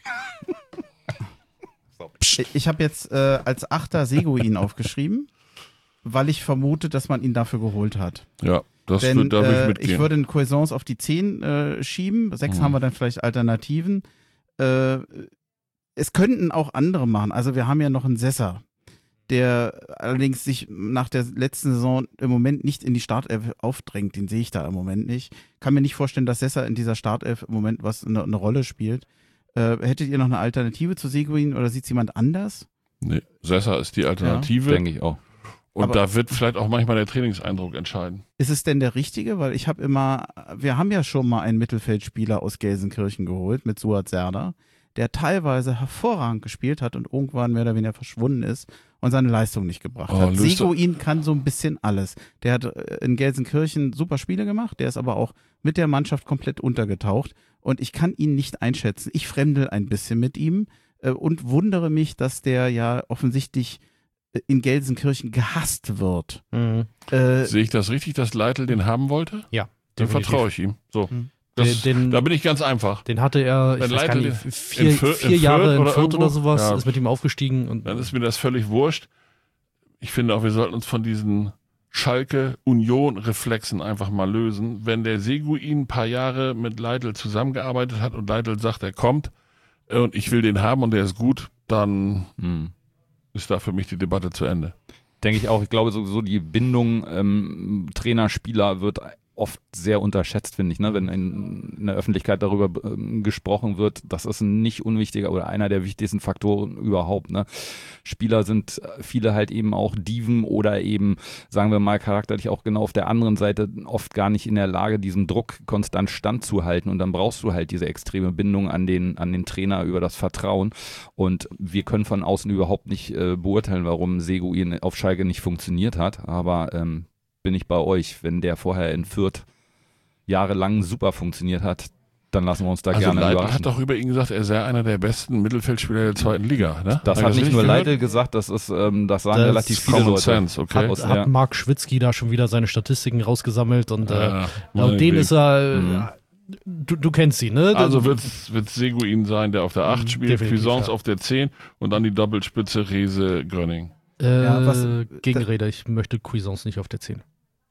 ich habe jetzt äh, als Achter Seguin aufgeschrieben, weil ich vermute, dass man ihn dafür geholt hat. Ja, das Denn wird, da würde ich äh, mitgehen. ich würde einen Cuisance auf die zehn äh, schieben. Sechs Mhm. haben wir dann vielleicht Alternativen. Äh, es könnten auch andere machen. Also wir haben ja noch einen Sesser, der allerdings sich nach der letzten Saison im Moment nicht in die Startelf aufdrängt. Den sehe ich da im Moment nicht. Kann mir nicht vorstellen, dass Sesser in dieser Startelf im Moment was eine, eine Rolle spielt. Äh, hättet ihr noch eine Alternative zu Seguin oder sieht es jemand anders? Nee, Sessa ist die Alternative. Denke ich auch. Und Aber- da wird vielleicht auch manchmal der Trainingseindruck entscheiden. Ist es denn der richtige? Weil ich habe immer, wir haben ja schon mal einen Mittelfeldspieler aus Gelsenkirchen geholt mit Suat Serdar, der teilweise hervorragend gespielt hat und irgendwann mehr oder weniger verschwunden ist und seine Leistung nicht gebracht Oh, hat. löst doch- Seguin kann so ein bisschen alles. Der hat äh, in Gelsenkirchen super Spiele gemacht, der ist aber auch mit der Mannschaft komplett untergetaucht und ich kann ihn nicht einschätzen. Ich fremdel ein bisschen mit ihm äh, und wundere mich, dass der ja offensichtlich äh, in Gelsenkirchen gehasst wird. Mhm. Äh, Sehe ich das richtig, dass Leitl den haben wollte? Ja. Dann definitiv. vertraue ich ihm. So. Das, den, da bin ich ganz einfach. den hatte er, ich Wenn weiß gar Leitl nicht, vier, in Fürth- vier in Jahre Fürth in oder Fürth oder, irgendwo? sowas, Ja. ist mit ihm aufgestiegen. Und Dann ist mir das völlig wurscht. Ich finde auch, wir sollten uns von diesen Schalke-Union-Reflexen einfach mal lösen. Wenn der Seguin ein paar Jahre mit Leitl zusammengearbeitet hat und Leitl sagt, er kommt äh, und ich will den haben und der ist gut, dann Hm. ist da für mich die Debatte zu Ende. Denke ich auch. Ich glaube, so, so die Bindung ähm, Trainer-Spieler wird oft sehr unterschätzt, finde ich, ne? Wenn in, in der Öffentlichkeit darüber ähm, gesprochen wird. Das ist ein nicht unwichtiger oder einer der wichtigsten Faktoren überhaupt. Ne? Spieler sind viele halt eben auch Diven oder eben, sagen wir mal, charakterlich auch genau auf der anderen Seite oft gar nicht in der Lage, diesem Druck konstant standzuhalten. Und dann brauchst du halt diese extreme Bindung an den, an den Trainer über das Vertrauen. Und wir können von außen überhaupt nicht äh, beurteilen, warum Seguin auf Schalke nicht funktioniert hat. Aber ähm, bin ich bei euch. Wenn der vorher in Fürth jahrelang super funktioniert hat, dann lassen wir uns da Also gerne Leitl überraschen. hat doch über ihn gesagt, er sei einer der besten Mittelfeldspieler der zweiten Liga. Ne? Das Hab hat ich nicht richtig nur gehört? Leitl gesagt, das ist, ähm, das sagen Das relativ ist viele Common Leute. Sense, okay. hat, Aus- hat ja. Marc Schwitzky da schon wieder seine Statistiken rausgesammelt und äh, Ja, laut denen ist er, Mhm. äh, du, du kennst ihn, ne? Also wird es Seguin sein, der auf der acht Mhm, spielt, definitiv, Cuisance ja. auf der zehn und dann die Doppelspitze Rehse Gröning. äh, Ja, was- Gegenrede, ich möchte Cuisance nicht auf der zehn.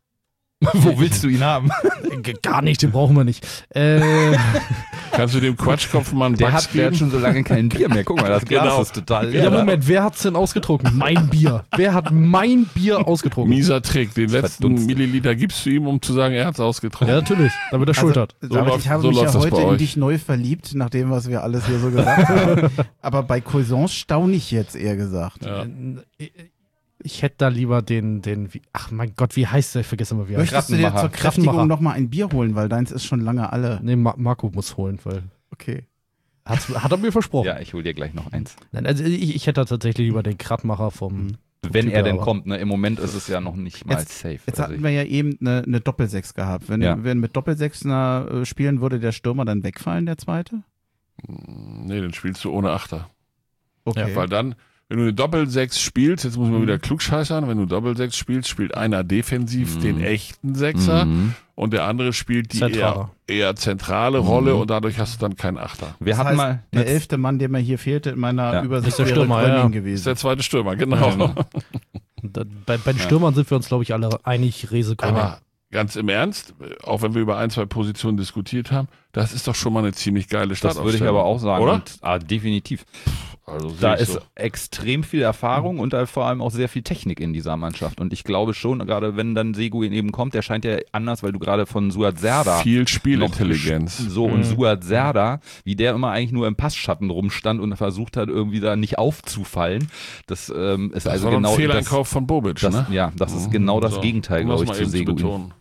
Wo willst du ihn haben? G- Gar nicht, den brauchen wir nicht. Äh, Kannst du dem Quatschkopf mal einen Der Bugs hat, der hat geben? schon so lange kein Bier mehr. Guck mal, das Glas Genau. ist total ja, leer. Moment, wer hat's denn ausgetrunken? Mein Bier. Wer hat mein Bier ausgetrunken? Mieser Trick. Den letzten Verdunstet. Milliliter gibst du ihm, um zu sagen, er hat's ausgetrunken. Ja, natürlich, damit er Schuld hat. Also, David, läuft- ich habe so mich ja läuft das heute bei in euch. dich neu verliebt, nach dem, was wir alles hier so gesagt haben. Aber bei Cuisance staune ich jetzt eher gesagt. Ja. Äh, Ich hätte da lieber den, den, wie, ach mein Gott, wie heißt der? Ich vergesse immer, wie er heißt. Möchtest du dir zur Kraftenmacher. Kräftigung nochmal ein Bier holen, weil deins ist schon lange alle. Nee, Ma Marco muss holen, weil Okay. hat's, hat er mir versprochen. Ja, ich hol dir gleich noch eins. Nein, also ich, ich hätte da tatsächlich lieber den Kratmacher vom. Wenn Typ, er denn aber- kommt, ne? Im Moment ist es ja noch nicht mal Jetzt- safe. Jetzt Also hatten ich- wir ja eben eine, eine Doppelsechs gehabt. Wenn, Ja. wenn mit Doppelsechsner äh, spielen, würde der Stürmer dann wegfallen, der zweite? Nee, den spielst du ohne Achter. Okay. Weil dann, wenn du eine Doppelsechs spielst, jetzt muss man wieder klugscheißern, wenn du Doppelsechs spielst, spielt einer defensiv Mhm. den echten Sechser Mhm. und der andere spielt die eher, Zentraler. eher zentrale Rolle Mhm. und dadurch hast du dann keinen Achter. Wir das hatten heißt, mal der eine- elfte Mann, der mir hier fehlte in meiner Ja. Übersicht, Ist der wäre Stürmer, Gröning ja. Das ist gewesen. der zweite Stürmer, genau. Ja. Da, bei, bei den Stürmern sind wir uns, glaube ich, alle einig, Rese Gröning. Aber ganz im Ernst, auch wenn wir über ein, zwei Positionen diskutiert haben, das ist doch schon mal eine ziemlich geile Das Startaufstellung. würde ich aber auch sagen. Oder? Und, ah, definitiv. Also sehe Da ich ist so. extrem viel Erfahrung und da vor allem auch sehr viel Technik in dieser Mannschaft. Und ich glaube schon, gerade wenn dann Seguin eben kommt, der scheint ja anders, weil du gerade von Suat Serdar viel Spielintelligenz. so und Suat Serdar, wie der immer eigentlich nur im Passschatten rumstand und versucht hat, irgendwie da nicht aufzufallen. Das ähm, ist Das also war doch genau ein Fehleinkauf das, von Bobic, das, ne? ja, das ist Mhm. genau das So, Gegenteil, um glaube ich, das zu mal eben zu Seguin. betonen.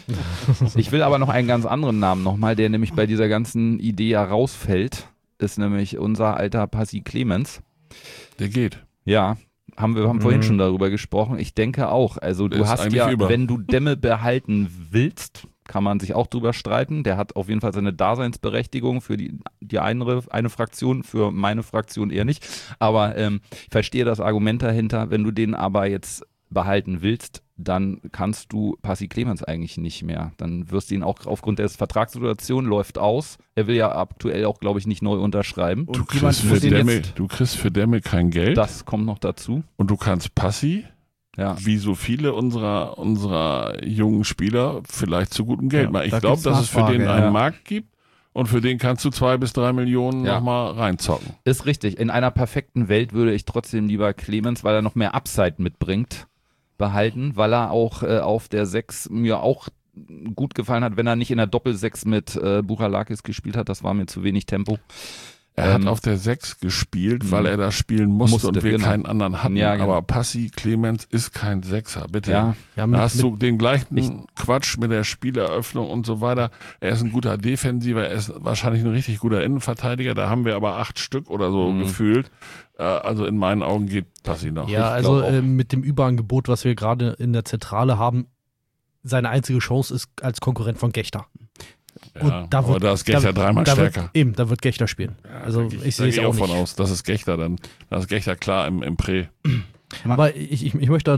Ich will aber noch einen ganz anderen Namen nochmal, der nämlich bei dieser ganzen Idee ja rausfällt, ist nämlich unser alter Passi Clemens. Der geht. Ja, haben wir haben vorhin Mhm. schon darüber gesprochen. Ich denke auch. Also Der du ist hast eigentlich ja, über. wenn du Demme behalten willst, kann man sich auch drüber streiten. Der hat auf jeden Fall seine Daseinsberechtigung für die, die eine, eine Fraktion, für meine Fraktion eher nicht. Aber ähm, ich verstehe das Argument dahinter. Wenn du den aber jetzt behalten willst, dann kannst du Passi Clemens eigentlich nicht mehr. Dann wirst du ihn auch aufgrund der Vertragssituation läuft aus. Er will ja aktuell auch, glaube ich, nicht neu unterschreiben. Und Du jemand kriegst, muss für den Demme, jetzt, du kriegst für Demme kein Geld Das kommt noch dazu. und du kannst Passi, Ja. wie so viele unserer, unserer jungen Spieler, vielleicht zu gutem Geld Ja, machen. Ich da glaube, gibt's dass es für Nachfrage, den einen ja. Markt gibt und für den kannst du zwei bis drei Millionen Ja. nochmal reinzocken. Ist richtig. In einer perfekten Welt würde ich trotzdem lieber Clemens, weil er noch mehr Upside mitbringt, behalten, weil er auch äh, auf der sechs mir auch gut gefallen hat, wenn er nicht in der Doppelsechs mit äh, Buchalakis gespielt hat. Das war mir zu wenig Tempo. Er Ähm, hat auf der sechs gespielt, Mhm. weil er da spielen musste, Musste, und wir genau. keinen anderen hatten. Ja, genau. Aber Passi Clemens ist kein Sechser, bitte. Ja, Ja, Da mit, hast mit, du den gleichen Ich- Quatsch mit der Spieleröffnung und so weiter. Er ist ein guter Defensiver, er ist wahrscheinlich ein richtig guter Innenverteidiger. Da haben wir aber acht Stück oder so Mhm. gefühlt. Äh, Also in meinen Augen geht Passi noch. ja, ich also glaub auch. äh, mit dem Überangebot, was wir gerade in der Zentrale haben, seine einzige Chance ist als Konkurrent von Gechter. Ja, und da aber wird- da ist Gechter da, dreimal da stärker. Wird, eben, da wird Gechter spielen. also Da ich, gehe sehe es da gehe auch ich auch nicht. von aus. Das ist Gechter dann. Das ist Gechter klar im, im Prä. Aber ich, ich, ich möchte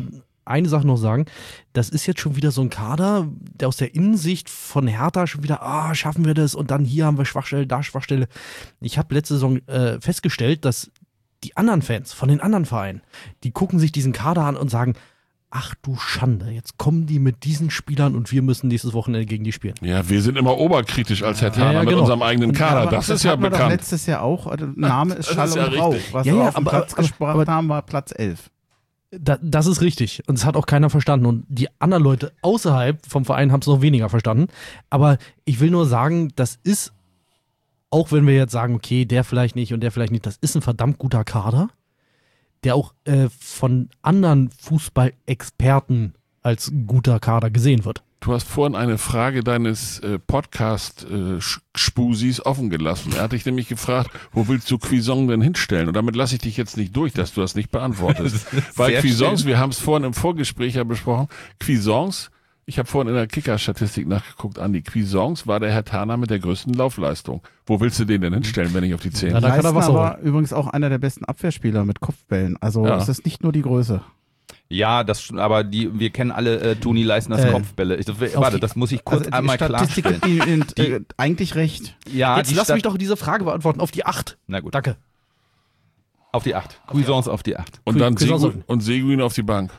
eine Sache noch sagen. Das ist jetzt schon wieder so ein Kader, der aus der Innensicht von Hertha schon wieder, ah, schaffen wir das und dann hier haben wir Schwachstelle, da Schwachstelle. Ich habe letzte Saison äh, festgestellt, dass die anderen Fans von den anderen Vereinen, die gucken sich diesen Kader an und sagen, ach du Schande, jetzt kommen die mit diesen Spielern und wir müssen nächstes Wochenende gegen die spielen. Ja, wir sind immer oberkritisch als Herr Thaler Ja, ja, mit genau. unserem eigenen Kader. Aber das, ist ja hatten wir doch bekannt. letztes Jahr auch. Also, Name ist Das Schall ist ja und Rauch. richtig. Was Ja, wir ja, auf den aber- Platz aber- gebracht aber- haben, war Platz elf. Da, das ist richtig und das hat auch keiner verstanden und die anderen Leute außerhalb vom Verein haben es noch weniger verstanden. Aber ich will nur sagen, das ist, auch wenn wir jetzt sagen, okay, der vielleicht nicht und der vielleicht nicht, das ist ein verdammt guter Kader, der auch äh, von anderen Fußballexperten als guter Kader gesehen wird. Du hast vorhin eine Frage deines äh, Podcast-Spusis offen gelassen. Er hat dich nämlich gefragt, wo willst du Cuisance denn hinstellen? Und damit lasse ich dich jetzt nicht durch, dass du das nicht beantwortest. Weil Sehr Cuisance, schön. wir haben es vorhin im Vorgespräch ja besprochen, Cuisance, ich habe vorhin in der Kicker-Statistik nachgeguckt, Andi, Cuisance war der Herr Thaler mit der größten Laufleistung. Wo willst du den denn hinstellen, wenn ich auf die zehn? Ja, da kann er Leistner was war übrigens auch einer der besten Abwehrspieler mit Kopfbällen. Also Ja. es ist nicht nur die Größe. Ja, das, aber die, wir kennen alle äh, Toni Leisners Äh, Kopfbälle. Ich, das, auf warte, die- das muss ich kurz Also die einmal Statistik klarstellen. gibt Ihnen äh, eigentlich recht. Ja, Jetzt die lass Stat- mich doch diese Frage beantworten auf die acht. Na gut, Danke. auf die acht. Cuisance auf die acht. Und dann Cuisance- Seguin, und Seguin auf die Bank.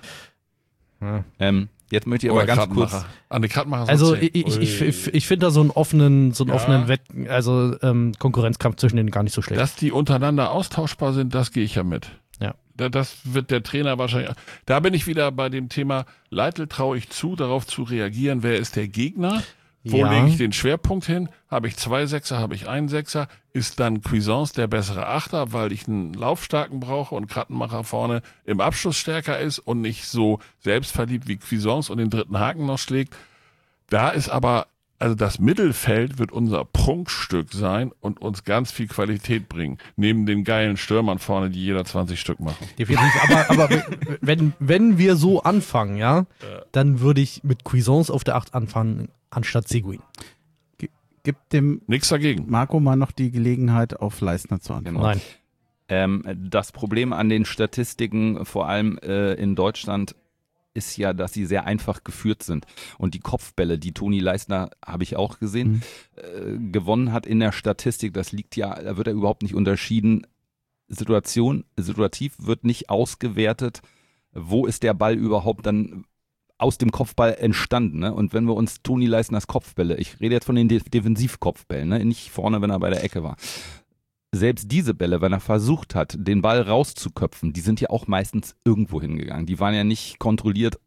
Ähm, jetzt möchte ich aber Oder ganz Krattenmacher. kurz. An die Krattenmacher ist Also auch zehn. ich, ich, ich, ich, ich finde da so einen offenen, so einen Ja. offenen Wett, also ähm, Konkurrenzkampf zwischen denen gar nicht so schlecht. Dass die untereinander austauschbar sind, das gehe ich ja mit. Ja. Da- Das wird der Trainer wahrscheinlich. Da bin ich wieder bei dem Thema, Leitl traue ich zu, darauf zu reagieren, wer ist der Gegner? Wo Ja. lege ich den Schwerpunkt hin? Habe ich zwei Sechser, habe ich einen Sechser? Ist dann Cuisance der bessere Achter, weil ich einen Laufstarken brauche und Krattenmacher vorne im Abschluss stärker ist und nicht so selbstverliebt wie Cuisance und den dritten Haken noch schlägt? Da ist aber, also das Mittelfeld wird unser Prunkstück sein und uns ganz viel Qualität bringen. Neben den geilen Stürmern vorne, die jeder zwanzig Stück machen. Definitiv, aber, aber wenn, wenn wir so anfangen, ja, dann würde ich mit Cuisance auf der acht anfangen, anstatt Seguin. Gibt dem Nichts dagegen. Marco mal noch die Gelegenheit, auf Leistner zu antworten. Genau. Nein. Ähm, das Problem an den Statistiken, vor allem äh, in Deutschland, ist ja, dass sie sehr einfach geführt sind. Und die Kopfbälle, die Toni Leisner, habe ich auch gesehen, äh, gewonnen hat in der Statistik, das liegt ja, da wird er überhaupt nicht unterschieden. Situation, situativ wird nicht ausgewertet, wo ist der Ball überhaupt dann aus dem Kopfball entstanden. Ne? Und wenn wir uns Toni Leisners Kopfbälle, ich rede jetzt von den De- Defensivkopfbällen, ne? Nicht vorne, wenn er bei der Ecke war. Selbst diese Bälle, wenn er versucht hat, den Ball rauszuköpfen, die sind ja auch meistens irgendwo hingegangen. Die waren ja nicht kontrolliert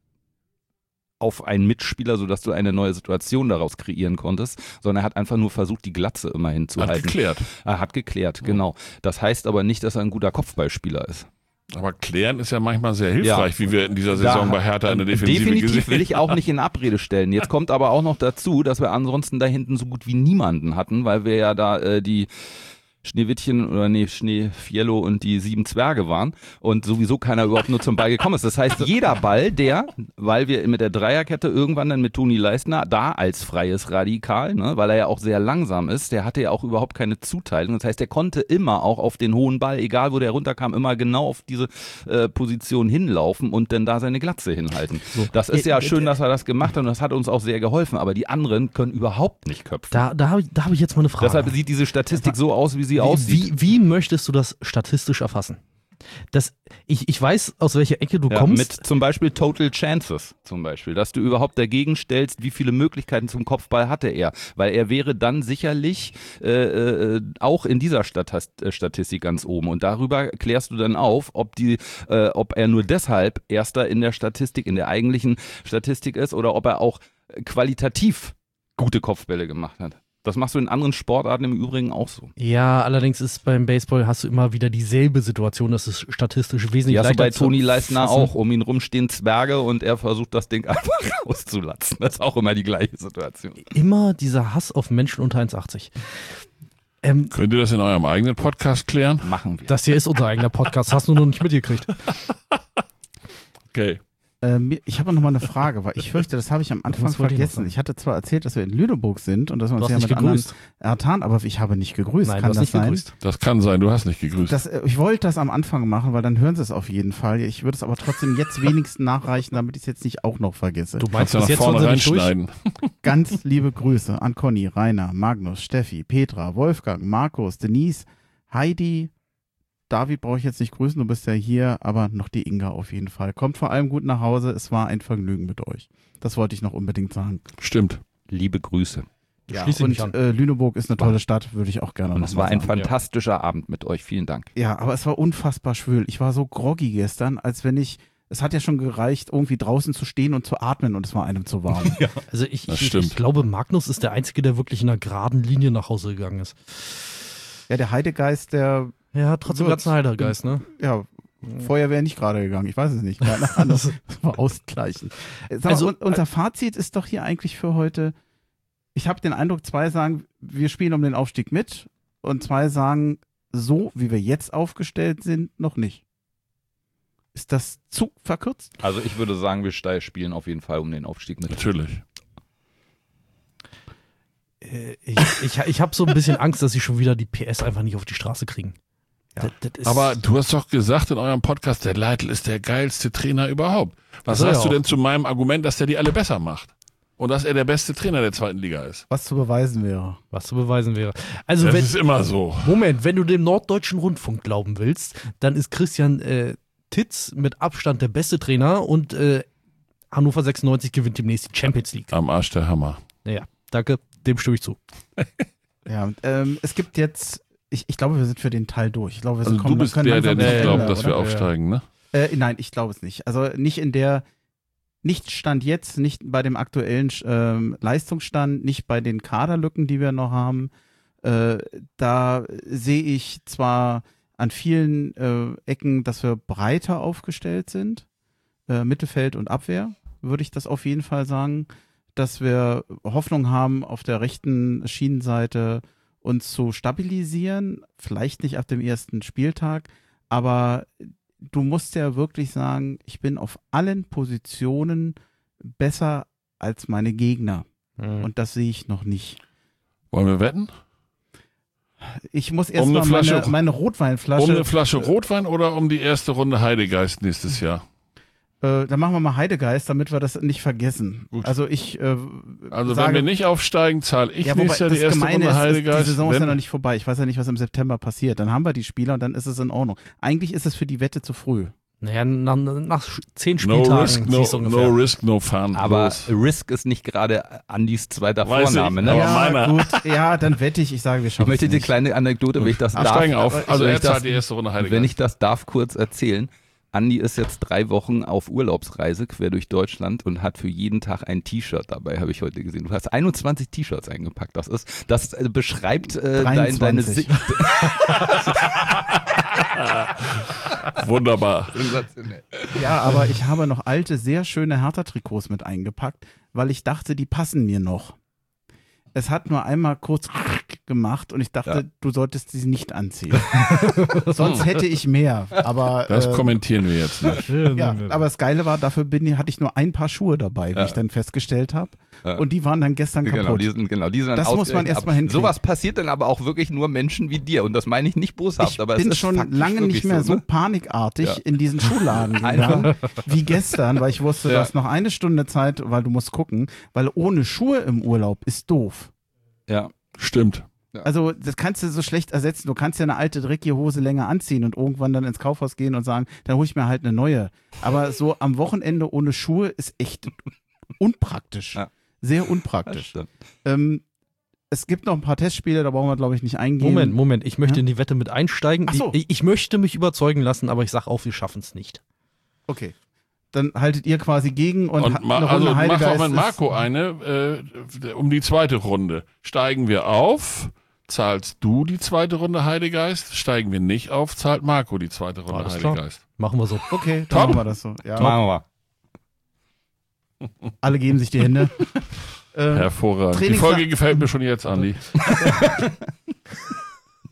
auf einen Mitspieler, sodass du eine neue Situation daraus kreieren konntest, sondern er hat einfach nur versucht, die Glatze immer Hat hinzuhalten. geklärt. Er hat geklärt, genau. Das heißt aber nicht, dass er ein guter Kopfballspieler ist. Aber klären ist ja manchmal sehr hilfreich, wie wir in dieser Saison Da- bei Hertha in der Defensive Definitiv gesehen will ich auch nicht in Abrede stellen. Jetzt kommt aber auch noch dazu, dass wir ansonsten da hinten so gut wie niemanden hatten, weil wir ja da äh, die Schneewittchen oder nee, Schneefiello und die sieben Zwerge waren und sowieso keiner überhaupt nur zum Ball gekommen ist. Das heißt, jeder Ball, der, weil wir mit der Dreierkette irgendwann dann mit Toni Leisner da als freies Radikal, ne, weil er ja auch sehr langsam ist, der hatte ja auch überhaupt keine Zuteilung. Das heißt, der konnte immer auch auf den hohen Ball, egal wo der runterkam, immer genau auf diese äh, Position hinlaufen und dann da seine Glatze hinhalten. Das ist ja schön, dass er das gemacht hat und das hat uns auch sehr geholfen, aber die anderen können überhaupt nicht köpfen. Da, da habe ich, da hab ich jetzt mal eine Frage. Deshalb sieht diese Statistik so aus, wie sie aussieht. Wie, wie möchtest du das statistisch erfassen? Das, ich, ich weiß, aus welcher Ecke du Ja, kommst. mit zum Beispiel Total Chances zum Beispiel, dass du überhaupt dagegen stellst, wie viele Möglichkeiten zum Kopfball hatte er, weil er wäre dann sicherlich äh, äh, auch in dieser Statas- äh, Statistik ganz oben und darüber klärst du dann auf, ob die, äh, ob er nur deshalb Erster in der Statistik, in der eigentlichen Statistik ist oder ob er auch qualitativ gute Kopfbälle gemacht hat. Das machst du in anderen Sportarten im Übrigen auch so. Ja, allerdings ist beim Baseball hast du immer wieder dieselbe Situation, das ist statistisch wesentlich Die hast du leichter bei zu Toni Leisner fassen. auch. Um ihn rum stehen Zwerge und er versucht das Ding einfach rauszulatzen. Das ist auch immer die gleiche Situation. Immer dieser Hass auf Menschen unter eins Komma achtzig. Ähm, Könnt ihr das in eurem eigenen Podcast klären? Machen wir. das hier ist unser eigener Podcast, hast du noch nicht mitgekriegt. Okay. Ähm, ich habe noch mal eine Frage, weil ich fürchte, das habe ich am Anfang Was wollte ich noch vergessen. sagen? Ich hatte zwar erzählt, dass wir in Lüneburg sind und dass wir Du uns hast ja nicht mit anderen gegrüßt. ertan, aber ich habe nicht gegrüßt. Nein, Kann du hast das nicht sein? gegrüßt. Das kann sein, du hast nicht gegrüßt. Das, äh, ich wollte das am Anfang machen, weil dann hören sie es auf jeden Fall. Ich würde es aber trotzdem jetzt wenigstens nachreichen, damit ich es jetzt nicht auch noch vergesse. Du meinst, Kannst du bis nach jetzt vorne waren sie nicht durch? reinschneiden. Ganz liebe Grüße an Conny, Rainer, Magnus, Steffi, Petra, Wolfgang, Markus, Denise, Heidi, David brauche ich jetzt nicht grüßen, du bist ja hier, aber noch die Inga auf jeden Fall. Kommt vor allem gut nach Hause, es war ein Vergnügen mit euch. Das wollte ich noch unbedingt sagen. Stimmt. Liebe Grüße. Ja, Schließe und mich an. äh, Lüneburg ist eine tolle Stadt, würde ich auch gerne Und noch es mal war ein sagen. fantastischer Abend mit euch. Vielen Dank. Ja, aber es war unfassbar schwül. Ich war so groggy gestern, als wenn ich, es hat ja schon gereicht, irgendwie draußen zu stehen und zu atmen und es war einem zu warm. Also ich, Das ich, stimmt. ich glaube, Magnus ist der Einzige, der wirklich in einer geraden Linie nach Hause gegangen ist. Ja, der Heidegeist, der, Ja, trotzdem So, ganz ein Heidergeist, ne? ja, vorher wäre nicht gerade gegangen, ich weiß es nicht. Keine Ahnung. Das war ausgleichen. Sag mal, Also, un- unser Fazit ist doch hier eigentlich für heute, ich habe den Eindruck, zwei sagen, wir spielen um den Aufstieg mit und zwei sagen, so wie wir jetzt aufgestellt sind, noch nicht. Ist das zu verkürzt? Also ich würde sagen, wir steil spielen auf jeden Fall um den Aufstieg mit. Natürlich. Äh, Ich, ich, ich habe so ein bisschen Angst, dass sie schon wieder die P S einfach nicht auf die Straße kriegen. Das, das ist, Aber du hast doch gesagt in eurem Podcast, der Leitl ist der geilste Trainer überhaupt. Was Soll er sagst du auch. denn zu meinem Argument, dass der die alle besser macht? Und dass er der beste Trainer der zweiten Liga ist? Was zu beweisen wäre. was zu beweisen wäre. Also Das wenn, ist immer so. Moment, wenn du dem Norddeutschen Rundfunk glauben willst, dann ist Christian äh, Titz mit Abstand der beste Trainer und äh, Hannover sechsundneunzig gewinnt demnächst die Champions League. Am Arsch der Hammer. Naja, danke, dem stimme ich zu. Ja, und, ähm, es gibt jetzt, ich, ich glaube, wir sind für den Teil durch. Ich glaube, wir Also kommen, du bist können der, der langsam nicht zum glaubt, Ende, dass wir oder? aufsteigen, ne? Äh, nein, ich glaube es nicht. Also nicht in der, nicht Stand jetzt, nicht bei dem aktuellen ähm, Leistungsstand, nicht bei den Kaderlücken, die wir noch haben. Äh, da sehe ich zwar an vielen äh, Ecken, dass wir breiter aufgestellt sind, äh, Mittelfeld und Abwehr, würde ich das auf jeden Fall sagen, dass wir Hoffnung haben, auf der rechten Schienenseite uns zu stabilisieren, vielleicht nicht ab dem ersten Spieltag, aber du musst ja wirklich sagen, ich bin auf allen Positionen besser als meine Gegner. Mhm. Und das sehe ich noch nicht. Wollen wir wetten? Ich muss Um eine erstmal meine, Flasche- meine Rotweinflasche. Um eine Flasche Rotwein oder um die erste Runde Heidegeist nächstes Jahr? Äh, dann machen wir mal Heidegeist, damit wir das nicht vergessen. Gut. Also ich äh, Also sage, wenn wir nicht aufsteigen, zahle ich ja, nächstes wobei Jahr die das erste Gemeine Runde ist, ist, Heidegeist. die Saison ist ja Wenn- noch nicht vorbei. Ich weiß ja nicht, was im September passiert. Dann haben wir die Spieler und dann ist es in Ordnung. Eigentlich ist es für die Wette zu früh. Naja, nach, nach zehn No Spieltagen risk, no, siehst du ungefähr. no risk, no fun. Aber Los. Risk ist nicht gerade Andys zweiter Weiß ich, Vorname. Ne? aber ja, meiner- gut. Ja, dann wette ich. Ich sage, wir Ich schaffen möchte es die nicht. kleine Anekdote, wenn ich das Wir darf. steigen auf. aber- Also wenn er ich das- zahlt die erste Runde Heidegeist. Wenn ich das darf, kurz erzählen. Andi ist jetzt drei Wochen auf Urlaubsreise quer durch Deutschland und hat für jeden Tag ein T-Shirt dabei, habe ich heute gesehen. Du hast einundzwanzig T-Shirts eingepackt. Das ist, das äh, beschreibt äh, dein, deine dreiundzwanzig. Sicht. Wunderbar. Ja, aber ich habe noch alte, sehr schöne Hertha-Trikots mit eingepackt, weil ich dachte, die passen mir noch. Es hat nur einmal kurz gemacht und ich dachte, Ja. du solltest sie nicht anziehen. Sonst hätte ich mehr. Aber, Das äh, kommentieren wir jetzt nicht. ja, aber das Geile war, dafür bin, hatte ich nur ein Paar Schuhe dabei, wie Ja. ich dann festgestellt habe. Ja. Und die waren dann gestern Genau, kaputt. die sind, genau, die sind dann Das muss man ausgerechnet erst mal ab- hinkriegen. Sowas passiert dann aber auch wirklich nur Menschen wie dir. Und das meine ich nicht boshaft, ich aber bin es ist schon faktisch lange wirklich nicht mehr so ne? panikartig Ja. in diesen Schuhladen gegangen wie gestern, weil ich wusste, Ja. du hast noch eine Stunde Zeit, weil du musst gucken, weil ohne Schuhe im Urlaub ist doof. Ja. Stimmt. Also das kannst du so schlecht ersetzen. Du kannst ja eine alte dreckige Hose länger anziehen und irgendwann dann ins Kaufhaus gehen und sagen, dann hole ich mir halt eine neue. Aber so am Wochenende ohne Schuhe ist echt unpraktisch. Ja. Sehr Das unpraktisch. stimmt. Ähm, es gibt noch ein paar Testspiele, da brauchen wir, glaube ich, nicht eingehen. Moment, Moment, ich möchte Ja? in die Wette mit einsteigen. Ach so. Ich, ich möchte mich überzeugen lassen, aber ich sag auch, wir schaffen es nicht. Okay. Dann haltet ihr quasi gegen und, Und ha- ma eine also Runde macht Heidegeist auch mit ist- Marco eine äh, um die zweite Runde. Steigen wir auf, zahlst du die zweite Runde Heidegeist. Steigen wir nicht auf, zahlt Marco die zweite Runde Alles klar. Heidegeist. Machen wir so. Okay, dann Top. machen wir das so. Ja. Machen wir. Alle geben sich die Hände. ähm, Hervorragend. Die Trainings- Folge gefällt mir schon jetzt, Andi.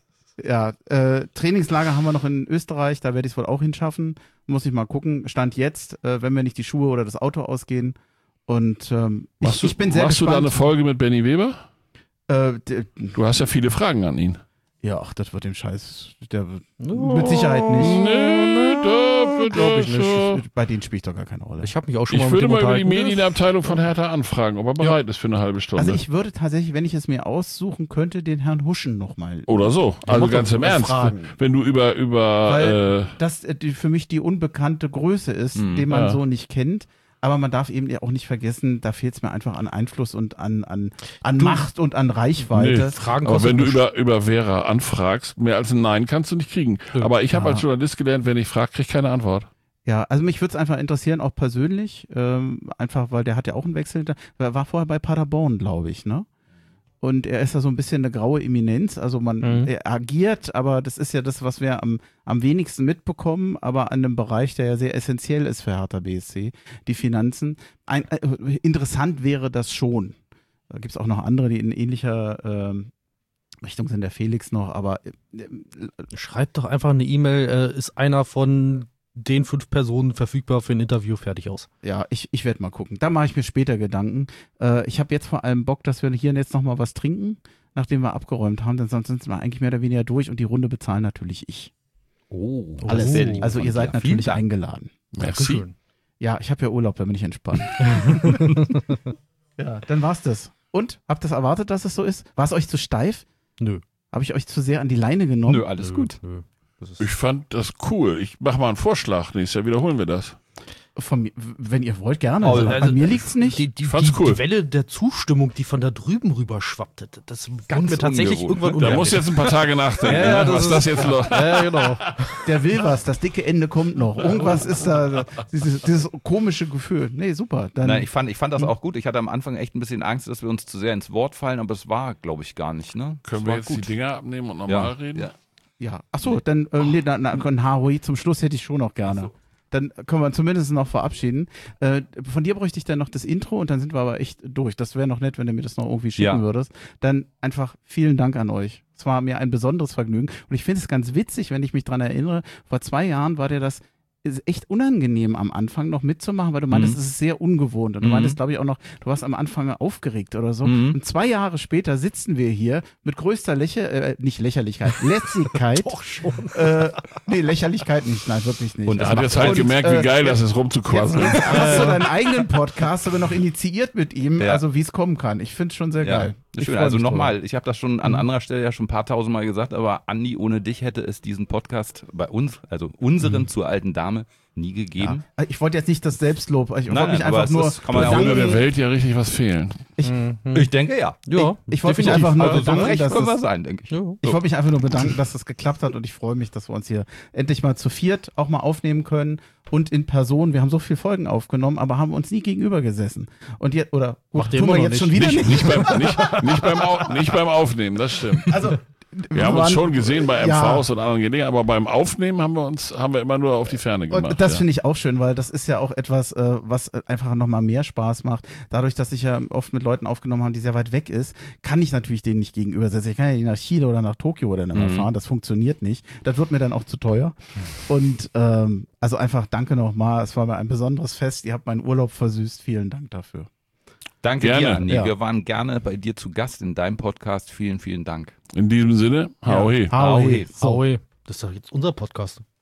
Ja, äh, Trainingslager haben wir noch in Österreich, da werde ich es wohl auch hinschaffen. Muss ich mal gucken. Stand jetzt, äh, wenn mir nicht die Schuhe oder das Auto ausgehen. Und ähm, ich, du, ich bin sehr machst gespannt. du da eine Folge mit Benny Weber? Äh, d- Du hast ja viele Fragen an ihn. ja, ach, das wird dem Scheiß. Der, mit Sicherheit nicht. Nee, da, glaub ich nicht. Bei denen spielt doch gar keine Rolle. Ich habe mich auch schon Ich mal würde mit dem mal über die unterhalten. Medienabteilung von Hertha anfragen, ob er bereit ist für eine halbe Stunde. Also ich würde tatsächlich, wenn ich es mir aussuchen könnte, den Herrn Huschen nochmal. Oder so. Also muss ganz doch im mal Ernst. fragen. Wenn du über, über Weil äh, das äh, die, für mich die unbekannte Größe ist, Mhm. den man Ja. so nicht kennt. Aber man darf eben ja auch nicht vergessen, da fehlt es mir einfach an Einfluss und an, an, an Macht und an Reichweite. Nee. Fragen aber kostet wenn du nichts. über, über Vera anfragst, mehr als ein Nein kannst du nicht kriegen. Ja. Aber ich habe Ja. als Journalist gelernt, wenn ich frage, kriege ich keine Antwort. Ja, also mich würde es einfach interessieren, auch persönlich, ähm, einfach weil der hat ja auch einen Wechsel, er war vorher bei Paderborn, glaube ich, ne? Und er ist ja so ein bisschen eine graue Eminenz, also man Mhm. er agiert, aber das ist ja das, was wir am, am wenigsten mitbekommen, aber an einem Bereich, der ja sehr essentiell ist für Hertha B S C, die Finanzen. Ein, äh, interessant wäre das schon. Da gibt es auch noch andere, die in ähnlicher ähm, Richtung sind, der Felix noch, aber äh, Schreibt doch einfach eine E-Mail, äh, ist einer von den fünf Personen verfügbar für ein Interview, fertig aus. ja, ich, ich werde mal gucken. Da mache ich mir später Gedanken. Äh, ich habe jetzt vor allem Bock, dass wir hier und jetzt nochmal was trinken, nachdem wir abgeräumt haben, denn sonst sind wir eigentlich mehr oder weniger durch und die Runde bezahlen natürlich ich. Oh, Alles. sehr lieb Also von ihr seid dir. natürlich Vielen Dank. eingeladen. Merci. Ja, ich habe ja Urlaub, da bin ich entspannt. ja, dann war's das. Und? Habt ihr das erwartet, dass es so ist? War es euch zu steif? Nö. Habe ich euch zu sehr an die Leine genommen? Nö, alles gut. Nö. Das ist Ich fand das cool. Ich mache mal einen Vorschlag. Nächstes Jahr wiederholen wir das. Von mir, wenn ihr wollt, gerne. Oh, Also, also- an mir liegt's nicht. Die, die, fand's die, cool. die Welle der Zustimmung, die von da drüben rüber schwappte, das Ganz ganz mir tatsächlich ungewohnt, irgendwann Da unheimlich. muss jetzt ein paar Tage nachdenken, Ja, ja, ne? das was ist- das jetzt los. Ja, genau. Der will was, das dicke Ende kommt noch. Irgendwas ist da, dieses, dieses komische Gefühl. Nee, super. Dann, Nein, ich fand, ich fand das auch gut. Ich hatte am Anfang echt ein bisschen Angst, dass wir uns zu sehr ins Wort fallen, aber es war, glaube ich, gar nicht. Ne? Können Es wir war jetzt gut. die Dinger abnehmen und ja. normal reden? Ja. ja. Ach so, dann, äh, nee, dann, dann ein H O I zum Schluss hätte ich schon noch gerne. Dann können wir zumindest noch verabschieden. Äh, von dir bräuchte ich dann noch das Intro und dann sind wir aber echt durch. Das wäre noch nett, wenn du mir das noch irgendwie schicken Ja. würdest. Dann einfach vielen Dank an euch. Es war mir ein besonderes Vergnügen. Und ich finde es ganz witzig, wenn ich mich dran erinnere, vor zwei Jahren war dir das ist echt unangenehm am Anfang noch mitzumachen, weil du meintest, Mhm. es ist sehr ungewohnt. Und du Mhm. meintest, glaube ich, auch noch, du warst am Anfang aufgeregt oder so. Mhm. Und zwei Jahre später sitzen wir hier mit größter Lächer, äh, nicht Lächerlichkeit, Lässigkeit. Doch schon. Äh, nee, Lächerlichkeit nicht, nein, wirklich nicht. Und Er das hat macht jetzt halt und, gemerkt, äh, wie geil das ist, Jetzt rumzuquasseln. hast du deinen eigenen Podcast, aber noch initiiert mit ihm, Ja. also wie es kommen kann. Ich finde es schon sehr Ja, geil. das ist Ich schön. freu Also mich drüber. nochmal, ich habe das schon an anderer Stelle ja schon ein paar tausend Mal gesagt, aber Andi, ohne dich hätte es diesen Podcast bei uns, also unseren zur alten Dame, nie gegeben. Ja. Ich wollte jetzt nicht das Selbstlob, ich Nein, wollte mich aber einfach es nur ist- kann man ja Da auch würde bedanken. der Welt ja richtig was fehlen. Ich denke ja. Ja, Ich- ich wollte mich definitiv. einfach nur Also so bedanken, recht dass können wir es- sein, denke ich. Ja. Ich wollte mich einfach nur bedanken, dass das geklappt hat und ich freue mich, dass wir uns hier endlich mal zu viert auch mal aufnehmen können und in Person. Wir haben so viele Folgen aufgenommen, aber haben uns nie gegenüber gesessen. Und jetzt, oder gut, Macht ihr tun immer wir noch jetzt nicht. schon wieder Nicht, nicht. nicht, beim, nicht, nicht, beim Au, nicht beim Aufnehmen, das stimmt. Also, Wir haben uns waren- schon gesehen bei Ja. M Vs und anderen Gelegenheiten, aber beim Aufnehmen haben wir uns haben wir immer nur auf die Ferne gemacht. Und das ja. finde ich auch schön, weil das ist ja auch etwas, äh, was äh, einfach nochmal mehr Spaß macht. Dadurch, dass ich ja oft mit Leuten aufgenommen habe, die sehr weit weg ist, kann ich natürlich denen nicht gegenübersetzen. Ich kann ja nicht nach Chile oder nach Tokio oder dann mal Mhm. fahren. Das funktioniert nicht. Das wird mir dann auch zu teuer. Und ähm, also einfach danke nochmal. Es war mir ein besonderes Fest. Ihr habt meinen Urlaub versüßt. Vielen Dank dafür. Danke Gerne. dir, Andi. Ja. Wir waren gerne bei dir zu Gast in deinem Podcast. Vielen, vielen Dank. In diesem Sinne, hau he. Hau he. So. Aue. Das ist doch jetzt unser Podcast.